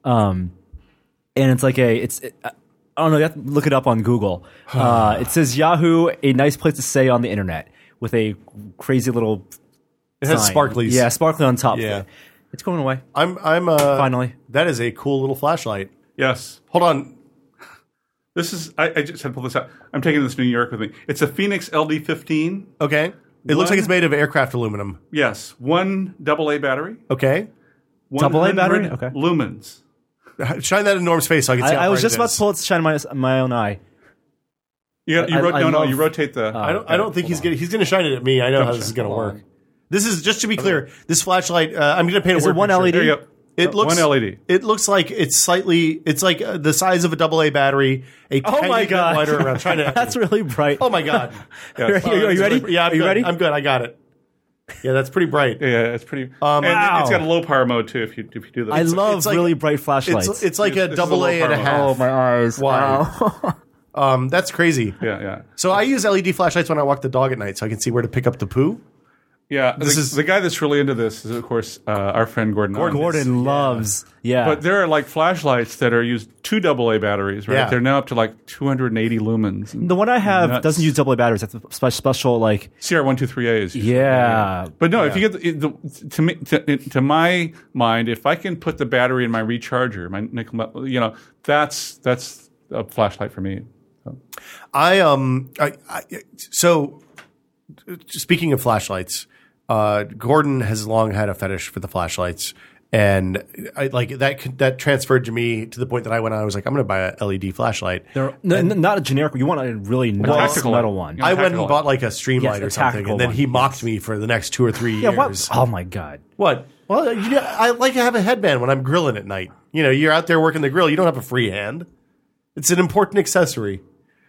And it's like I don't know, you have to look it up on Google. It says Yahoo, a nice place to stay on the internet, with a crazy little It has sign. sparklies. Yeah, sparkly on top. Yeah. It's going away. I'm Finally. That is a cool little flashlight. Yes. Hold on. This is, I just had to pull this out. I'm taking this to New York with me. It's a Phoenix LD15. Okay. It looks like it's made of aircraft aluminum. Yes. 1 AA battery. Okay. AA battery? 100 Okay. lumens. Shine that in Norm's face so I can see how I was bright just it about is. to pull it to shine my own eye. You love- rotate the. I don't think he's gonna shine it at me. I know how this is gonna work. This is, just to be clear, this flashlight, I'm gonna paint a Is word it one picture. LED? There you go. It looks one LED. It looks like it's like the size of a AA battery. A Oh tiny my bit God. wider around. Trying to. That's really bright. Oh my God. Are you ready? Yeah, I'm Are you good. ready? I'm good. I got it. Yeah, that's pretty bright. Yeah, it's pretty. Wow. And it's got a low power mode too. If you do that, I love it's like- really bright flashlights. It's like a This is a double A low and a power half. mode. my eyes. Wow. That's crazy. Yeah. So I use LED flashlights when I walk the dog at night, so I can see where to pick up the poo. Yeah, This is- the guy that's really into this is, of course, our friend Gordon. Gordon loves. Yeah. But there are like flashlights that are used 2 AA batteries, right? Yeah. They're now up to like 280 lumens. the one I have Nuts. doesn't use AA batteries. That's a special like. CR123A is usually- Yeah. But no, if you get to my mind, if I can put the battery in my recharger, my nickel, that's a flashlight for me. So speaking of flashlights, Gordon has long had a fetish for the flashlights, and I like that transferred to me to the point that I went on. I was like, I'm going to buy a LED flashlight. Not a generic. You want a really nice tactical metal one. one. Yeah. I went and tactical bought like a Streamlight Yes, a or something, tactical and then one, he mocked me for the next 2 or 3 Yeah. years. What? Oh my God. What? Well, I like to have a headband when I'm grilling at night. You're out there working the grill. You don't have a free hand. It's an important accessory.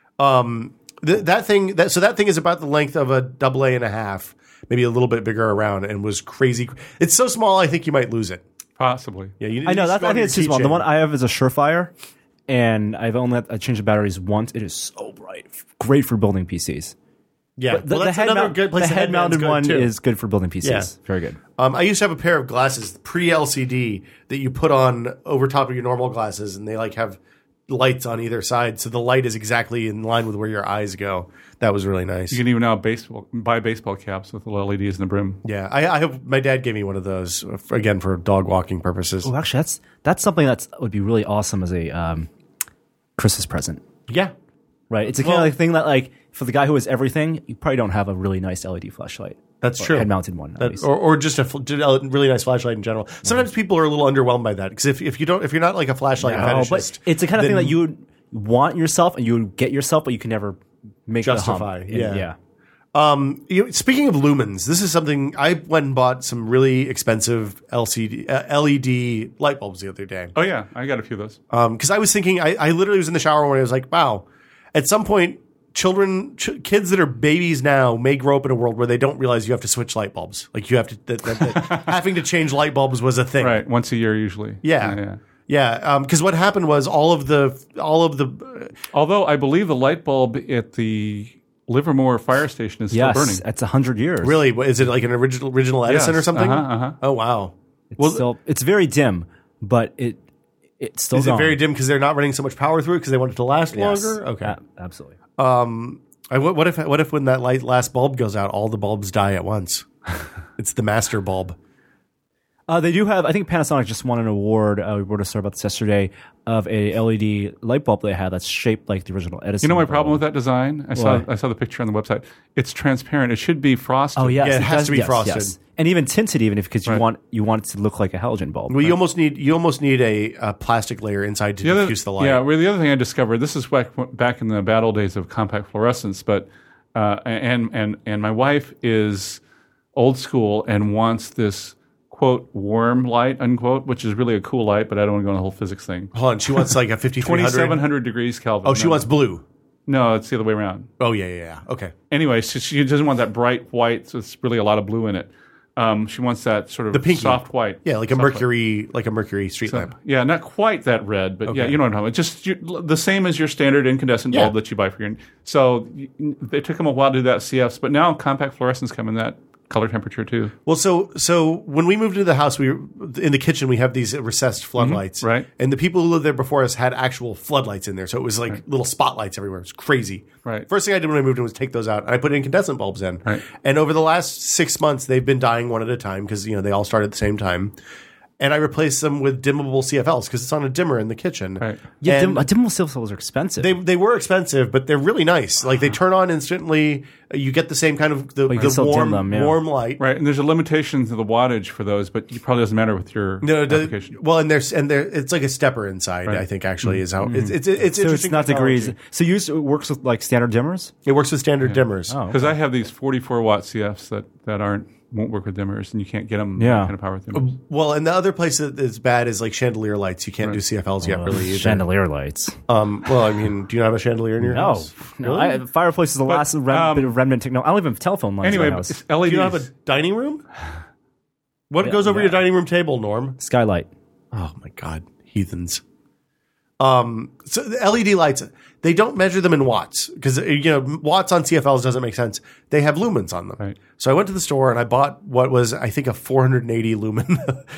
That thing is about the length of a AA and a half, maybe a little bit bigger around, and was crazy. It's so small, I think you might lose it. Possibly. Yeah, you I know you that. go I to think your it's too small. The keychain. one I have is a Surefire, and I've only I changed the batteries once. It is so bright, great for building PCs. Yeah, But well, that's another good place. The head mounted one too. is good for building PCs. Yeah. Very good. I used to have a pair of glasses pre-LCD that you put on over top of your normal glasses, and they like have lights on either side, so the light is exactly in line with where your eyes go. That was really nice. You can even now buy baseball caps with the LEDs in the brim. Yeah, I hope my dad gave me one of those again for dog walking purposes. Oh, actually, that's something that would be really awesome as a Christmas present. Yeah, Right. It's a kind of like thing that like for the guy who has everything, you probably don't have a really nice LED flashlight. that's Or true. Head mounted one. At least. Or just a really nice flashlight in general. Sometimes people are a little underwhelmed by that because if you're not like a flashlight No, fetishist, but it's the kind of thing then- that you would want yourself and you would get yourself, but you can never make Justify, The hump. yeah. Yeah. Speaking of lumens, this is something I went and bought some really expensive LED light bulbs the other day. Oh yeah, I got a few of those. Because I was thinking, I literally was in the shower when I was like, wow, at some point, kids that are babies now may grow up in a world where they don't realize you have to switch light bulbs. Like you have to, that having to change light bulbs was a thing. Right, once a year usually. Yeah. Because what happened was all of the Although I believe the light bulb at the Livermore fire station is still burning. Yes, that's 100 years. really, is it like an original Edison Yes. or something? Uh-huh. Oh wow. It's very dim, but it's still Is it going. very dim because they're not running so much power through it because they want it to last Yes. longer? Okay. Absolutely. What if when that last bulb goes out, all the bulbs die at once? It's the master bulb. They do have. I think Panasonic just won an award. We wrote a story about this yesterday of a LED light bulb they had that's shaped like the original Edison. You know my bulb. problem with that design? I saw the picture on the website. It's transparent. It should be frosted. Oh yes, Yeah, it has to be yes, frosted. yes. And even tinted, even because Right. you want it to look like a halogen bulb. Well, you almost need a plastic layer inside to diffuse the light. Yeah, well, the other thing I discovered, this is back in the bad old days of compact fluorescence, but and my wife is old school and wants this quote warm light unquote, which is really a cool light, but I don't want to go on the whole physics thing. Hold on, she wants like a 5300. 2700 degrees Kelvin. Oh, she wants blue. No, it's the other way around. Oh yeah. Okay. Anyway, so she doesn't want that bright white, so it's really a lot of blue in it. She wants that sort of The pinky. soft white. Yeah, like a Soft mercury street white. lamp. Yeah, not quite that red, but yeah, you know what I'm talking about. Just the same as your standard incandescent bulb that you buy for your. So it took them a while to do that CFs, but now compact fluorescents come in that color temperature too. Well, so when we moved into the house, in the kitchen we have these recessed floodlights, right. And the people who lived there before us had actual floodlights in there, so it was like little spotlights everywhere. It was crazy. Right. First thing I did when I moved in was take those out, and I put incandescent bulbs in. Right. And over the last 6 months, they've been dying one at a time because they all started at the same time. And I replaced them with dimmable CFLs because it's on a dimmer in the kitchen. Right. Yeah, And dimmable CFLs are expensive. They were expensive, but they're really nice. Like they turn on instantly. You get the same kind of the can still dim them, yeah. warm light. Right, and there's a limitation to the wattage for those, but it probably doesn't matter with your application. Well, and there's it's like a stepper inside. Right. I think actually is how it's so interesting. it's not technology. degrees. So it works with like standard dimmers. It works with standard dimmers. Oh. Because I have these 44 watt CFs that won't work with dimmers, and you can't get them Yeah. that kind of power with dimmers. Well, and the other place that is bad is like chandelier lights. You can't do CFLs yet, really. Either. Chandelier lights. Well, I mean, do you not have a chandelier in your No, house? no. Fireplace is the last bit of remnant technology. I don't even have telephone lines Anyway, in my house. it's LEDs. Do you not have a dining room? What goes over your dining room table, Norm? Skylight. Oh my God, heathens. So the LED lights, they don't measure them in watts because watts on CFLs doesn't make sense. They have lumens on them. Right. So I went to the store and I bought what was I think a 480 lumen.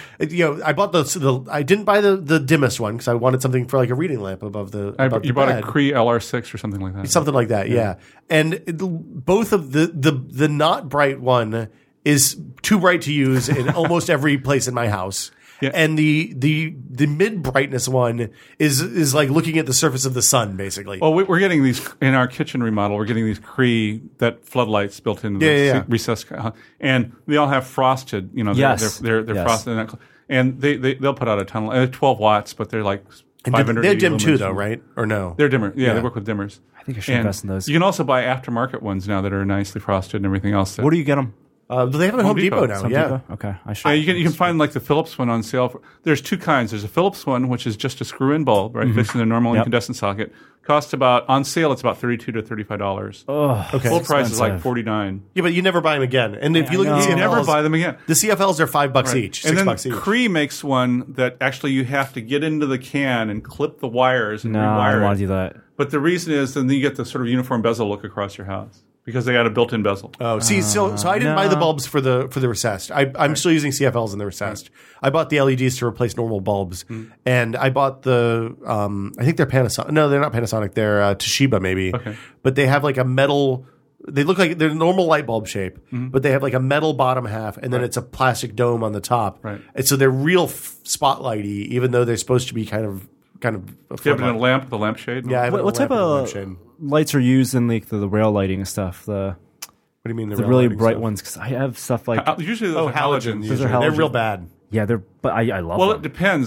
I bought I didn't buy the dimmest one because I wanted something for like a reading lamp above the. You bought a Cree LR6 or something like that. Something like that, yeah. And both of the not bright one is too bright to use in almost every place in my house. Yeah. And the mid brightness one is like looking at the surface of the sun, basically. Well, we're getting these in our kitchen remodel. We're getting these Cree floodlights built into the recessed, and they all have frosted. Yes. They're Yes. frosted, and they'll put out a ton. They're 12 watts, but they're like 500. They're dim too, lumens. though, right? Or no? They're dimmer. Yeah, Yeah. they work with dimmers. I think I should invest in those. You can also buy aftermarket ones now that are nicely frosted and everything else. Where do you get them? They have them at Home Depot now. Home Yeah. Depot? Okay, I should. Yeah, you can find like the Philips one on sale. There's two kinds. There's a Philips one, which is just a screw-in bulb, right, fixed in a normal incandescent socket. Costs on sale, it's about $32 to $35. Okay. Full price is like expensive. $49. Yeah, but you never buy them again. And if you look at the You CFLs, never buy them again. the CFLs are $5 each, And then $6 each. Cree makes one that actually you have to get into the can and clip the wires and No, I rewire don't want it. to do that. But the reason is then you get the sort of uniform bezel look across your house because they got a built-in bezel. Oh, see, so I didn't buy the bulbs for the recessed. I'm still using CFLs in the recessed. I bought the LEDs to replace normal bulbs, and I bought the I think they're Panasonic. No, they're not Panasonic. They're Toshiba maybe. Okay. But they have like a metal. They look like they're normal light bulb shape, but they have like a metal bottom half, and then it's a plastic dome on the top. Right. And so they're real spotlighty, even though they're supposed to be kind of. Do you have it in a lamp, the lampshade? Yeah. I have it in What a type lamp and a of lampshade. lights are used in like the rail lighting and stuff? The What do you mean the real really lighting bright stuff? ones because I have stuff like Usually those are halogens. Usually. are They're halogen. real bad. yeah, but I love Well, them. it depends.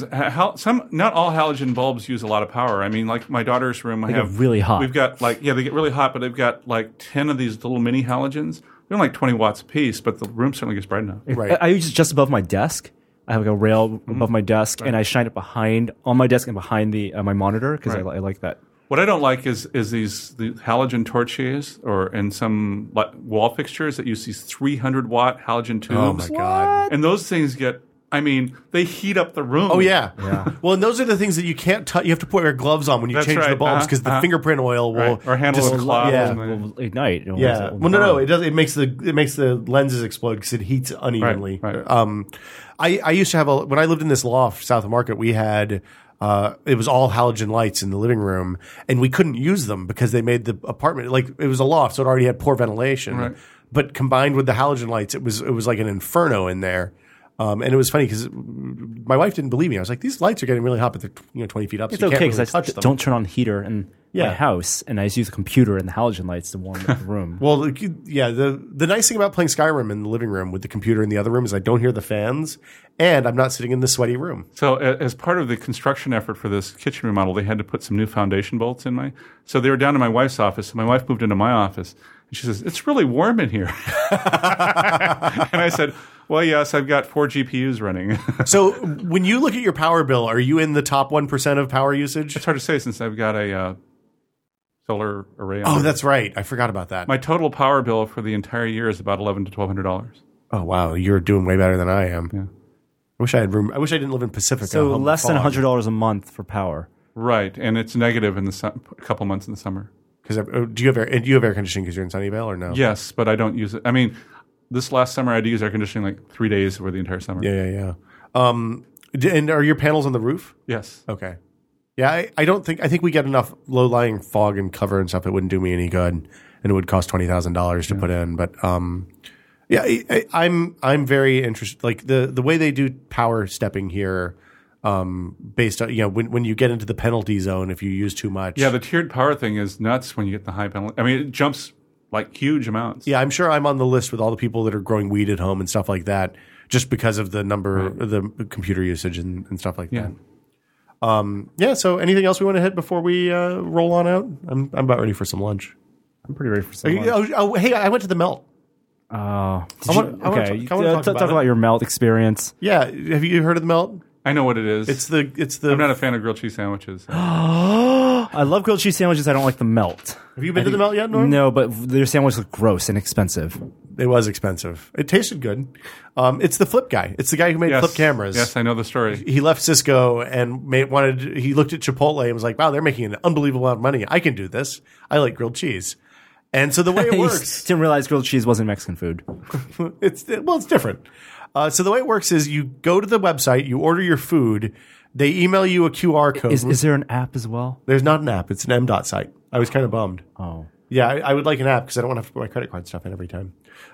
Not all halogen bulbs use a lot of power. I mean, like my daughter's room, They get really hot. We've got they get really hot, but they've got like 10 of these little mini halogens. They're only like 20 watts a piece, but the room certainly gets bright enough. Right. I use it just above my desk. I have like a rail above my desk, and I shine it on my desk and behind my monitor because Right. I like that. What I don't like is the halogen torches and some wall fixtures that use these 300 watt halogen tubes. Oh my god. And those things they heat up the room. Oh yeah. Well, and those are the things that you can't touch. You have to put your gloves on when you That's change the right. bulbs because the fingerprint oil will Right. Or handle just- with cloth. Yeah. Will ignite. Yeah. Well, no. It does. It makes the lenses explode because it heats unevenly. Right. I used to have when I lived in this loft south of Market. We had. It was all halogen lights in the living room, and we couldn't use them because they made the apartment it was a loft, so it already had poor ventilation. Right. But combined with the halogen lights, it was like an inferno in there. And it was funny because my wife didn't believe me. I was like, these lights are getting really hot, but they're 20 feet up. It's so you okay can't because really touch I them. don't turn on heater in Yeah. my house, and I just use a computer and the halogen lights to warm up the room. Well, yeah, the nice thing about playing Skyrim in the living room with the computer in the other room is I don't hear the fans, and I'm not sitting in the sweaty room. So as part of the construction effort for this kitchen remodel, they had to put some new foundation bolts in so they were down in my wife's office, and my wife moved into my office, and she says, "It's really warm in here." And I said, "Well, yes, I've got 4 GPUs running." So when you look at your power bill, are you in the top 1% of power usage? It's hard to say since I've got a solar array on. Oh, it. that's right. I forgot about that. My total power bill for the entire year is about $1,100 to $1,200. Oh, wow. You're doing way better than I am. Yeah. I wish I had room. I wish I didn't live in Pacifica. So home less than fog. $100 a month for power. Right, and it's negative in a couple months in the summer. Because do you have air conditioning because you're in Sunnyvale or no? Yes, but I don't use it. I mean, this last summer I had to use air conditioning like 3 days for the entire summer. Yeah. And are your panels on the roof? Yes. Okay. Yeah, I think we get enough low-lying fog and cover and stuff. It wouldn't do me any good, and it would cost $20,000 to put in. But I'm very interested. Like the way they do power stepping here, based on when you get into the penalty zone if you use too much. Yeah, the tiered power thing is nuts when you get the high penalty. I mean, it jumps like huge amounts. Yeah, I'm sure I'm on the list with all the people that are growing weed at home and stuff like that, just because of the number, the computer usage and stuff like that. So anything else we want to hit before we roll on out? I'm about ready for some lunch. I'm pretty ready for some lunch. Hey, I went to the Melt. I wanna talk talk about about your melt experience. Yeah, have you heard of the Melt? I know what it is. It's the. I'm not a fan of grilled cheese sandwiches. I love grilled cheese sandwiches. I don't like the melt. Have you been to the Melt yet, Norm? No, but their sandwiches look gross and expensive. It was expensive. It tasted good. It's the Flip guy. It's the guy who made Flip cameras. Yes, I know the story. He left Cisco and he looked at Chipotle and was like, "Wow, they're making an unbelievable amount of money. I can do this. I like grilled cheese." And so the way it works, Didn't realize grilled cheese wasn't Mexican food. it's different. So the way it works is you go to the website, you order your food, they email you a QR code. Is there an app as well? There's not an app. It's an M.dot site. I was kind of bummed. Oh. Yeah, I would like an app because I don't want to have to put my credit card stuff in every time.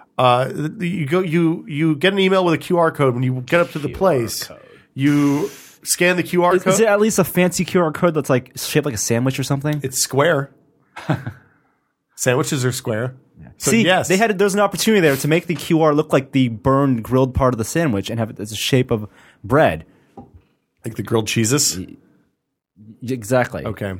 You get an email with a QR code. When you get up to the place, you scan the QR code. Is it at least a fancy QR code that's like shaped like a sandwich or something? It's square. Sandwiches are square. So See, yes. there's an opportunity there to make the QR look like the burned grilled part of the sandwich and have it as a shape of bread. Like the grilled cheeses? Exactly. Okay.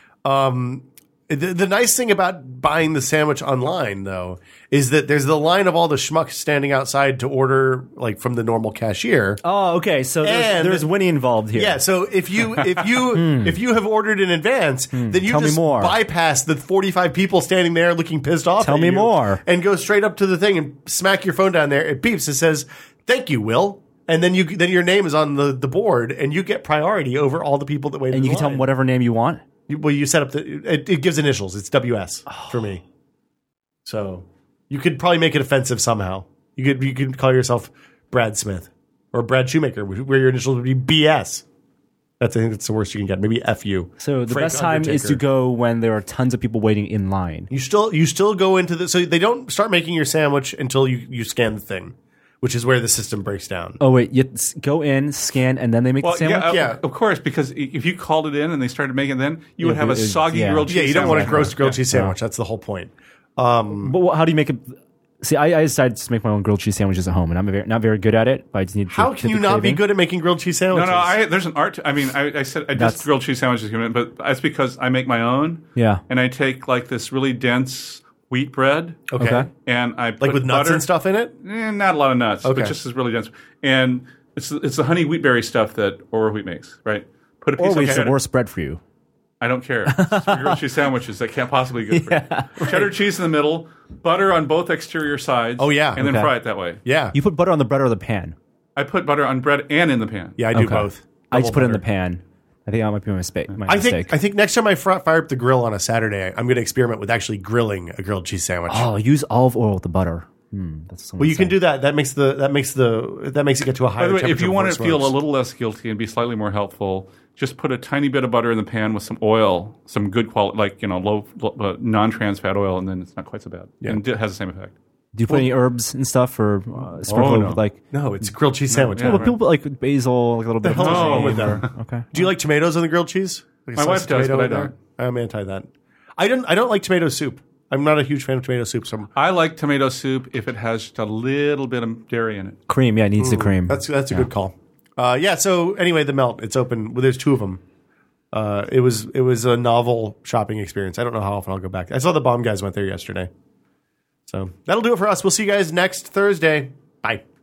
The nice thing about buying the sandwich online, though, is that there's the line of all the schmucks standing outside to order, like from the normal cashier. Oh, okay. So there's Winnie involved here. Yeah. So if you have ordered in advance, then you Tell me just more. bypass the 45 people standing there looking pissed off. Tell at me you more. and go straight up to the thing and smack your phone down there. It beeps. It says, "Thank you, Will." And then your name is on the board, and you get priority over all the people that wait. And you can tell them whatever name you want. You set up it gives initials. It's WS for me. So you could probably make it offensive somehow. You could call yourself Brad Smith or Brad Shoemaker, where your initials would be BS. I think that's the worst you can get. Maybe FU. So the Frank best time is Undertaker. to go when there are tons of people waiting in line. You still go into the so they don't start making your sandwich until you scan the thing, which is where the system breaks down. Oh wait, you go in, scan, and then they make the sandwich. Yeah. Of course, because if you called it in and they started making it, then you would have a but it- soggy yeah. grilled cheese. Yeah, you don't want a sandwich. gross grilled cheese sandwich. That's the whole point. But how do you make it? See, I decided to make my own grilled cheese sandwiches at home, and I'm not very good at it. But I just need. How can you not be good at making grilled cheese sandwiches? No, there's an art. I said I just grilled cheese sandwiches, but that's because I make my own. Yeah. And I take like this really dense wheat bread. Okay. And I put Like with nuts butter, and stuff in it? not a lot of nuts, Okay. but just as really dense. And it's the honey wheatberry stuff that Ora Wheat makes, right? Put a piece Or of wheat's the cheddar. worst bread for you. I don't care. It's for grilled cheese sandwiches that can't possibly be good for you. Cheddar cheese in the middle, butter on both exterior sides. Oh, yeah. And then Okay. fry it that way. Yeah. You put butter on the bread or the pan? I put butter on bread and in the pan. Yeah, I do Okay. both. I just Double put it in the butter. pan. I think that might be my mistake. I think next time I fire up the grill on a Saturday, I'm going to experiment with actually grilling a grilled cheese sandwich. Oh, use olive oil with the butter. That's Well, you can do that. That makes it get to a higher By the way, temperature. if you want to before it feel a smokes. little less guilty and be slightly more helpful, just put a tiny bit of butter in the pan with some oil, some good quality, like low non-trans fat oil, and then it's not quite so bad. Yeah. And it has the same effect. Do you put any herbs and stuff, or sprinkle no. like? No, it's a grilled cheese sandwich. Well, people put like basil, like a little bit. The hell's wrong with thyme, that? or- Okay. Do you like tomatoes on the grilled cheese? Like a My slice wife of does, tomato but I in there? don't. I'm anti that. I don't like tomato soup. I'm not a huge fan of tomato soup. So I like tomato soup if it has just a little bit of dairy in it. Cream, yeah, it needs the cream. that's a good call. So anyway, the Melt, it's open. Well, there's two of them. It was a novel shopping experience. I don't know how often I'll go back. I saw the Bomb Guys went there yesterday. So that'll do it for us. We'll see you guys next Thursday. Bye.